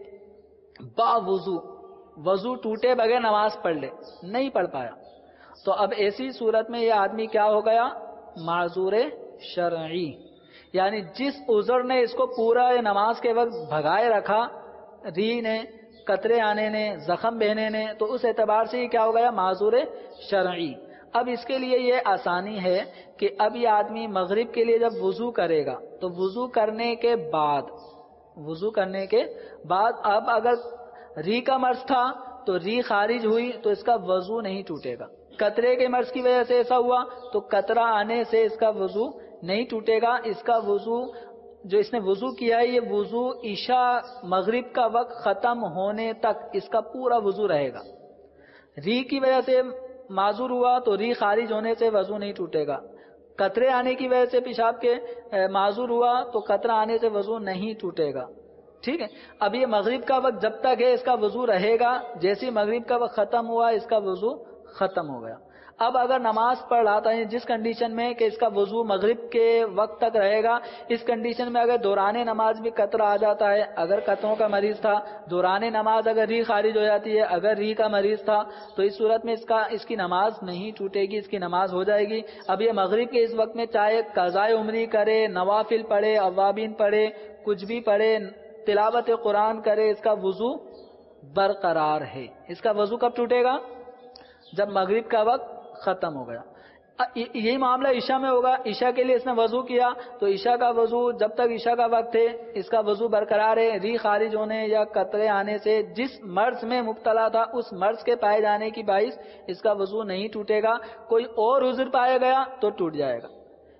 با وضو وضو ٹوٹے بغیر نماز پڑھ لے, نہیں پڑھ پایا. تو اب ایسی صورت میں یہ آدمی کیا ہو گیا, معذور شرعی, یعنی جس عذر نے اس کو پورا نماز کے وقت بھگائے رکھا, ری نے, قطرے آنے نے, زخم بہنے نے, تو اس اعتبار سے یہ کیا ہو گیا, معذور شرعی. اب اس کے لیے یہ آسانی ہے کہ اب یہ آدمی مغرب کے لیے جب وضو کرے گا تو وضو کرنے کے بعد وضو کرنے کے بعد اب اگر ری کا مرض تھا تو ری خارج ہوئی تو اس کا وضو نہیں ٹوٹے گا, قطرے کے مرض کی وجہ سے ایسا ہوا تو قطرہ آنے سے اس کا وضو نہیں ٹوٹے گا. اس کا وضو جو اس نے وضو کیا ہے یہ وضو عشاء مغرب کا وقت ختم ہونے تک اس کا پورا وضو رہے گا. ری کی وجہ سے معذور ہوا تو ری خارج ہونے سے وضو نہیں ٹوٹے گا, قطرے آنے کی وجہ سے پیشاب کے معذور ہوا تو قطرہ آنے سے وضو نہیں ٹوٹے گا. ٹھیک ہے, اب یہ مغرب کا وقت جب تک ہے اس کا وضو رہے گا, جیسے مغرب کا وقت ختم ہوا اس کا وضو ختم ہو گیا. اب اگر نماز پڑھ رہا تھا جس کنڈیشن میں کہ اس کا وضو مغرب کے وقت تک رہے گا, اس کنڈیشن میں اگر دوران نماز بھی قطرہ آ جاتا ہے, اگر قطروں کا مریض تھا, دوران نماز اگر ری خارج ہو جاتی ہے, اگر ری کا مریض تھا, تو اس صورت میں اس کا اس کی نماز نہیں ٹوٹے گی, اس کی نماز ہو جائے گی. اب یہ مغرب کے اس وقت میں چاہے قضائے عمری کرے, نوافل پڑھے, اوابین پڑھے, کچھ بھی پڑھے, تلاوت قرآن کرے, اس کا وضو برقرار ہے. اس کا وضو کب ٹوٹے گا, جب مغرب کا وقت ختم ہو گیا. یہی معاملہ عشاء میں ہوگا. عشاء کے لیے اس نے وضو کیا تو عشاء کا وضو جب تک عشاء کا وقت ہے اس کا وضو برقرار ہے. ری خارج ہونے یا قطرے آنے سے جس مرض میں مبتلا تھا اس مرض کے پائے جانے کی باعث اس کا وضو نہیں ٹوٹے گا. کوئی اور عذر پایا گیا تو ٹوٹ جائے گا.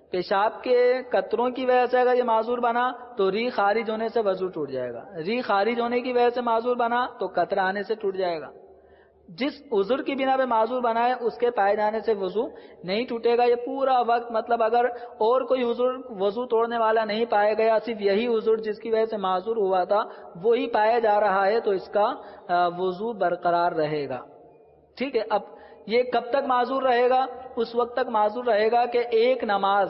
پیشاب کے قطروں کی وجہ سے اگر یہ معذور بنا تو ری خارج ہونے سے وضو ٹوٹ جائے گا، ری خارج ہونے کی وجہ سے معذور بنا تو قطرہ آنے سے ٹوٹ جائے گا۔ جس عذر کی بنا پہ معذور بنا ہے اس کے پائے جانے سے وضو نہیں ٹوٹے گا۔ یہ پورا وقت مطلب اگر اور کوئی عذر وضو توڑنے والا نہیں پایا گیا، صرف یہی عذر جس کی وجہ سے معذور ہوا تھا وہی پایا جا رہا ہے تو اس کا وضو برقرار رہے گا۔ ٹھیک ہے، اب یہ کب تک معذور رہے گا؟ اس وقت تک معذور رہے گا کہ ایک نماز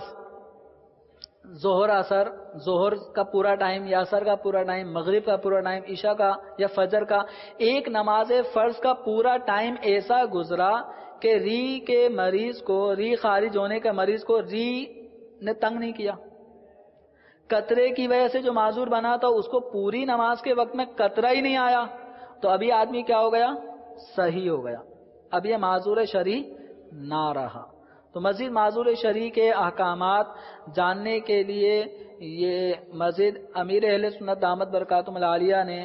ظہر اثر، ظہر کا پورا ٹائم یا اثر کا پورا ٹائم، مغرب کا پورا ٹائم، عشاء کا یا فجر کا، ایک نماز فرض کا پورا ٹائم ایسا گزرا کہ ری کے مریض کو، ری خارج ہونے کے مریض کو ری نے تنگ نہیں کیا۔ قطرے کی وجہ سے جو معذور بنا تھا اس کو پوری نماز کے وقت میں قطرہ ہی نہیں آیا تو ابھی آدمی کیا ہو گیا؟ صحیح ہو گیا، اب یہ معذور شرعی نہ رہا۔ تو مزید معذور شرعی کے احکامات جاننے کے لیے یہ مزید امیر اہل سنت دامت برکاتہم العالیہ نے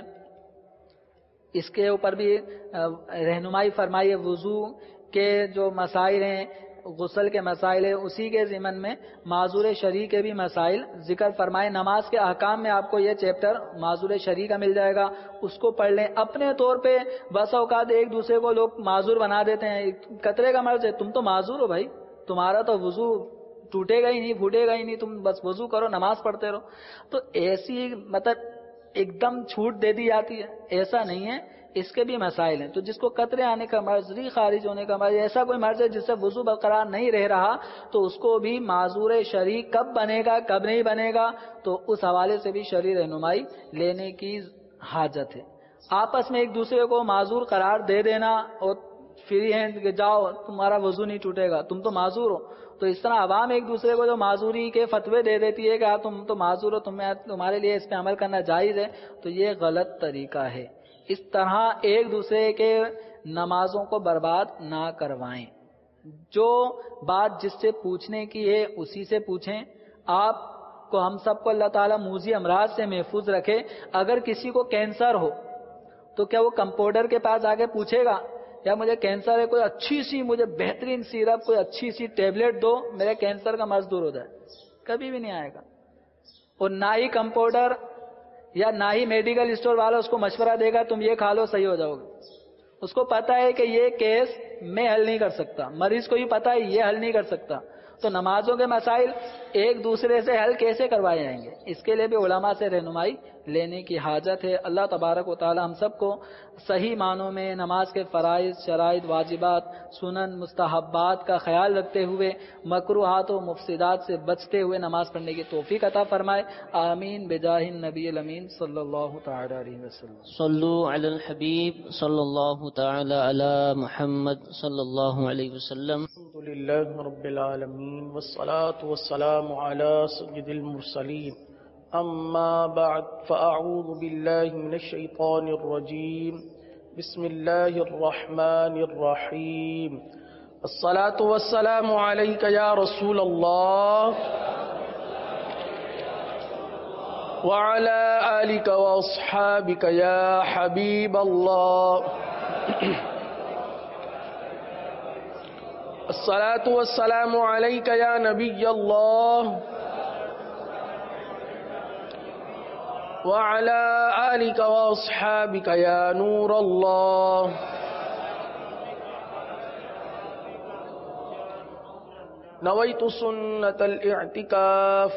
اس کے اوپر بھی رہنمائی فرمائی ہے۔ وضو کے جو مسائل ہیں، غسل کے مسائل ہیں، اسی کے ضمن میں معذور شرعی کے بھی مسائل ذکر فرمائے۔ نماز کے احکام میں آپ کو یہ چیپٹر معذور شرعی کا مل جائے گا، اس کو پڑھ لیں۔ اپنے طور پہ بس اوقات ایک دوسرے کو لوگ معذور بنا دیتے ہیں، قطرے کا مرض ہے تم تو معذور ہو بھائی، تمہارا تو وضو ٹوٹے گا ہی نہیں، پھوٹے گا ہی نہیں، تم بس وضو کرو، نماز پڑھتے رہو۔ تو ایسی مطلب ایک دم چھوٹ دے دی جاتی ہے، ایسا نہیں ہے، اس کے بھی مسائل ہیں۔ تو جس کو قطرے آنے کا مرض، ری خارج ہونے کا مرض، ایسا کوئی مرض ہے جس سے وضو برقرار نہیں رہ رہا تو اس کو بھی معذور شرعی کب بنے گا کب نہیں بنے گا تو اس حوالے سے بھی شرعی رہنمائی لینے کی حاجت ہے۔ آپس میں ایک دوسرے کو معذور قرار دے دینا اور فری ہینڈ کہ جاؤ تمہارا وضو نہیں ٹوٹے گا، تم تو معذور ہو، تو اس طرح عوام ایک دوسرے کو جو معذوری کے فتوے دے دیتی ہے کہ ہاں تم تو معذور ہو، تمہیں تمہارے لیے اس پہ عمل کرنا جائز ہے، تو یہ غلط طریقہ ہے۔ اس طرح ایک دوسرے کے نمازوں کو برباد نہ کروائیں۔ جو بات جس سے پوچھنے کی ہے اسی سے پوچھیں۔ آپ کو، ہم سب کو اللہ تعالیٰ موذی امراض سے محفوظ رکھے۔ اگر کسی کو کینسر ہو تو کیا وہ کمپاؤنڈر کے پاس آگے پوچھے گا یا مجھے کینسر ہے، کوئی اچھی سی مجھے بہترین سیرپ، کوئی اچھی سی ٹیبلٹ دو میرے کینسر کا مرض دور ہو جائے؟ کبھی بھی نہیں آئے گا۔ اور نہ ہی کمپاؤنڈر یا نہ ہی میڈیکل اسٹور والا اس کو مشورہ دے گا تم یہ کھا لو صحیح ہو جاؤ گے۔ اس کو پتا ہے کہ یہ کیس میں حل نہیں کر سکتا، مریض کو بھی پتا ہے یہ حل نہیں کر سکتا۔ تو نمازوں کے مسائل ایک دوسرے سے حل کیسے کروائے جائیں گے؟ اس کے لیے بھی علماء سے رہنمائی لینے کی حاجت ہے۔ اللہ تبارک و تعالی ہم سب کو صحیح معنوں میں نماز کے فرائض، شرائط، واجبات، سنن، مستحبات کا خیال رکھتے ہوئے مکروہات و مفسدات سے بچتے ہوئے نماز پڑھنے کی توفیق عطا فرمائے۔ آمین بجاہ النبی الامین صلی اللہ تعالی علیہ وسلم۔ صلو علی الحبیب صلی اللہ تعالی علی محمد صلی اللہ علیہ وسلم۔ الحمد للہ رب العالمین والصلاة والسلام علی سید المرسلین، اما بعد فاعوذ باللہ من الشیطان الرجیم، بسم اللہ الرحمن الرحیم۔ الصلاة والسلام علیک یا رسول اللہ وعلی آلک واصحابک یا حبیب اللہ۔ الصلاة والسلام علیک یا نبی اللہ وعلى آلك وأصحابك يا نور الله۔ نويت سنة الاعتكاف۔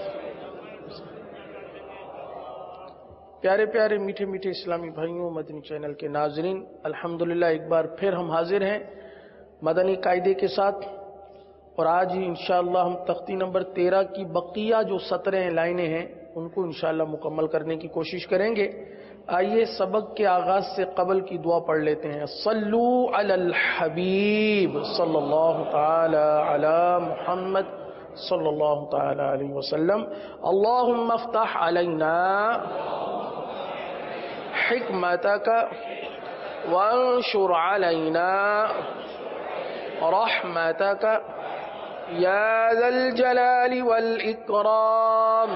پیارے پیارے میٹھے میٹھے اسلامی بھائیوں، مدنی چینل کے ناظرین، الحمدللہ ایک بار پھر ہم حاضر ہیں مدنی قاعدے کے ساتھ، اور آج ہی انشاءاللہ ہم تختی نمبر تیرہ کی بقیہ جو سطریں لائنیں ہیں ان کو انشاءاللہ مکمل کرنے کی کوشش کریں گے۔ آئیے سبق کے آغاز سے قبل کی دعا پڑھ لیتے ہیں۔ صلو علی الحبیب صلی اللہ تعالی علی محمد صلی اللہ تعالی علیہ وسلم۔ اللہم افتح علینا حکمتک وانشر علینا رحمتک یا ذا الجلال والاکرام۔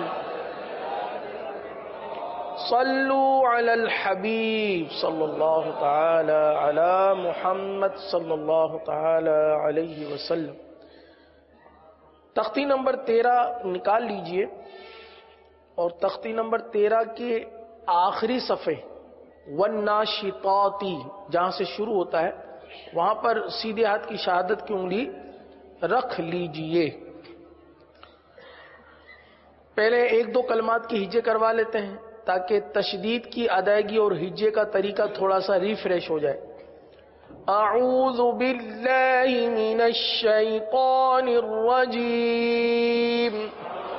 صلو علی الحبیب صلی اللہ تعالی علی محمد صلی اللہ تعالی علیہ وسلم۔ تختی نمبر تیرہ نکال لیجئے اور تختی نمبر تیرہ کے آخری صفحے والناشطات جہاں سے شروع ہوتا ہے وہاں پر سیدھے ہاتھ کی شہادت کی انگلی رکھ لیجئے. پہلے ایک دو کلمات کی ہجے کروا لیتے ہیں تاکہ تشدید کی ادائیگی اور ہجے کا طریقہ تھوڑا سا ریفریش ہو جائے. اعوذ باللہ من الشیطان الرجیم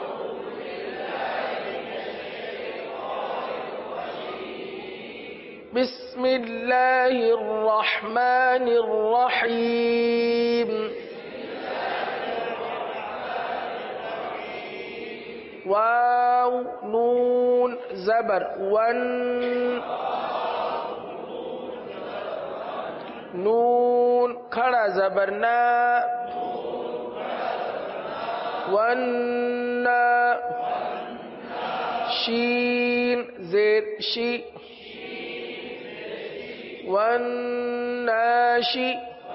بسم اللہ الرحمن الرحیم. واو نون زبر ون نون کھڑا زبر نا ون شین زیر شی ون ناشی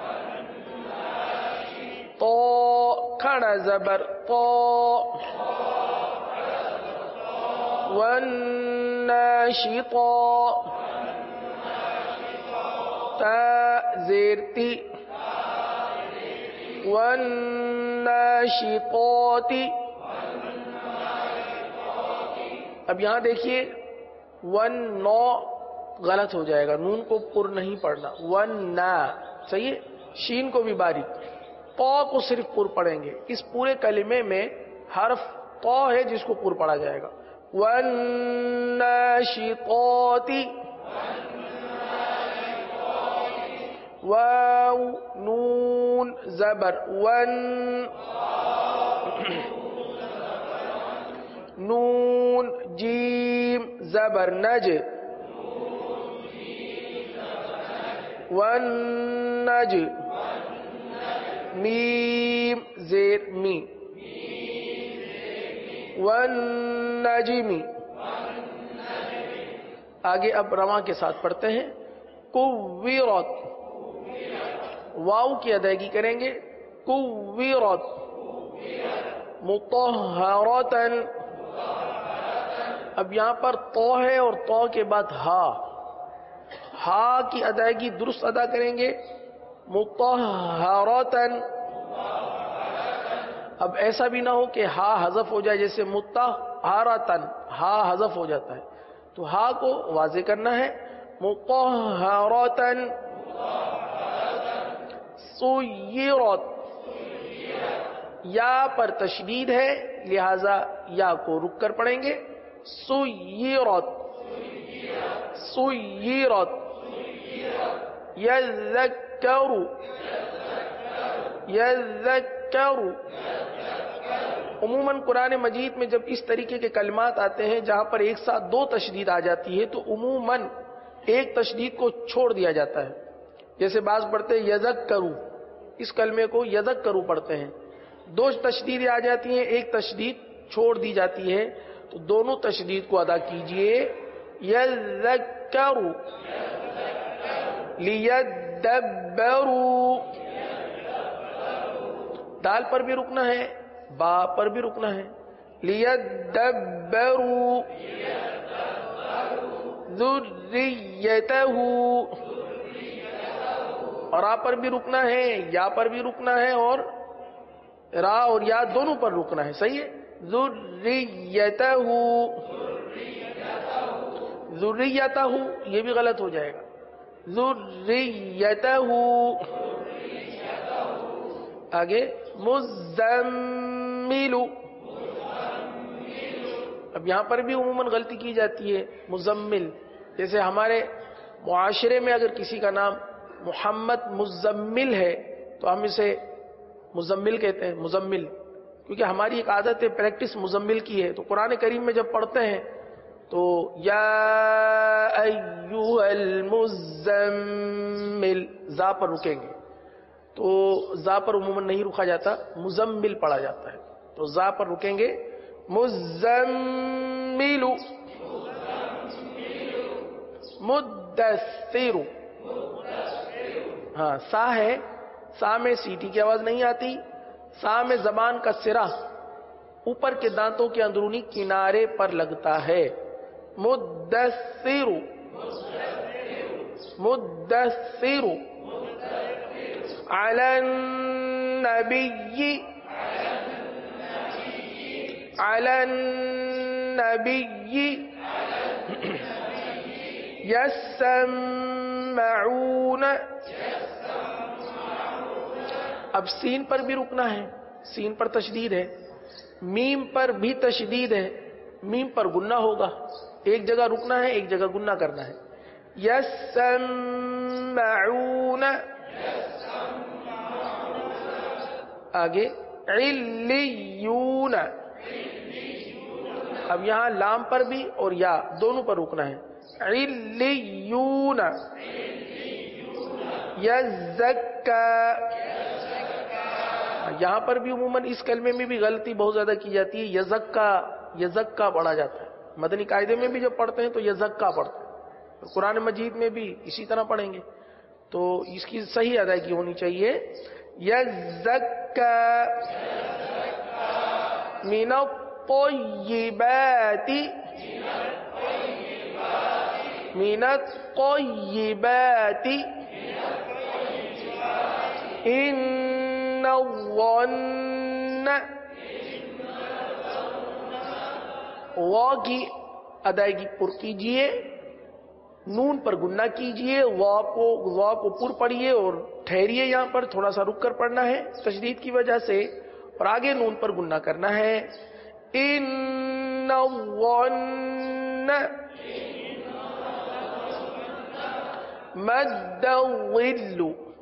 تو کھڑا زبر تو ون ناشطا تا زیر تی ون ناشطاتی. اب یہاں دیکھیے ون نو غلط ہو جائے گا, نون کو پر نہیں پڑھنا, ون نا صحیح ہے. شین کو بھی باریک, تو کو صرف پر پڑھیں گے. اس پورے کلمے میں حرف تو ہے جس کو پر پڑھا جائے گا. ون ناشطاتی واو نون زبر ون نون جیم زبر نج ون نج میم زیر می ون نجمی. آگے اب رواں کے ساتھ پڑھتے ہیں. کویرت واو کی ادائیگی کریں گے. کویرت مطہرتن. اب یہاں پر تو ہے اور تو کے بعد ہا, ہا کی ادائیگی درست ادا کریں گے. مطہرتن. اب ایسا بھی نہ ہو کہ ہا حذف ہو جائے, جیسے مطہرتن ہا حذف ہو جاتا ہے, تو ہا کو واضح کرنا ہے. مطہرتن سیرت. یا پر تشدید ہے لہذا یا کو رک کر پڑھیں گے. سیرت سیرت. یذکر یذکر. عموماً قرآن مجید میں جب اس طریقے کے کلمات آتے ہیں جہاں پر ایک ساتھ دو تشدید آ جاتی ہے تو عموماً ایک تشدید کو چھوڑ دیا جاتا ہے. جیسے بعض پڑھتے ہیں یذکرو, اس کلمے کو یذکرو پڑھتے ہیں. دو تشدیدیں آ جاتی ہیں, ایک تشدید چھوڑ دی جاتی ہے, تو دونوں تشدید کو ادا کیجئے. یذکرو لیدبروا. دال پر بھی رکنا ہے, با پر بھی رکنا ہے. لیدبروا ذریتہ. اور آ پر بھی رکنا ہے, یا پر بھی رکنا ہے, اور را اور یا دونوں پر رکنا ہے. صحیح ہے. ذریتہ ذریتہ یہ بھی غلط ہو جائے گا. ذریتہ. آگے مزمل. اب یہاں پر بھی عموماً غلطی کی جاتی ہے مزمل. جیسے ہمارے معاشرے میں اگر کسی کا نام محمد مزمل ہے تو ہم اسے مزمل کہتے ہیں, مزمل, کیونکہ ہماری ایک عادت ہے, پریکٹس مزمل کی ہے. تو قرآن کریم میں جب پڑھتے ہیں تو یا ایھا المزمل زا پر رکیں گے, تو زا پر عموماً نہیں رکا جاتا, مزمل پڑھا جاتا ہے. تو زا پر رکیں گے. مزمل مدثر. ہاں سا ہے, سا میں سیٹی کی آواز نہیں آتی, سا میں زبان کا سرا اوپر کے دانتوں کے اندرونی کنارے پر لگتا ہے. مدثر مدثر علی النبی علی النبی یسمعون. اب سین پر بھی رکنا ہے, سین پر تشدید ہے, میم پر بھی تشدید ہے, میم پر گننا ہوگا, ایک جگہ رکنا ہے ایک جگہ گننا کرنا ہے. یسمعون. آگے علیون. اب یہاں لام پر بھی اور یا دونوں پر رکنا ہے. علیون. یزکا. یہاں پر بھی عموماً اس کلمے میں بھی غلطی بہت زیادہ کی جاتی ہے, یزکا یزکا پڑھا جاتا ہے. مدنی قاعدے میں بھی جب پڑھتے ہیں تو یزکا پڑھتے ہیں, قرآن مجید میں بھی اسی طرح پڑھیں گے, تو اس کی صحیح ادائیگی ہونی چاہیے. یزکا من الطیبات من الطیبات ان الظن. وا کی ادائیگی پر کیجئے, نون پر گننا کیجئے, وا کو وا کو پر پڑھیے اور ٹھہریے, یہاں پر تھوڑا سا رک کر پڑھنا ہے تشدید کی وجہ سے, اور آگے نون پر گننا کرنا ہے. ان الظن مد الظل.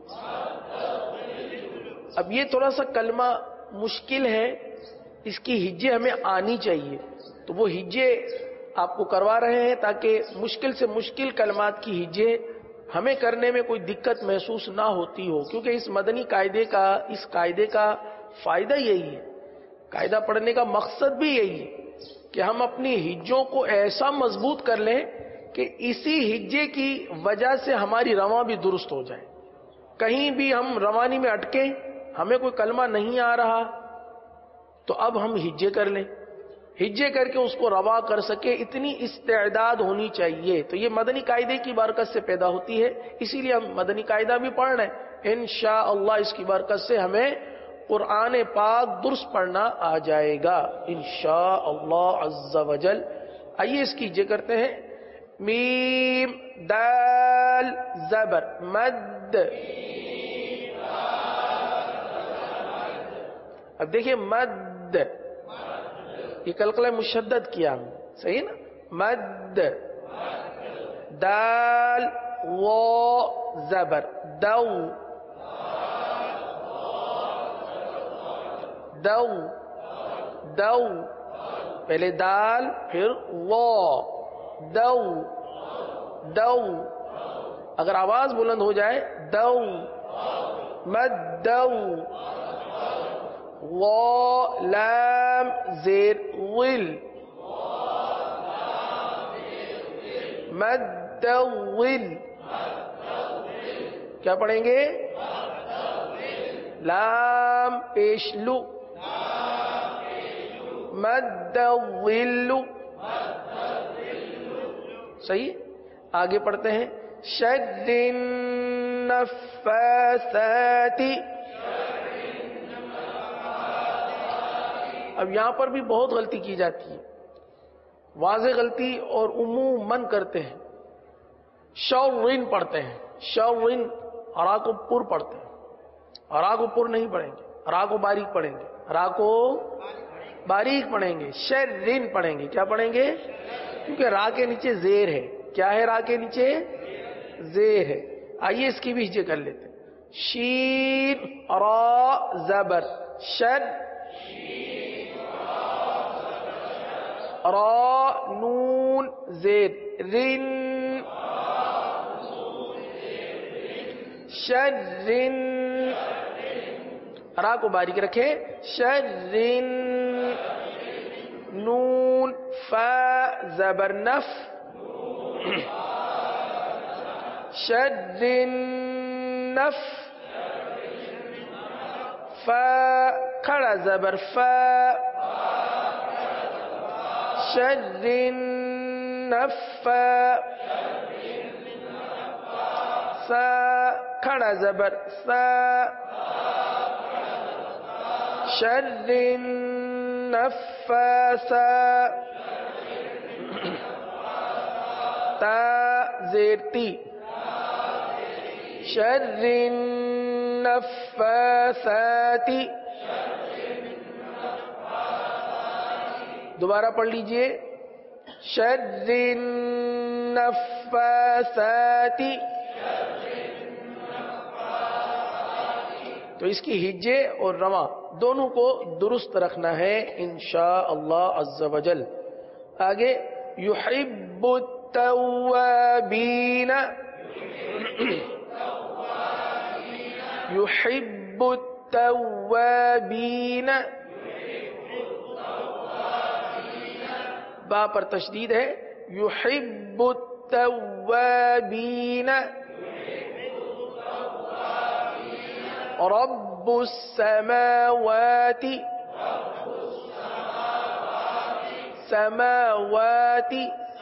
اب یہ تھوڑا سا کلمہ مشکل ہے, اس کی ہجے ہمیں آنی چاہیے, تو وہ ہجے آپ کو کروا رہے ہیں تاکہ مشکل سے مشکل کلمات کی ہجے ہمیں کرنے میں کوئی دقت محسوس نہ ہوتی ہو, کیونکہ اس مدنی قاعدے کا اس قاعدے کا فائدہ یہی ہے, قاعدہ پڑھنے کا مقصد بھی یہی ہے کہ ہم اپنی ہجوں کو ایسا مضبوط کر لیں کہ اسی ہجے کی وجہ سے ہماری رواں بھی درست ہو جائے. کہیں بھی ہم روانی میں اٹکیں, ہمیں کوئی کلمہ نہیں آ رہا, تو اب ہم ہجے کر لیں, ہجے کر کے اس کو روا کر سکے, اتنی استعداد ہونی چاہیے. تو یہ مدنی قاعدے کی برکت سے پیدا ہوتی ہے, اسی لیے ہم مدنی قاعدہ بھی پڑھ رہے ہیں. انشاءاللہ اس کی برکت سے ہمیں قرآن پاک درست پڑھنا آ جائے گا انشاءاللہ عز و جل. آئیے اس کی ہجے کرتے ہیں. میم دال زبر مد. اب دیکھیں مد, یہ قلقلہ مشدد کیا ہم, صحیح نا. مد دال و زبر دو دو دو, پہلے دال پھر و, دو دو. اگر آواز بلند ہو جائے دو مد دو. و لام زیر ول مد ول. کیا پڑھیں گے؟ لام پیش لو مد ول. صحیح. آگے پڑھتے ہیں. شد النفاثات. اب یہاں پر بھی بہت غلطی کی جاتی ہے, واضح غلطی, اور عموماً کرتے ہیں. شورن پڑھتے ہیں, شورن. را کو پر پڑھتے ہیں, را کو پر نہیں پڑھیں گے, را کو باریک پڑھیں گے, را کو باریک پڑھیں گے. شرن پڑھیں گے. کیا پڑھیں گے؟ کیونکہ را کے نیچے زیر ہے. کیا ہے را کے نیچے؟ زیر ہے. آئیے اس کی بھی ہجے کر لیتے ہیں. شین را زبر شد. را نون زیر رن شرن. را کو باریک رکھے. شرن نون فا زبر نف شرن نف فا کھڑا زبر فا شر نفا سا کھڑا زبر سا شر نفاسا تا زیر تی شر نفاساتی دوبارہ پڑھ لیجئے شر نفاساتی. تو اس کی ہجے اور رواں دونوں کو درست رکھنا ہے انشاءاللہ عز و جل. آگے یحب التوابین یحب التوابین با پر تشدید ہے یحب التوابین رب السماوات سماوات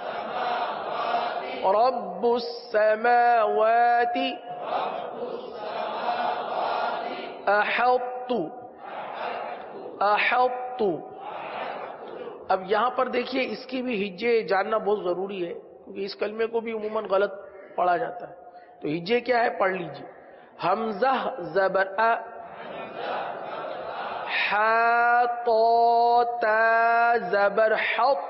رب السماوات احط احط. اب یہاں پر دیکھیے اس کی بھی ہجے جاننا بہت ضروری ہے کیونکہ اس کلمے کو بھی عموماً غلط پڑھا جاتا ہے. تو ہجے کیا ہے پڑھ لیجیے. حمزہ زبر ا حا طا تا زبر حط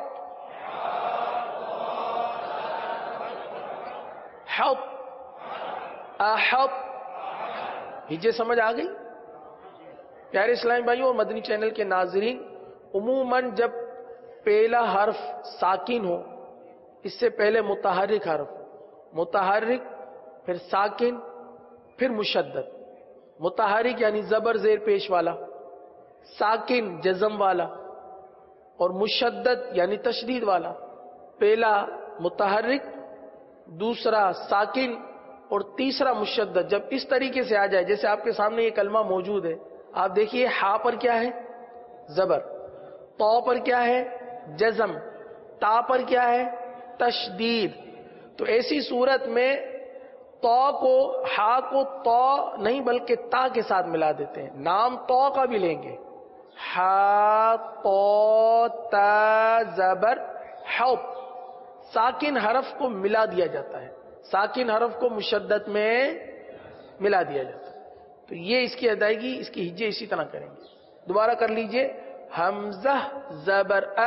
حط احط. ہجے سمجھ آ گئی پیارے اسلامی بھائیوں اور مدنی چینل کے ناظرین؟ عموماً جب پہلا حرف ساکن ہو اس سے پہلے متحرک حرف متحرک پھر ساکن پھر مشدد. متحرک یعنی زبر زیر پیش والا، ساکن جزم والا، اور مشدد یعنی تشدید والا. پہلا متحرک، دوسرا ساکن اور تیسرا مشدد. جب اس طریقے سے آ جائے جیسے آپ کے سامنے یہ کلمہ موجود ہے، آپ دیکھیے ہا پر کیا ہے زبر، تو پر کیا ہے جزم، تا پر کیا ہے تشدید. تو ایسی صورت میں تو کو ہا کو تو نہیں بلکہ تا کے ساتھ ملا دیتے ہیں. نام تو کا بھی لیں گے ہا تو تا زبر حط. ساکن حرف کو ملا دیا جاتا ہے، ساکن حرف کو مشدد میں ملا دیا جاتا ہے. تو یہ اس کی ادائیگی اس کی ہجے اسی طرح کریں گے. دوبارہ کر لیجئے. حمزہ زبر ا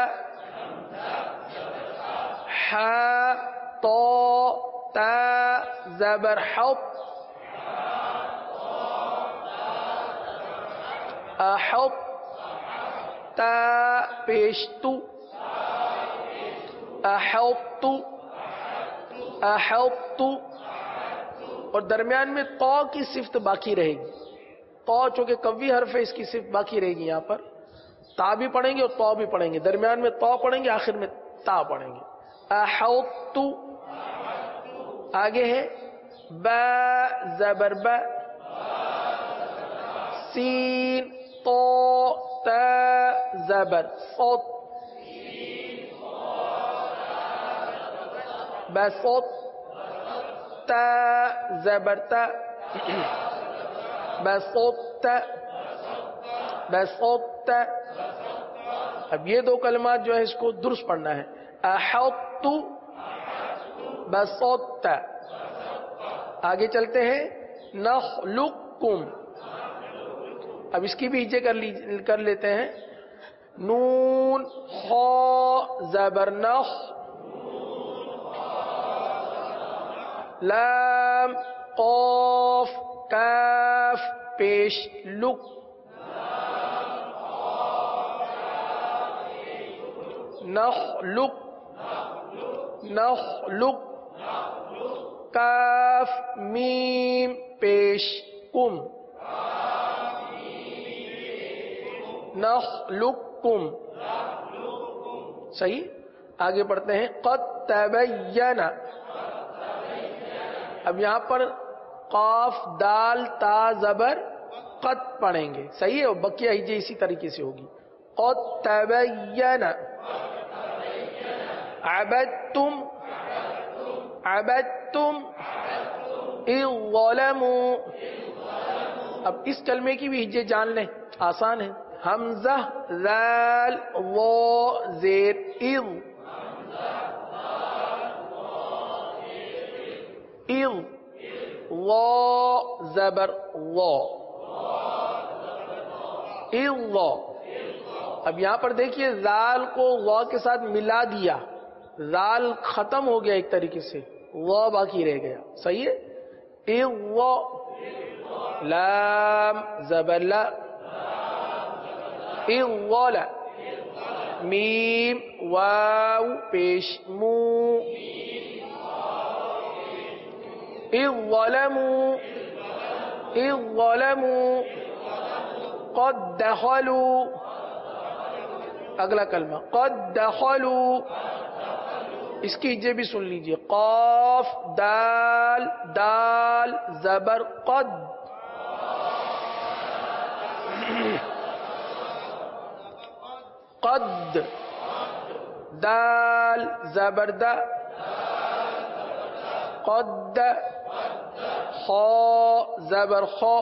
حا تو تا زبر حط احط تا پیشتو احط احط. اور درمیان میں تو کی صفت باقی رہے گی. تو چونکہ قوی حرف ہے اس کی صفت باقی رہے گی. یہاں پر تا بھی پڑھیں گے اور تو بھی پڑھیں گے. درمیان میں تو پڑھیں گے، آخر میں تا پڑھیں گے. احط. آگے ہے با زبر با سین تو تا زبر صوت بسط تا زبر تا بسط بسط. اب یہ دو کلمات جو ہے اس کو درست پڑھنا ہے. احط بسط. آگے چلتے ہیں نخلقکم. اب اس کی بھی ہجے کر کر لیتے ہیں. نون خا زبر نخ لام قاف کاف پیش لک نخلق نخلق کاف میم پیش کم نخلقکم. صحیح. آگے پڑھتے ہیں قد تبین. اب یہاں پر قاف دال تا زبر قد پڑھیں گے, صحیح ہے, اور بقیہ ہجے اسی طریقے سے ہوگی. قد تبین عبدتم عبدتم اذ ظلموا. اب اس کلمے کی بھی ہجے جان لیں, آسان ہے. حمزہ ذال وا زیر اذ اذ وا زبر وا اذ وا. اب یہاں پر دیکھیے ذال کو وا کے ساتھ ملا دیا, ذال ختم ہو گیا ایک طریقے سے, وا باقی رہ گیا, صحیح ہے. اذ وا لام زبر لا اذ ظلا میم واو پیش مو اذ ظلموا اذ ظلموا قد دخلوا. اگلا کلمہ قد دخلوا, اس کی ہجے بھی سن لیجئے. قاف دال دال زبر قد, قد دال زبر دا قد خا زبر خا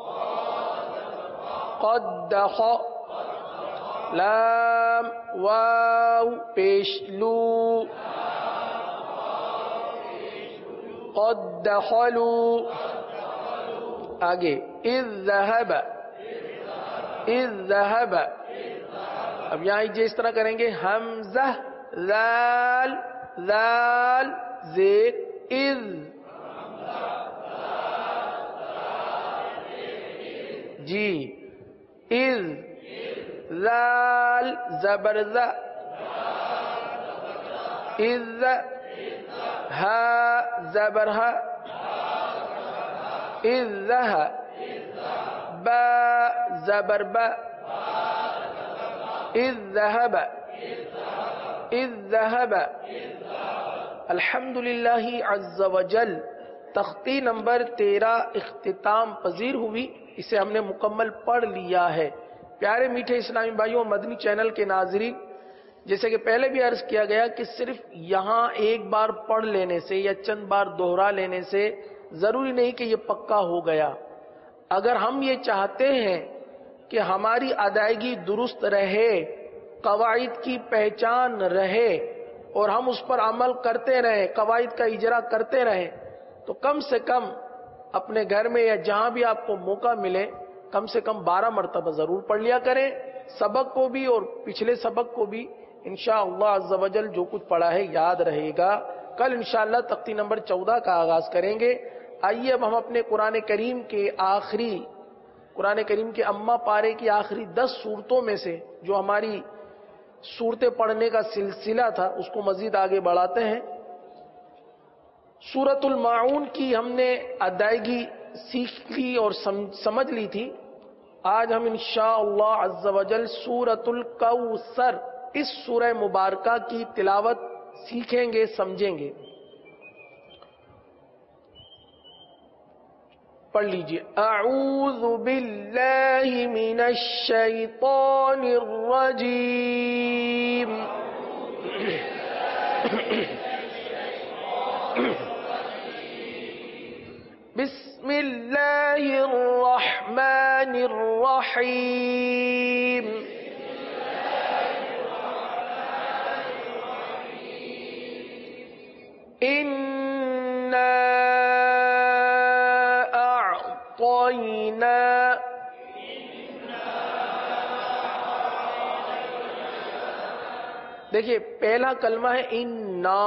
قد خا لام واو پیش لو قد دخلوا. آگے اذ ذهب اذ ذهب. اب یہاں یہ اس طرح کریں گے حمزہ ذال ذال زیر اذ جی اذ ذال زبر ذا اذ ہا زبر ہا اذ ذا با زبر با اذ ذهب اذ ذهب. الحمدللہ عز وجل تختی نمبر تیرہ اختتام پذیر ہوئی, اسے ہم نے مکمل پڑھ لیا ہے. پیارے میٹھے اسلامی بھائیوں, مدنی چینل کے ناظرین, جیسے کہ پہلے بھی عرض کیا گیا کہ صرف یہاں ایک بار پڑھ لینے سے یا چند بار دوہرا لینے سے ضروری نہیں کہ یہ پکا ہو گیا. اگر ہم یہ چاہتے ہیں کہ ہماری ادائیگی درست رہے, قواعد کی پہچان رہے اور ہم اس پر عمل کرتے رہیں, قواعد کا اجرا کرتے رہیں, تو کم سے کم اپنے گھر میں یا جہاں بھی آپ کو موقع ملے کم سے کم بارہ مرتبہ ضرور پڑھ لیا کریں, سبق کو بھی اور پچھلے سبق کو بھی. انشاءاللہ عز و جل جو کچھ پڑھا ہے یاد رہے گا. کل انشاءاللہ تختی نمبر چودہ کا آغاز کریں گے. آئیے اب ہم اپنے قرآن کریم کے آخری قرآن کریم کے اما پارے کی آخری دس صورتوں میں سے جو ہماری صورتیں پڑھنے کا سلسلہ تھا اس کو مزید آگے بڑھاتے ہیں. سورۃ الماعون کی ہم نے ادائیگی سیکھ لی اور سمجھ لی تھی. آج ہم انشاءاللہ عز و جل سورۃ الکوثر اس سورہ مبارکہ کی تلاوت سیکھیں گے, سمجھیں گے. پڑھ لیجئے. اعوذ باللہ من الشیطان الرجیم. بسم اللہ الرحمن الرحیم. اِنَّا اعطینا دیکھیے پہلا کلمہ ہے اِنَّا.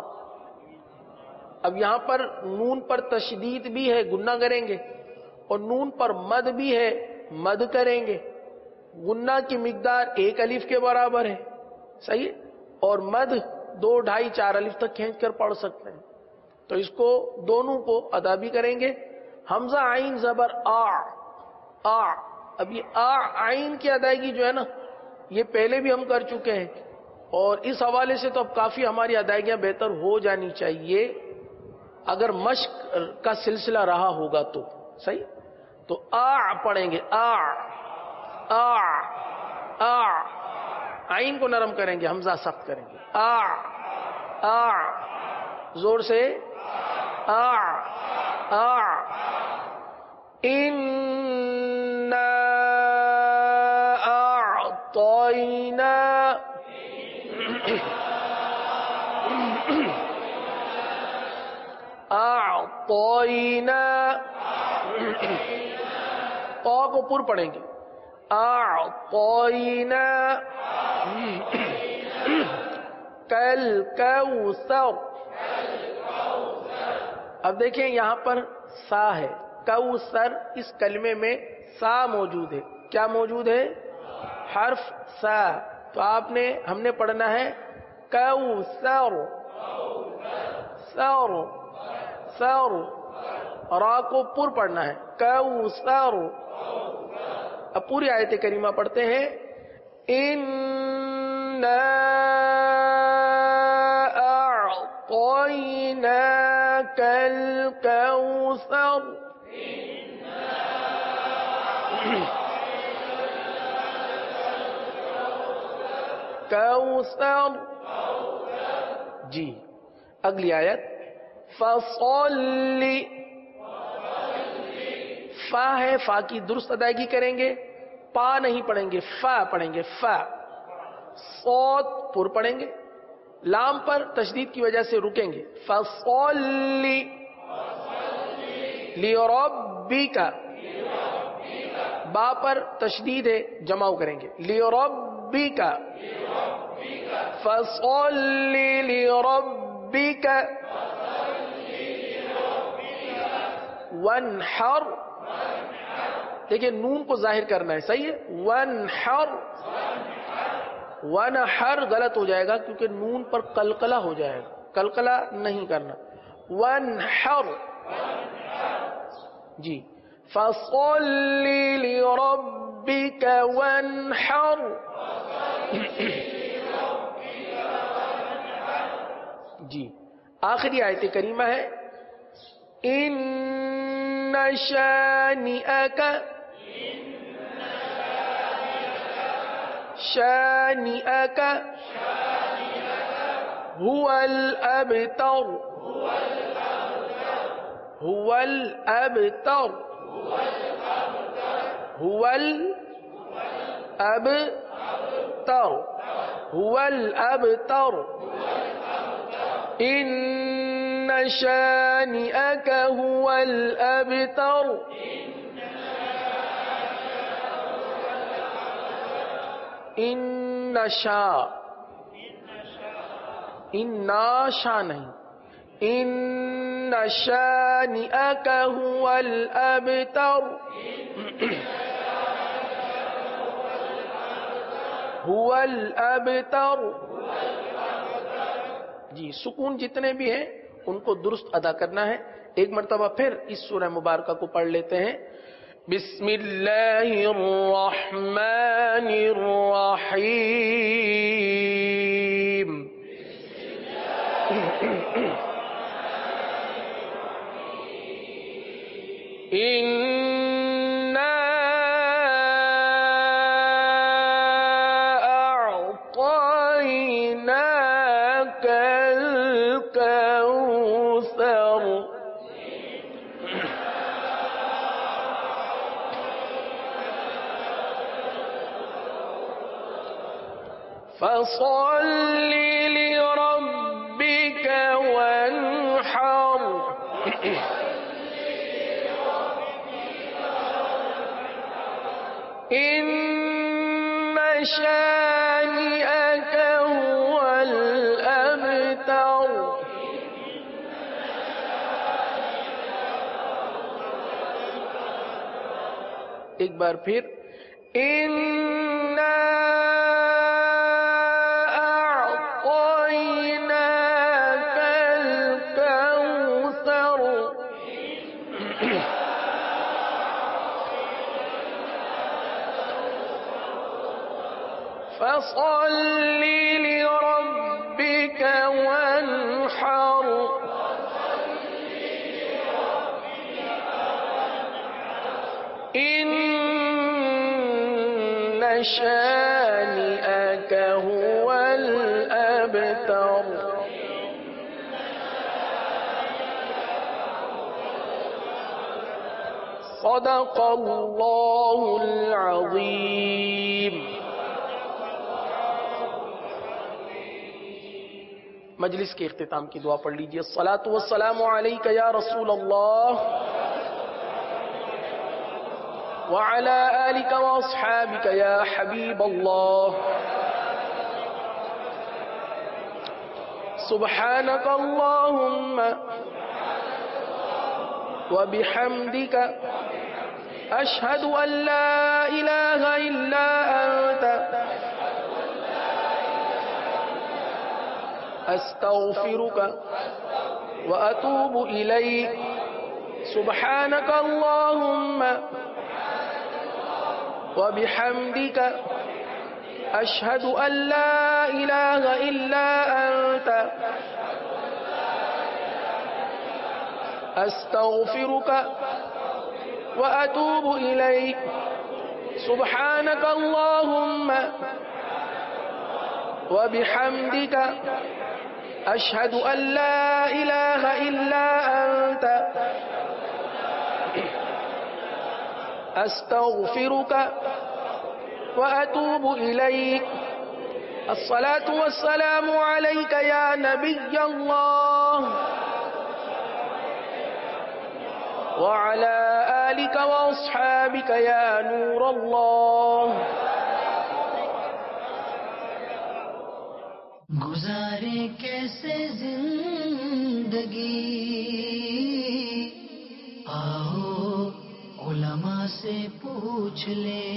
اب یہاں پر نون پر تشدید بھی ہے, گنہ کریں گے, اور نون پر مد بھی ہے, مد کریں گے. گنہ کی مقدار ایک الف کے برابر ہے, صحیح, اور مد دو ڈھائی چار الف تک کھینچ کر پڑھ سکتے ہیں. تو اس کو دونوں کو ادا بھی کریں گے. حمزہ عین زبر آ آ. اب یہ آ عین کی ادائیگی جو ہے نا یہ پہلے بھی ہم کر چکے ہیں, اور اس حوالے سے تو اب کافی ہماری ادائیگیاں بہتر ہو جانی چاہیے اگر مشق کا سلسلہ رہا ہوگا تو, صحیح. تو تو آ پڑھیں گے، آ آ آ، عین کو نرم کریں گے، حمزہ سخت کریں گے، آ آ، زور سے آ آ، اِنَّا أَعْطَيْنَا، أَعْطَيْنَا، تو کو پر پڑھیں گے، أَعْطَيْنَا كَالْكَوْثَرِ۔ اب دیکھیں یہاں پر سا ہے، کوثر، اس کلمے میں سا موجود ہے۔ کیا موجود ہے؟ حرف سا۔ تو آپ نے ہم نے پڑھنا ہے کوثر، سر سر، را کو پر پڑھنا ہے، کوثر۔ اب پوری آیت کریمہ پڑھتے ہیں، اِنَّا أَعْطَيْنَاكَ الْكَوْثَرَ۔ کوثر، جی۔ اگلی آیت، فَصَلِّ، فا ہے، فا کی درست ادائیگی کریں گے، پا نہیں پڑھیں گے، فا پڑھیں گے، فا۔ صوت پر پڑھیں گے، لام پر تشدید کی وجہ سے رکیں گے، فَصَلِّ لِرَبِّكَ، با پر تشدید ہے، جمع کریں گے، لِرَبِّكَ، فَصَلِّ لِرَبِّكَ وَانْحَرْ، دیکھیں نون کو ظاہر کرنا ہے، صحیح ہے، وَانْحَرْ، وَانْحَرْ غلط ہو جائے گا کیونکہ نون پر قلقلہ ہو جائے گا، قلقلہ نہیں کرنا، وَانْحَرْ، جی۔ فَصَلِّ لِرَبِّكَ وَانْحَرْ، جی۔ آخری آیت کریمہ ہے، اِنَّ شَانِئَكَ، شَانِئَكَ هُوَ الْأَبْتَرُ، هُوَ الْأَبْتَرُ، هُوَ الْأَبْتَرُ، هُوَ الْأَبْتَرُ، إِنَّ شَانِئَكَ هُوَ الْأَبْتَرُ۔ ان شا، ان شا نہیں، ان شانئک هو الابتر، هو الابتر، جی۔ سکون جتنے بھی ہیں ان کو درست ادا کرنا ہے۔ ایک مرتبہ پھر اس سورہ مبارکہ کو پڑھ لیتے ہیں، بسم اللہ الرحمن الرحیم، اِنَّا أَعْطَيْنَاكَ الْكَوْثَرَ، فَصَلِّ لِرَبِّكَ وَانْحَرْ، إِنَّ شَانِئَكَ هُوَ الْأَبْتَرُ۔ ایک بار پھر، إِنَّا أَعْطَيْنَاكَ الْكَوْثَرَ، فَصَلِّ لِرَبِّكَ وَانْحَرْ، شانئك هو الأبتر صدق الله العظيم. مجلس کے اختتام کی دعا پڑھ لیجیے. الصلاۃ والسلام علیک یا رسول اللہ وعلى آلك وأصحابك يا حبيب الله. سبحانك اللهم وبحمدك أشهد أن لا إله إلا أنت أستغفرك وأتوب إليك. سبحانك اللهم وبحمدك أشهد أن لا إله إلا أنت أستغفرك وأتوب إليك. سبحانك اللهم وبحمدك أشهد أن لا إله إلا أنت أستغفرك وأتوب إليك. الصلاة والسلام عليك يا نبي الله وعلى آلك وأصحابك يا نور الله. گزارے کیسے زندگی آؤ علماء سے پوچھ لے.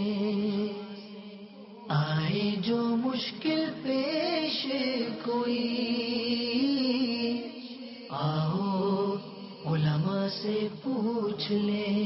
آئے جو مشکل پیش کوئی آؤ علماء سے پوچھ لے.